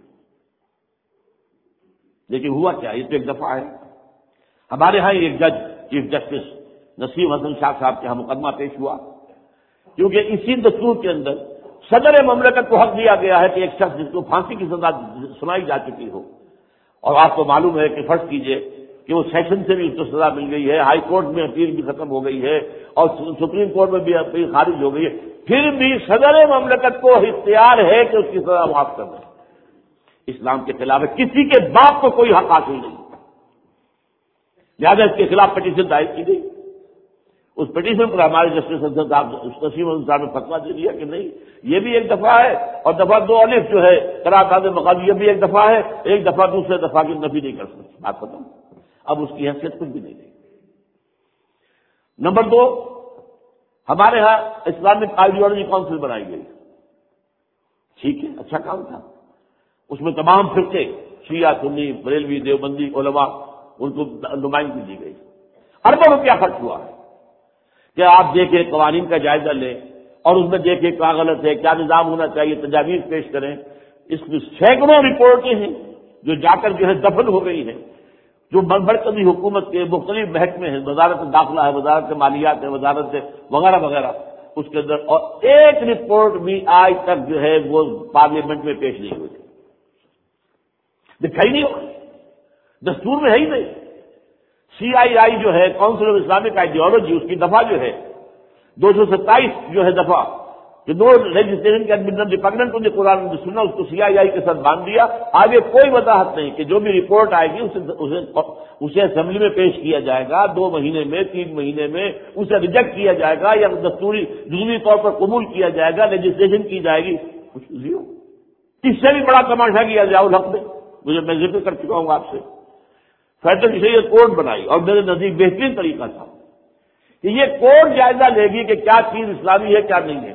لیکن ہوا کیا؟ یہ تو ایک دفعہ ہے. ہمارے ہاں ایک جج چیف جسٹس نسیم حسن شاہ صاحب کے ہاں مقدمہ پیش ہوا، کیونکہ اسی دستور کے اندر صدر مملکت کو حق دیا گیا ہے کہ ایک شخص جس کو پھانسی کی سزا سنائی جا چکی ہو، اور آپ کو معلوم ہے کہ فرض کیجئے کہ وہ سیشن سے بھی اس کو سزا مل گئی ہے، ہائی کورٹ میں اپیل بھی ختم ہو گئی ہے، اور سپریم کورٹ میں بھی اپیل خارج ہو گئی ہے، پھر بھی صدر مملکت کو اختیار ہے کہ اس کی سزا معاف کر دیں. اسلام کے خلاف ہے، کسی کے باپ کو کوئی حق حاصل نہیں. لہٰذا اس کے خلاف پٹیشن دائر کی گئی. اس پٹیشن پر ہمارے جسٹس حسن صاحب نسیم حسن صاحب نے فتویٰ دے دیا کہ نہیں، یہ بھی ایک دفعہ ہے، اور دفعہ دو الف جو ہے قرارداد مقاصد یہ بھی ایک دفعہ ہے، ایک دفعہ دوسرے دفعہ کی نفی نہیں کر سکتی. بات ختم. اب اس کی حیثیت کچھ بھی نہیں رہی. نمبر دو، ہمارے ہاں اسلامک آئیڈیالوجی کونسل بنائی گئی. ٹھیک ہے، اچھا کام تھا. اس میں تمام فرقے، شیعہ، سنی، بریلوی، دیوبندی، علماء، ان کو نمائندگی دی گئی. اربوں روپیہ خرچ ہوا ہے کہ آپ دیکھیں، قوانین کا جائزہ لیں اور اس میں دیکھیں کیا غلط ہے، کیا نظام ہونا چاہیے، تجاویز پیش کریں. اس میں سینکڑوں رپورٹیں ہیں جو جا کر جو ہے دفن ہو گئی ہیں، جو مرکزی حکومت کے مختلف محکمے ہیں، وزارت داخلہ ہے، وزارت مالیات ہے، وزارت وغیرہ وغیرہ، اس کے اندر، اور ایک رپورٹ بھی آج تک جو ہے وہ پارلیمنٹ میں پیش نہیں ہوئی. دکھائی نہیں ہو، دستور میں ہے ہی نہیں. سی آئی آئی جو ہے کاؤنسل آف اسلامک آئیڈیالوجی، اس کی دفعہ جو ہے دو سو ستائیس جو ہے دفعہ کہ نو لیجسلیشن کے administration repugnant to the Quran and Sunnah, اس کو سی آئی آئی کے ساتھ باندھ دیا. آگے کوئی وضاحت نہیں کہ جو بھی رپورٹ آئے گی اسے اسے اسے اسمبلی میں پیش کیا جائے گا، دو مہینے میں، تین مہینے میں اسے ریجیکٹ کیا جائے گا یا دستوری جزوی طور پر قبول کیا جائے گا، لیجسلیشن کی جائے گی. کچھ زیرو. اس سے بھی بڑا تماشا کیا ضیاء الحق نے، مجھے میں ذکر کر چکا ہوں آپ سے. فیڈرل شریعت کورٹ بنائی، اور میرے نزدیک بہترین طریقہ تھا کہ یہ کورٹ جائزہ لے گی کہ کیا چیز اسلامی ہے کیا نہیں ہے.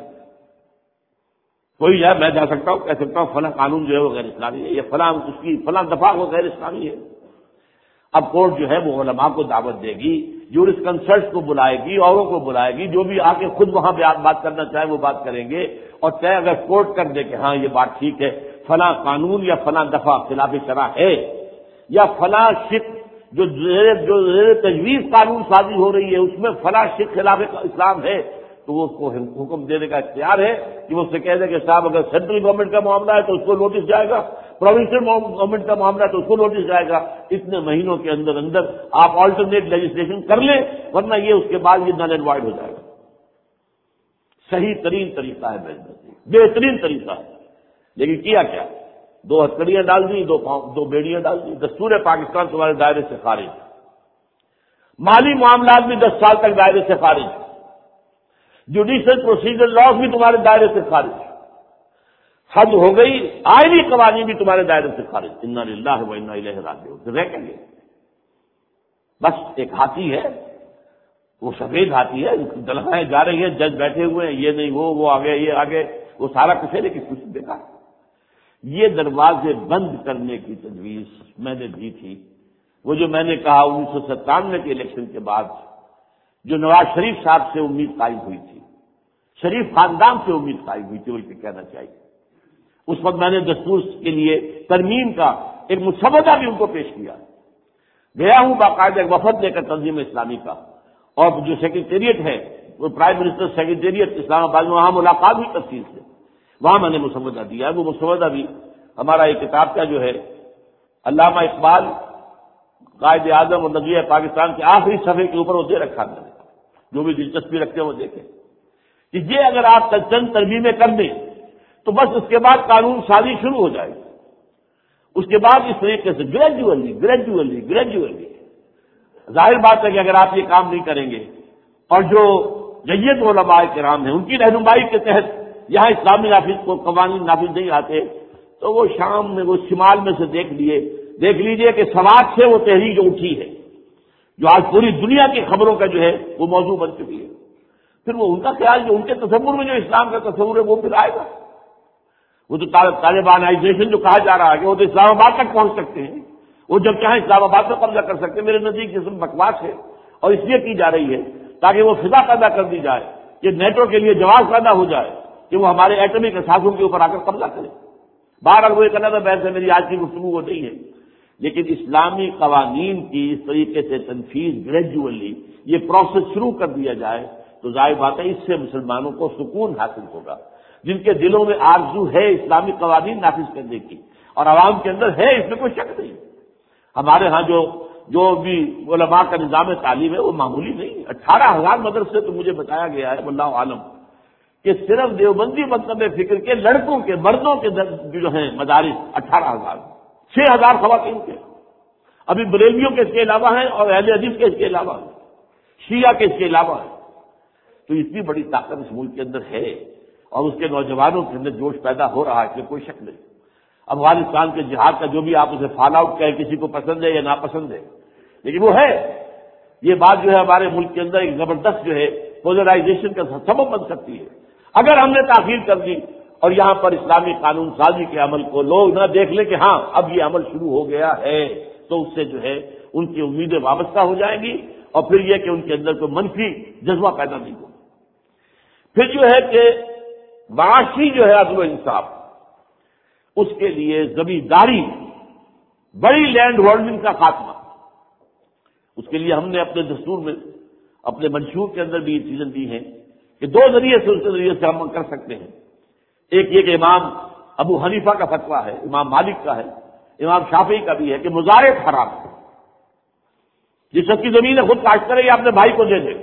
کوئی جائے، میں جا سکتا ہوں، کہہ سکتا ہوں فلاں قانون جو ہے وہ غیر اسلامی ہے، یہ فلاں اس کی فلاں دفعہ وہ غیر اسلامی ہے. اب کورٹ جو ہے وہ علماء کو دعوت دے گی، جورس کنسلٹس کو بلائے گی، اوروں کو بلائے گی، جو بھی آ کے خود وہاں بات کرنا چاہے وہ بات کریں گے. اور طے اگر کورٹ کر دے کہ ہاں یہ بات ٹھیک ہے، فلاں قانون یا فلاں دفعہ خلاف شرع ہے، یا فلاں شق جو جو تجویز قانون سازی ہو رہی ہے اس میں فلاں شق خلاف اسلام ہے، تو وہ اس کو حکم دینے کا اختیار ہے کہ وہ اس سے کہہ دے کہ صاحب اگر سینٹرل گورنمنٹ کا معاملہ ہے تو اس کو نوٹس جائے گا، پروونشل گورنمنٹ کا معاملہ ہے تو اس کو نوٹس جائے گا. اتنے مہینوں کے اندر اندر آپ آلٹرنیٹ لیجسلیشن کر لیں، ورنہ یہ اس کے بعد یہ نل اینڈ وائڈ ہو جائے گا. صحیح ترین طریقہ ہے، بہترین طریقہ ہے. لیکن کیا کیا؟ دو ہتھکڑیاں ڈال دی، دو دو بیڑیاں ڈال دی. دستور پاکستان تمہارے دائرے سے خارج، مالی معاملات بھی دس سال تک دائرے سے خارج، جوڈیشل پروسیجر لاز بھی تمہارے دائرے سے خارج، حد ہو گئی آئینی قوانین بھی تمہارے دائرے سے خارج. انا للہ و انا الیہ راجعون. رہ گے بس ایک ہاتھی ہے، وہ سفید ہاتھی ہے، دلہائیں جا رہی ہیں، جج بیٹھے ہوئے ہیں، یہ نہیں وہ وہ آگے یہ آگے، وہ سارا کچھ ہے لیکن کچھ دیکھا. یہ دروازے بند کرنے کی تجویز میں نے دی تھی. وہ جو میں نے کہا انیس سو ستانوے کے الیکشن کے بعد جو نواز شریف صاحب سے امید قائم ہوئی تھی، شریف خاندان سے امید قائم ہوئی تھی، بلکہ کہنا چاہیے، اس وقت میں نے دستور کے لیے ترمیم کا ایک مسودہ بھی ان کو پیش کیا. گیا ہوں باقاعدہ ایک وفد لے کر تنظیم اسلامی کا، اور جو سیکریٹریٹ ہے وہ پرائم منسٹر سیکریٹریٹ اسلام آباد میں، وہاں ملاقات ہوئی تفصیل سے، وہاں میں نے مسودہ دیا. وہ مسودہ بھی ہمارا ایک کتاب کا جو ہے علامہ اقبال قائد اعظم اور نبی پاکستان کے آخری صفحے کے اوپر وہ دے رکھا میں نے. جو بھی دلچسپی رکھتے ہیں وہ دیکھیں کہ یہ اگر آپ چند ترمیمیں کر دیں تو بس اس کے بعد قانون سازی شروع ہو جائے گی. اس کے بعد اس طریقے سے گریجولی گریجولی گریجولی ظاہر بات ہے کہ اگر آپ یہ کام نہیں کریں گے اور جو جید علماء کرام ہیں، ان کی رہنمائی کے تحت یہاں اسلامی نافذ کو قوانین نافذ نہیں آتے، تو وہ شام میں وہ شمال میں سے دیکھ لیے دیکھ لیجئے کہ سوات سے وہ تحریک جو اٹھی ہے، جو آج پوری دنیا کی خبروں کا جو ہے وہ موضوع بن چکی ہے، پھر وہ ان کا خیال جو ان کے تصور میں جو اسلام کا تصور ہے وہ پھر آئے گا۔ وہ تو طالبانائزیشن جو کہا جا رہا ہے کہ وہ تو اسلام آباد تک پہنچ سکتے ہیں، وہ جب چاہیں اسلام آباد میں قبضہ کر سکتے ہیں، میرے نزدیک جسم بکواس ہے، اور اس لیے کی جا رہی ہے تاکہ وہ فضا پیدا کر دی جائے کہ نیٹو کے لیے جواز پیدا ہو جائے کہ وہ ہمارے ایٹمی اثاثوں کے اوپر آ کر قبضہ کرے۔ بہرحال وہ ایک الگ بحث ہے، میری آج کی گفتگو وہ نہیں ہے، لیکن اسلامی قوانین کی اس طریقے سے تنفیذ گریجولی یہ پروسیس شروع کر دیا جائے تو ظاہر بات ہے اس سے مسلمانوں کو سکون حاصل ہوگا، جن کے دلوں میں آرزو ہے اسلامی قوانین نافذ کرنے کی اور عوام کے اندر ہے، اس میں کوئی شک نہیں۔ ہمارے ہاں جو جو بھی علماء کا نظام تعلیم ہے وہ معمولی نہیں، اٹھارہ ہزار مدرسے تو مجھے بتایا گیا ہے واللہ عالم کہ صرف دیوبندی مکتب فکر کے لڑکوں کے مردوں کے جو ہیں مدارس اٹھارہ ہزار، چھ ہزار خواتین کے، ابھی بریلویوں کے اس کے علاوہ ہیں اور اہل حدیث کے اس کے علاوہ ہیں، شیعہ کے اس کے علاوہ ہیں۔ تو اتنی بڑی طاقت اس ملک کے اندر ہے اور اس کے نوجوانوں کے اندر جوش پیدا ہو رہا ہے کہ کوئی شک نہیں۔ افغانستان کے جہاد کا جو بھی آپ اسے فال آؤٹ کہیں، کسی کو پسند ہے یا ناپسند ہے، لیکن وہ ہے، یہ بات جو ہے ہمارے ملک کے اندر ایک زبردست جو ہے پولرائزیشن کا سبب بن سکتی ہے اگر ہم نے تاخیر کر دی اور یہاں پر اسلامی قانون سازی کے عمل کو لوگ نہ دیکھ لیں کہ ہاں اب یہ عمل شروع ہو گیا ہے، تو اس سے جو ہے ان کی امیدیں وابستہ ہو جائیں گی اور پھر یہ کہ ان کے اندر کوئی منفی جذبہ پیدا نہیں ہوگا۔ پھر جو ہے کہ معاشی جو ہے عدل و انصاف، اس کے لیے زمینداری، بڑی لینڈ ہولڈنگ کا خاتمہ، اس کے لیے ہم نے اپنے دستور میں اپنے منشور کے اندر بھی یہ چیزیں دی ہیں کہ دو ذریعے سے اس کے ذریعے سے ہم کر سکتے ہیں۔ ایک یہ کہ امام ابو حنیفہ کا فتویٰ ہے، امام مالک کا ہے، امام شافعی کا بھی ہے کہ مزارع حرام ہے، جس شخص کی زمین ہے خود کاشت کرے یا اپنے بھائی کو دے دے۔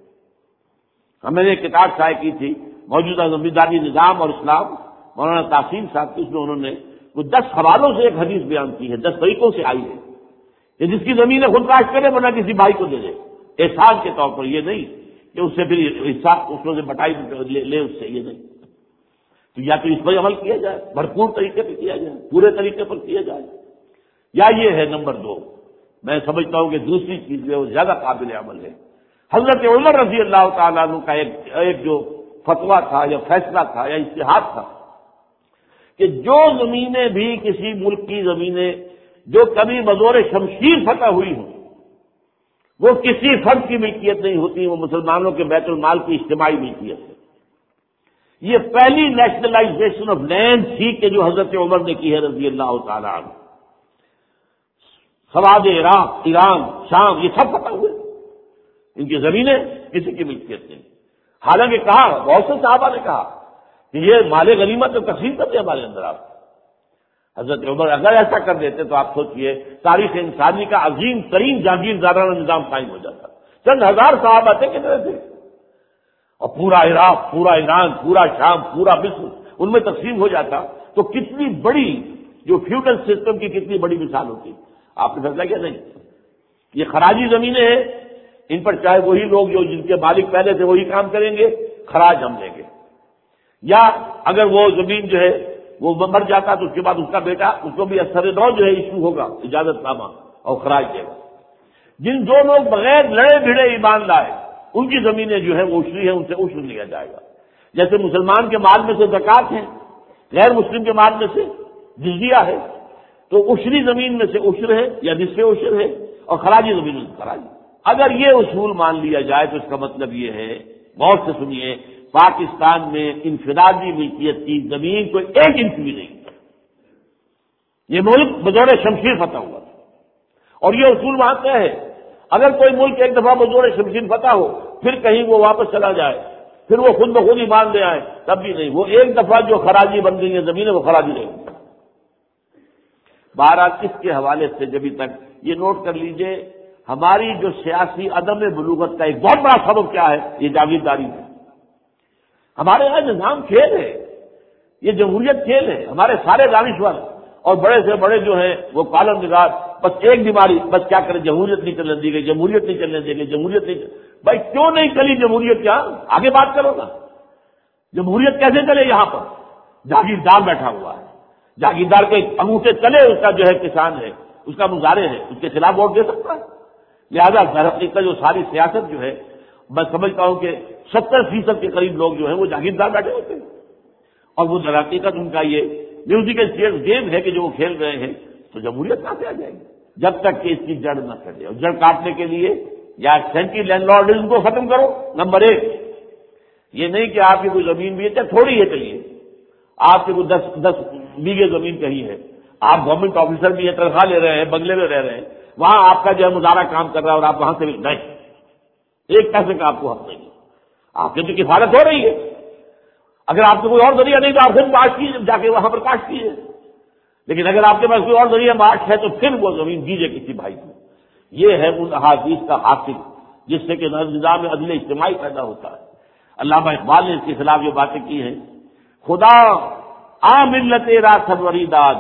ہم نے ایک کتاب شائع کی تھی موجودہ زمینداری نظام اور اسلام، مولانا تحسین صاحب کی، اس میں انہوں نے وہ دس حوالوں سے ایک حدیث بیان کی ہے، دس طریقوں سے آئی ہے کہ جس کی زمین ہے خود کاشت کرے ورنہ کسی بھائی کو دے دے، احسان کے طور پر، یہ نہیں کہ اس سے پھر حصہ اس میں سے بٹائی لے, لے اس سے، یہ نہیں۔ تو یا تو اس پر عمل کیا جائے، بھرپور طریقے پہ کیا جائے، پورے طریقے پر کیا جائے، یا یہ ہے نمبر دو، میں سمجھتا ہوں کہ دوسری چیز جو ہے وہ زیادہ قابل عمل ہے۔ حضرت عمر رضی اللہ تعالیٰ عنہ کا ایک ایک جو فتویٰ تھا یا فیصلہ تھا یا اجتہاد تھا کہ جو زمینیں بھی کسی ملک کی زمینیں جو کبھی بزور شمشیر فتح ہوئی ہوں وہ کسی فرد کی ملکیت نہیں ہوتی، وہ مسلمانوں کے بیت المال کی اجتماعی ملکیت ہے۔ یہ پہلی نیشنلائزیشن آف لینڈ تھی کہ جو حضرت عمر نے کی ہے رضی اللہ تعالیٰ عنہ۔ سواد عراق، ایران، شام، یہ سب فتح ہوئے، ان کی زمینیں کسی کی ملکیت نہیں۔ حالانکہ کہا بہت سے صحابہ نے کہا کہ یہ مال غنیمت تو تقسیم کرتے ہمارے اندر آپ۔ حضرت عمر اگر ایسا کر دیتے تو آپ سوچئے تاریخ انسانی کا عظیم ترین جاگیردارانہ نظام قائم ہو جاتا۔ چند ہزار صحابہ تھے، کتنے تھے، اور پورا عراق، پورا ایران، پورا شام، پورا مصر ان میں تقسیم ہو جاتا تو کتنی بڑی جو فیوڈل سسٹم کی کتنی بڑی مثال ہوتی۔ آپ نے فیصلہ کیا نہیں، یہ خراجی زمینیں ہیں، ان پر چاہے وہی لوگ جو جن کے مالک پہلے تھے وہی کام کریں گے، خراج ہم لیں گے، یا اگر وہ زمین جو ہے وہ مر جاتا تو اس کے بعد اس کا بیٹا، اس کو بھی اثر نو جو ہے ایشو ہوگا، اجازت نامہ اور خراج دے گا۔ جن دو لوگ بغیر لڑے بھیڑے ایمان لائے ان کی زمینیں جو ہے وہ عشری ہے، ان سے عشر لیا جائے گا۔ جیسے مسلمان کے مال میں سے زکوٰۃ ہے، غیر مسلم کے مال میں سے جزیہ ہے، تو عشری زمین میں سے عشر ہے یا نصف عشر ہے، اور خراجی زمین میں سے خراج۔ اگر یہ اصول مان لیا جائے تو اس کا مطلب یہ ہے، غور سے سنیے، پاکستان میں انفرادی ملکیت کی زمین کوئی ایک انچ بھی نہیں، یہ ملک بطور شمشیر فتح ہوا اور یہ اصول وہاں طے ہے۔ اگر کوئی ملک ایک دفعہ بطور شمشیر فتح ہو پھر کہیں وہ واپس چلا جائے، پھر وہ خود بخود ہی مان لے آئے، تب بھی نہیں، وہ ایک دفعہ جو خراجی بن گئی ہے زمینیں وہ خراجی رہے گی۔ بہرحال اس کے حوالے سے جبھی تک یہ نوٹ کر لیجئے، ہماری جو سیاسی عدم بلوغت کا ایک بہت بڑا سبب کیا ہے، یہ جاگیرداری ہے۔ ہمارے یہاں نظام کھیل ہے، یہ جمہوریت کھیل ہے، ہمارے سارے دانشور اور بڑے سے بڑے جو ہیں وہ کالم نگار، بس ایک بیماری، بس کیا کریں، جمہوریت نہیں چلنے دی گئی، جمہوریت نہیں چلنے دی گئی، جمہوریت نہیں چل... بھائی کیوں نہیں چلی جمہوریت؟ کیا آگے بات کرو نا، جمہوریت کیسے چلے؟ یہاں پر جاگیردار بیٹھا ہوا ہے، جاگیردار کے انگوٹھے چلے، اس کا جو ہے کسان ہے، اس کا مظاہرے ہے، اس کے خلاف ووٹ دے سکتا ہے؟ لہذا درحقیقت جو ساری سیاست جو ہے، میں سمجھتا ہوں کہ ستر فیصد کے قریب لوگ جو ہیں وہ جاگیردار بیٹھے ہوتے ہیں، اور وہ درحقیقت ان کا یہ میوزیکل چیئر گیم ہے کہ جو وہ کھیل رہے ہیں، تو جمہوریت کہاں سے آ جائے گی جب تک کہ اس کی جڑ نہ کٹے؟ اور جڑ کاٹنے کے لیے یا سینٹی لینڈ لارڈزم کو ختم کرو، نمبر ایک۔ یہ نہیں کہ آپ کی کوئی زمین بھی ہے، چاہے تھوڑی ہے، چلیے آپ کی کوئی دس دس بیگھے زمین کہیں ہے، آپ گورنمنٹ آفیسر بھی ہیں، تنخواہ لے رہے ہیں، بنگلے میں رہ رہے ہیں، وہاں آپ کا جو ہے مظاہرہ کام کر رہا ہے اور آپ وہاں سے بھی نہیں، ایک پیسے کا آپ کو حق نہیں، آپ کی تو کفالت ہو رہی ہے۔ اگر آپ کو کوئی اور ذریعہ نہیں تو آپ خود معاش کیجیے، جا کے وہاں پر کاش کیجیے، لیکن اگر آپ کے پاس کوئی اور ذریعہ معاش ہے تو پھر وہ زمین دیجیے کسی بھائی کو۔ یہ ہے ان احادیث کا حاصل جس سے کہ نظام عدل اجتماعی پیدا ہوتا ہے۔ علامہ اقبال نے اس کے خلاف جو باتیں کی ہیں، خدا آ ملت را سروری داد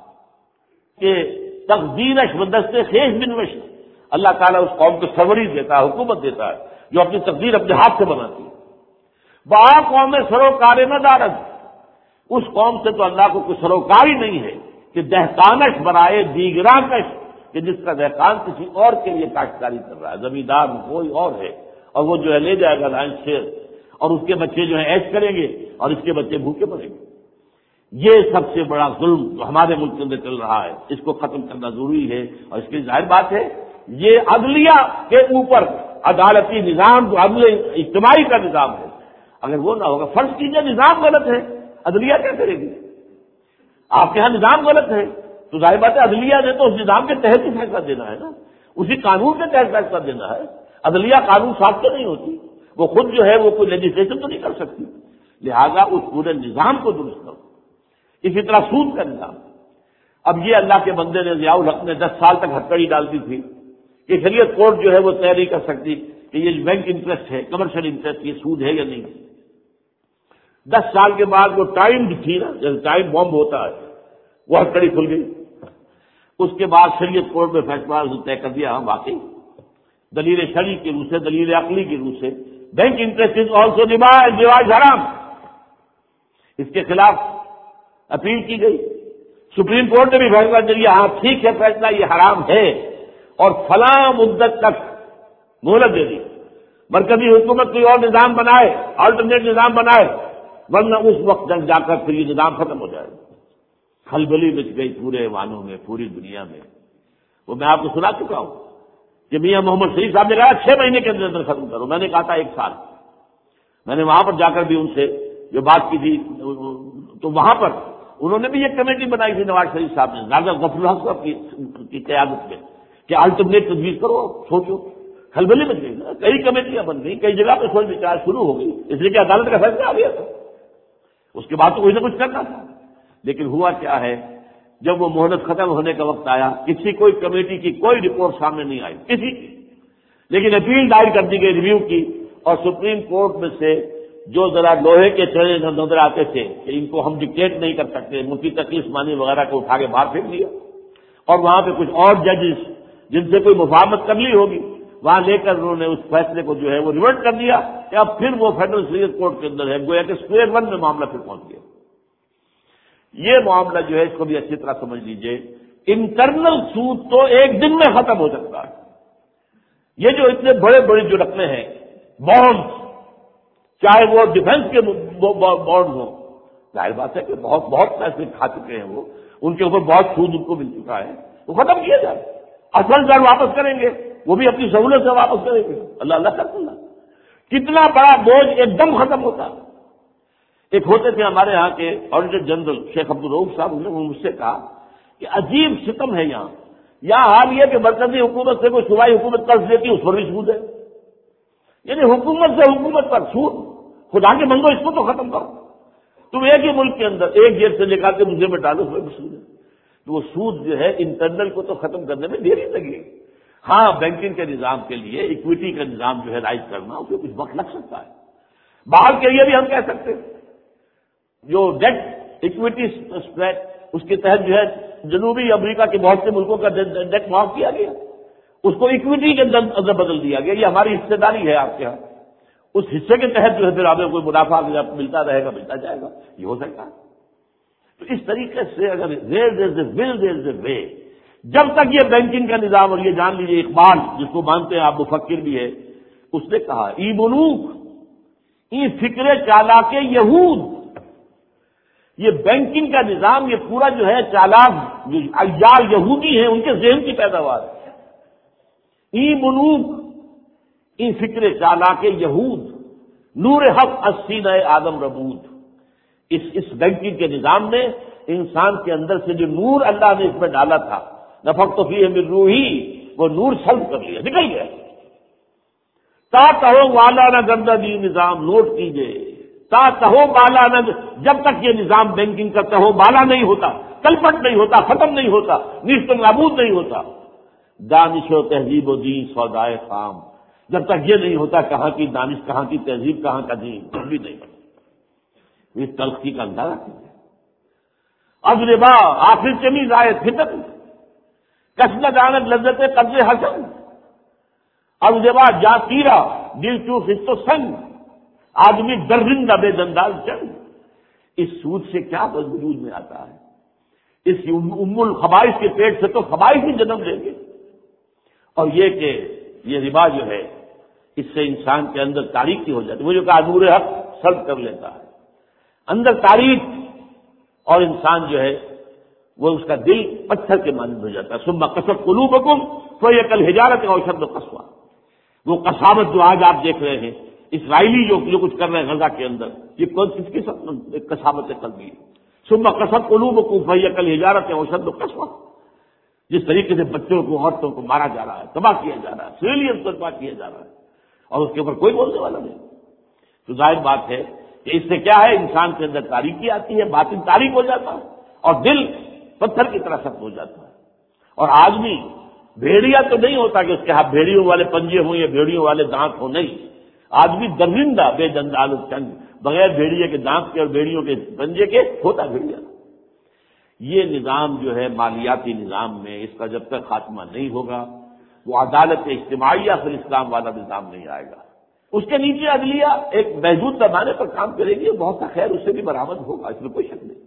کہ تقدیرش و دست خیش بنوش، اللہ تعالیٰ اس قوم کو سروری دیتا ہے، حکومت دیتا ہے جو اپنی تقدیر اپنے ہاتھ سے بناتی ہے۔ با قوم سروکار نہ دارد، اس قوم سے تو اللہ کو کوئی سروکاری نہیں ہے کہ دہقانش برائے دیگراں کش، کہ جس کا دہقان کسی اور کے لیے کاشتکاری کر رہا ہے، زمیندار کوئی اور ہے، اور وہ جو ہے لے جائے گا لائن شیر، اور اس کے بچے جو ہیں عیش کریں گے اور اس کے بچے بھوکے مریں گے۔ یہ سب سے بڑا ظلم جو ہمارے ملک کے اندر چل رہا ہے، اس کو ختم کرنا ضروری ہے، اور اس کی ظاہر بات ہے یہ عدلیہ کے اوپر عدالتی نظام جو عدل اجتماعی کا نظام ہے، اگر وہ نہ ہوگا، فرض کیجیے نظام غلط ہے، عدلیہ کیا کرے گی؟ آپ کے ہاں نظام غلط ہے تو ظاہر بات ہے عدلیہ نے تو اس نظام کے تحت ہی فیصلہ دینا ہے نا، اسی قانون کے تحت فیصلہ دینا ہے۔ عدلیہ قانون ساخت نہیں ہوتی، وہ خود جو ہے وہ کوئی لیجسلیشن تو نہیں کر سکتی، لہذا اس پورے نظام کو درست کرو۔ اسی طرح سود کا نظام، اب یہ اللہ کے بندے نے ضیاء الحق نے دس سال تک ہتھکڑی ڈال دی تھی کہ شریعت کورٹ جو ہے وہ طے نہیں کر سکتی کہ یہ بینک انٹرسٹ ہے، کمرشل انٹرسٹ، یہ سود ہے یا نہیں۔ دس سال کے بعد وہ ٹائم تھی نا، جیسے ٹائم بم ہوتا ہے، وہ ہتھکڑی کھل گئی۔ اس کے بعد شریعت کورٹ میں فیصلہ طے کر دیا، ہم واقعی دلیل شرعی کی روح سے، دلیل عقلی کی روح سے bank interest is also devise devise حرام، اس کے خلاف اپیل کی گئی، سپریم کورٹ نے بھی فیصلہ دیا، ہاں ٹھیک ہے فیصلہ یہ حرام ہے، اور فلاں مدت تک مہلت دے دی، مرکزی حکومت کوئی اور نظام بنائے، آلٹرنیٹ نظام بنائے، ورنہ اس وقت تک جا کر پھر یہ نظام ختم ہو جائے۔ کھلبلی مچ گئی پورے ایوانوں میں، پوری دنیا میں۔ وہ میں آپ کو سنا چکا ہوں کہ میاں محمد شریف صاحب نے کہا چھ مہینے کے اندر اندر ختم کرو، میں نے کہا تھا ایک سال۔ میں نے وہاں پر جا کر بھی ان سے جو بات کی تھی تو وہاں پر انہوں نے بھی ایک کمیٹی بنائی تھی نواز شریف صاحب نے، راجہ غفور الحق صاحب کی قیادت میں، کہ الٹرنیٹ تجویز کرو، سوچو۔ کھلبلی مچ گئی نا، کئی کمیٹیاں بن گئی، کئی جگہ پہ سوچ وچار شروع ہو گئی، اس لیے کہ عدالت کا فیصلہ آ گیا تھا، اس کے بعد تو کوئی نہ کچھ کرنا تھا۔ لیکن ہوا کیا ہے، جب وہ مہلت ختم ہونے کا وقت آیا، کسی کوئی کمیٹی کی کوئی رپورٹ سامنے نہیں آئی کسی کی، لیکن اپیل دائر کر دی گئی ریویو کی، اور سپریم کورٹ میں سے جو ذرا لوہے کے چڑے نظر آتے تھے کہ ان کو ہم ڈکٹیٹ نہیں کر سکتے، مفتی تقی عثمانی وغیرہ کو اٹھا کے باہر پھینک دیا، اور وہاں پہ کچھ اور ججز جن سے کوئی مفاہمت کر لی ہوگی وہاں لے کر انہوں نے اس فیصلے کو جو ہے وہ ریورٹ کر دیا کہ اب پھر وہ فیڈرل شریعت کورٹ کے اندر ہے، گویا کہ اسکوائر ون میں معاملہ پھر پہنچ گیا۔ یہ معاملہ جو ہے اس کو بھی اچھی طرح سمجھ لیجئے، انٹرنل سود تو ایک دن میں ختم ہو سکتا ہے۔ یہ جو اتنے بڑے بڑے جو رقمیں ہیں، بانڈ، چاہے وہ ڈیفنس کے بانڈ ہوں، ظاہر بات ہے کہ بہت بہت پیسے کھا چکے ہیں وہ، ان کے اوپر بہت سود ان کو مل چکا ہے، وہ ختم کیا جائے، اصل در واپس کریں گے، وہ بھی اپنی سہولت سے واپس کریں گے، اللہ اللہ کر اللہ، کتنا بڑا بوجھ ایک دم ختم ہوتا ہے۔ ایک ہوتے تھے ہمارے ہاں کے آڈیٹر جنرل شیخ عبدالرؤف صاحب، انہوں نے مجھ سے کہا کہ عجیب ستم ہے یہاں یہاں حال یہ کہ مرکزی حکومت سے کوئی صوبائی حکومت قرض لیتی ہے، اس پر بھی سود ہے، یعنی حکومت سے حکومت پر سود، خدا کے بندو اس کو تو ختم کرو، تم ایک ہی ملک کے اندر ایک جیب سے نکال کے دوسرے میں ڈالو، اس میں بھی سود ہے۔ تو وہ سود جو ہے انٹرنل کو تو ختم کرنے میں دیر ہی لگے گی، ہاں بینکنگ کے نظام کے لیے اکویٹی کا نظام جو ہے رائز کرنا، اس میں کچھ وقت لگ سکتا ہے۔ باہر کے لیے بھی ہم کہہ سکتے ہیں جو ڈیٹ اکویٹی اسپریڈ اس کے تحت جو ہے جنوبی امریکہ کے بہت سے ملکوں کا ڈیٹ معاف کیا گیا، اس کو اکویٹی کے اندر بدل دیا گیا، یہ ہماری حصے داری ہے آپ کے ہاں، اس حصے کے تحت جو ہے پھر ہمیں کوئی منافع ملتا رہے گا، ملتا جائے گا، یہ ہو سکتا ہے۔ تو اس طریقے سے اگر دیر دیر سے ول دیر سے وے، جب تک یہ بینکنگ کا نظام، اور یہ جان لیجیے اقبال جس کو مانتے ہیں آپ مفکر بھی ہے، اس نے کہا ای ملوک ای فکر چالاک یہود، یہ بینکنگ کا نظام یہ پورا جو ہے چالاک جو عیال یہودی ہیں ان کے ذہن کی پیداوار ہے۔ ای ملوک ای فکر چالاک یہود نور حق السینہ آدم ربود، اس اس بینکنگ کے نظام نے انسان کے اندر سے جو نور اللہ نے اس میں ڈالا تھا، نفخت فیہ من روحی، وہ نور سلب کر لیا، نکل گیا۔ تا کہو والا نہ گندہ دی نظام، نوٹ کیجئے، تا کہو بالا نہ، جب تک یہ نظام بینکنگ کا کہو بالا نہیں ہوتا، تلپٹ نہیں ہوتا، ختم نہیں ہوتا، نیست و نابود نہیں ہوتا، دانش و تہذیب و دین سودائے خام، جب تک یہ نہیں ہوتا کہاں کی دانش، کہاں کی تہذیب، کہاں کا دین، کچھ بھی نہیں ہوتا۔ اس تلخی کا اندازہ کیجیے۔ اب ربا آخر چمی رائے فتن، کسن دانت لذت قبض حسن، اب ربا جا تیرا دل چو خست و سنگ، آدمی درزندہ بے دندال چنگ۔ اس سود سے کیا وجود میں آتا ہے؟ اس ام الخبائث کے پیٹ سے تو خبائث ہی جنم لیں گے۔ اور یہ کہ یہ ربا جو ہے اس سے انسان کے اندر تاریکی ہو جاتی ہے، وہ جو کہا نور حق سلب کر لیتا ہے، اندر تاریخ، اور انسان جو ہے وہ اس کا دل پتھر کے مانند ہو جاتا ہے۔ ثم قسوت قلوبکم فہی کالحجارۃ او اشد قسوہ، وہ قساوت جو آج آپ دیکھ رہے ہیں، اسرائیلی جو جو کچھ کر رہے ہیں غزہ کے اندر، یہ کون کس کی قساوت قلبی ہے؟ ثم قسوت قلوبکم فہی کالحجارۃ او اشد قسوہ، جس طریقے سے بچوں کو، عورتوں کو مارا جا رہا ہے، تباہ کیا جا رہا ہے، سویلین تباہ کیا جا رہا ہے، اور اس کے اوپر کوئی بولنے والا نہیں۔ تو ظاہر بات ہے کہ اس سے کیا ہے، انسان کے اندر تاریکی آتی ہے، باطن تاریک ہو جاتا ہے، اور دل پتھر کی طرح سخت ہو جاتا ہے۔ اور آدمی بھیڑیا تو نہیں ہوتا کہ اس کے ہاتھ بھیڑیوں والے پنجے ہوں یا بھیڑیوں والے دانت ہوں، نہیں، آدمی درزندہ بے دندال چنگ، بغیر بھیڑیے کے دانت کے اور بھیڑیوں کے پنجے کے ہوتا بھیڑیا۔ یہ نظام جو ہے مالیاتی نظام میں، اس کا جب تک خاتمہ نہیں ہوگا، وہ عدالت اجتماعیہ پھر اسلام والا نظام نہیں آئے گا۔ اس کے نیچے عدلیہ ایک محدود پیمانے پر کام کرے گی، بہت سا خیر اس سے بھی برآمد ہوگا، اس میں کوئی شک نہیں۔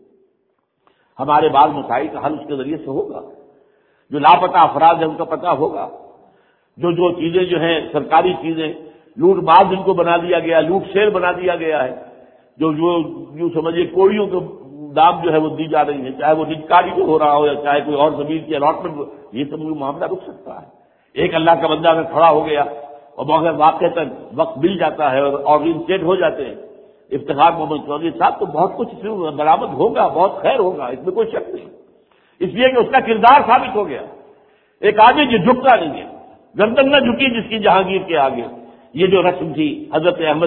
ہمارے بعض مسائل کا حل اس کے ذریعے سے ہوگا، جو لاپتہ افراد ہیں ان کا پتہ ہوگا، جو جو چیزیں جو ہیں سرکاری چیزیں، لوٹ باز ان کو بنا دیا گیا، لوٹ شیر بنا دیا گیا ہے، جو جو یوں سمجھیے کوڑیوں کو دام جو ہے وہ دی جا رہی ہے، چاہے وہ نجکاری کو ہو رہا ہو یا چاہے کوئی اور زمین کی الاٹمنٹ، یہ سب معاملہ رک سکتا ہے۔ ایک اللہ کا بندہ اگر کھڑا ہو گیا اور بغیر واقع تک وقت مل جاتا ہے اور انسٹیٹ ہو جاتے ہیں، افتخار محمد چودھری صاحب، تو بہت کچھ برآمد ہوگا، بہت خیر ہوگا، اس میں کوئی شک نہیں، اس لیے کہ اس کا کردار ثابت ہو گیا۔ ایک آدمی جو جھکتا نہیں ہے، گردن نہ جھکی جس کی جہانگیر کے آگے، یہ جو رسم تھی حضرت احمد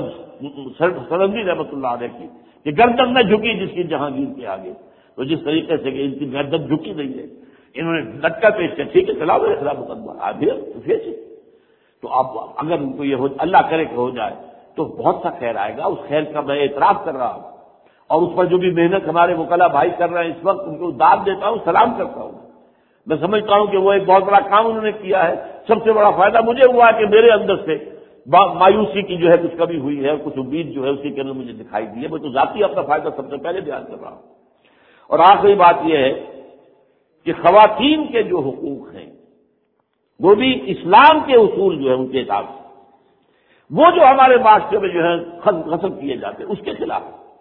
سرندی رحمۃ اللہ علیہ کی کہ گردن نہ جھکی جس کی جہانگیر کے آگے، تو جس طریقے سے کہ ان کی گردن جھکی نہیں ہے، انہوں نے لٹکا پیش کیا، ٹھیک ہے چلاؤ میرے خلاف مقدمہ آدھی ہے، تو اب اگر ان کو یہ ہو، اللہ کرے کہ ہو جائے تو بہت سا خیر آئے گا۔ اس خیر کا میں اعتراف کر رہا ہوں، اور اس پر جو بھی محنت ہمارے وکلا بھائی کر رہے ہیں اس وقت، ان کو داد دیتا ہوں، سلام کرتا ہوں۔ میں سمجھتا ہوں کہ وہ ایک بہت بڑا کام انہوں نے کیا ہے۔ سب سے بڑا فائدہ مجھے ہوا کہ میرے اندر سے مایوسی کی جو ہے کچھ کمی ہوئی ہے، اور کچھ امید جو ہے اسی کے اندر مجھے دکھائی دی ہے۔ میں تو ذاتی اپنا فائدہ سب سے پہلے بیان کر رہا ہوں۔ اور آخری بات یہ ہے کہ خواتین کے جو حقوق ہیں وہ بھی اسلام کے اصول جو ہے ان کے حساب سے، وہ جو ہمارے معاشرے میں جو ہے ختم کیے جاتے ہیں اس کے خلاف۔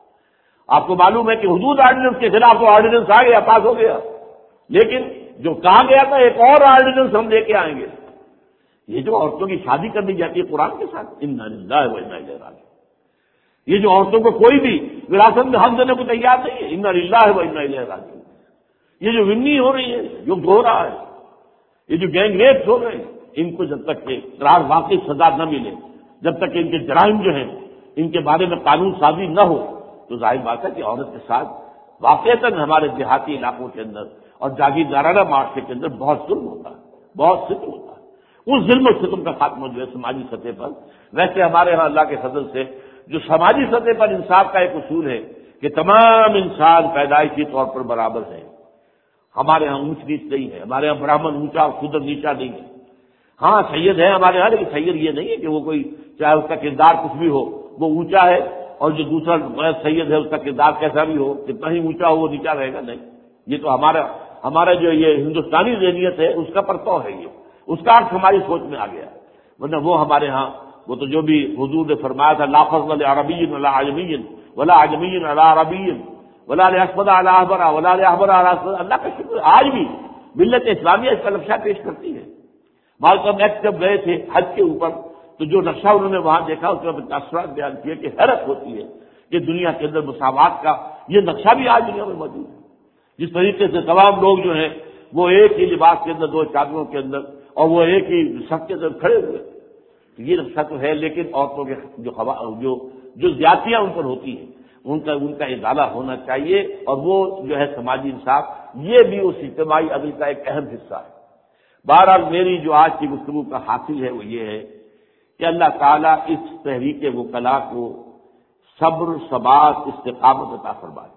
آپ کو معلوم ہے کہ حدود آرڈیننس کے خلاف تو آرڈیننس آ گیا، پاس ہو گیا، لیکن جو کہا گیا تھا ایک اور آرڈیننس ہم لے کے آئیں گے، یہ جو عورتوں کی شادی کر دی جاتی ہے قرآن کے ساتھ، انا للہ و انا الیہ راجعون، یہ جو عورتوں کو کوئی بھی وراثت میں حق دینے کو تیار نہیں ہے، انا للہ و انا الیہ راجعون، یہ جو ونی ہو رہی ہے، جو ہو رہا ہے، یہ جو گینگ ریپس ہو رہے ہیں، ان کو جب تک کہ قرار واقعی سزا نہ ملے، جب تک کہ ان کے جرائم جو ہیں ان کے بارے میں قانون سازی نہ ہو، تو ظاہر بات ہے کہ عورت کے ساتھ واقعتاً ہمارے دیہاتی علاقوں کے اندر اور جاگیردارانہ معاشرے کے اندر بہت ظلم ہوتا ہے، بہت ستم ہوتا ہے۔ اس ظلم و ستم کا خاتمہ جو ہے سماجی سطح پر، ویسے ہمارے ہاں اللہ کے فضل سے جو سماجی سطح پر انصاف کا ایک اصول ہے کہ تمام انسان پیدائشی طور پر برابر ہیں، ہمارے ہاں اونچ نیچ نہیں ہے، ہمارے ہاں برہمن اونچا اور شودر نیچا نہیں ہے. ہاں سید ہے ہمارے ہاں، لیکن سید یہ نہیں ہے کہ وہ کوئی چاہے اس کا کردار کچھ بھی ہو وہ اونچا ہے، اور جو دوسرا غیر سید ہے اس کا کردار کیسا بھی ہو، کتنا ہی اونچا ہو وہ نیچا رہے گا. نہیں، یہ تو ہمارا ہمارا جو یہ ہندوستانی ذہنیت ہے اس کا پرتو ہے، یہ اس کا عکس ہماری سوچ میں آ گیا. ورنہ وہ ہمارے ہاں وہ تو جو بھی حضور نے فرمایا تھا لا فضل لعربی ولا عجمی ولا عجمی علی عربی ولا لاحمر علی احمر ولا لاحمر علی اسود. اللہ کا شکر آج بھی ملت اسلامیہ اس کا نقشہ پیش کرتی ہے. مالکم ایکس جب گئے تھے حج کے اوپر تو جو نقشہ انہوں نے وہاں دیکھا اس میں تاثرات بیان کیے کہ حیرت ہوتی ہے کہ دنیا کے اندر مساوات کا یہ نقشہ بھی آج دنیا میں موجود ہے. جس طریقے سے تمام لوگ جو ہیں وہ ایک ہی لباس کے اندر دو چادروں کے اندر اور وہ ایک ہی صف کے اندر کھڑے ہوئے، یہ نقشہ تو ہے. لیکن عورتوں کے جو جو جو زیادتیاں ان پر ہوتی ہیں ان کا ان کا ازالہ ہونا چاہیے، اور وہ جو ہے سماجی انصاف یہ بھی اس اجتماعی عمل کا ایک اہم حصہ ہے. بہرحال میری جو آج کی گفتگو کا حاصل ہے وہ یہ ہے کہ اللہ تعالیٰ اس تحریک وکلاء کو صبر، ثبات، استقامت عطا فرمائے.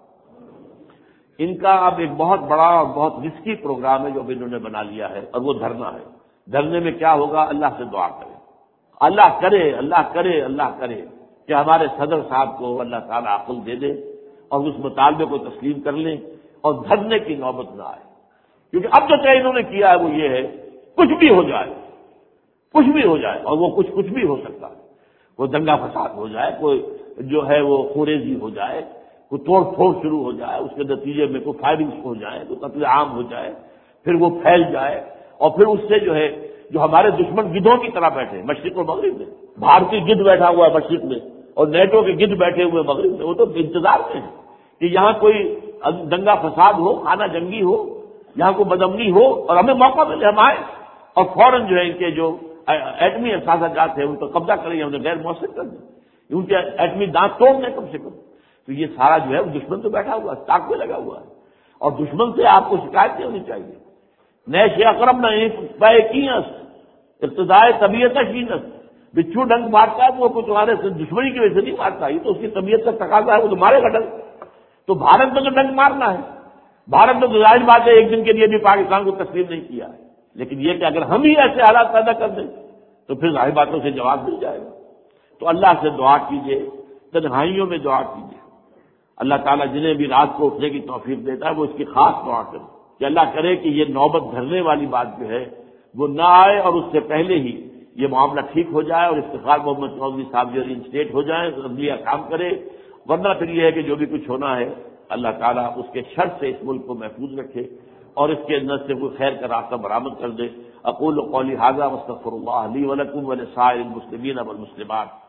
ان کا اب ایک بہت بڑا اور بہت رسکی پروگرام ہے جو اب انہوں نے بنا لیا ہے، اور وہ دھرنا ہے. دھرنے میں کیا ہوگا؟ اللہ سے دعا کرے، اللہ کرے اللہ کرے اللہ کرے کہ ہمارے صدر صاحب کو اللہ تعالیٰ عقل دے دے اور اس مطالبے کو تسلیم کر لیں اور دھرنے کی نوبت نہ آئے. کیونکہ اب جو طے انہوں نے کیا ہے وہ یہ ہے کچھ بھی ہو جائے، کچھ بھی ہو جائے، اور وہ کچھ کچھ بھی ہو سکتا ہے. کوئی دنگا فساد ہو جائے، کوئی جو ہے وہ خوریزی ہو جائے، کوئی توڑ پھوڑ شروع ہو جائے، اس کے نتیجے میں کوئی فائرنگ ہو جائے، کوئی قتل عام ہو جائے، پھر وہ پھیل جائے، اور پھر اس سے جو ہے جو ہمارے دشمن گدھوں کی طرح بیٹھے مشرق اور مغرب میں، بھارتی گدھ بیٹھا ہوا ہے مشرق میں اور نیٹو کے گدھ بیٹھے ہوئے مغرب میں، وہ تو انتظار میں ہے کہ یہاں کوئی دنگا فساد ہو، خانہ جنگی ہو، یہاں کوئی بدامنی ہو اور ہمیں موقع ملے ہم آئے اور فوراً جو ہے ان کے جو ایٹمی اثاثہ جات ہیں ان پر قبضہ کریں یا انہیں غیر مؤثر کر دیں، ان کے ایٹمی دانت توڑ دیں کم سے کم. تو یہ سارا جو ہے دشمن تو بیٹھا ہوا ہے، تاک میں لگا ہوا ہے، اور دشمن سے آپ کو شکایت نہیں ہونی چاہیے. نئے شے اکرم نہ پے کیس ابتدائے طبیعت شینت، بچھو ڈنک مارتا ہے تو وہ کچھ تمہارے دشمنی کی وجہ سے نہیں مارتا، یہ تو اس کی طبیعت کا تقاضا ہے، وہ تو مارے گا ڈنک. تو بھارت میں تو ڈنک مارنا ہے، بھارت میں تو ظاہر بات ہے ایک دن کے لیے بھی پاکستان کو تسلیم نہیں کیا ہے، لیکن یہ کہ اگر ہم ہی ایسے حالات پیدا کر دیں تو پھر ظاہر باتوں سے جواب مل جائے گا. تو اللہ سے دعا کیجیے، تنہائیوں میں دعا کیجیے. اللہ تعالیٰ جنہیں بھی رات کو اٹھنے کی توفیق دیتا ہے وہ اس کی خاص دعا کرے کہ اللہ کرے کہ یہ نوبت دھرنے والی بات جو ہے وہ نہ آئے، اور اس سے پہلے ہی یہ معاملہ ٹھیک ہو جائے اور افتخار محمد چودھری صاحب جو انسٹیٹ ہو جائیں، عدلیہ کام کرے. ورنہ پھر یہ ہے کہ جو بھی کچھ ہونا ہے اللہ تعالیٰ اس کے شر سے اس ملک کو محفوظ رکھے اور اس کے اندر سے کوئی خیر کا راستہ برآمد کر دے. اقول قولی ھذا واستغفر اللہ لی ولکم ولسائر المسلمین والمسلمات.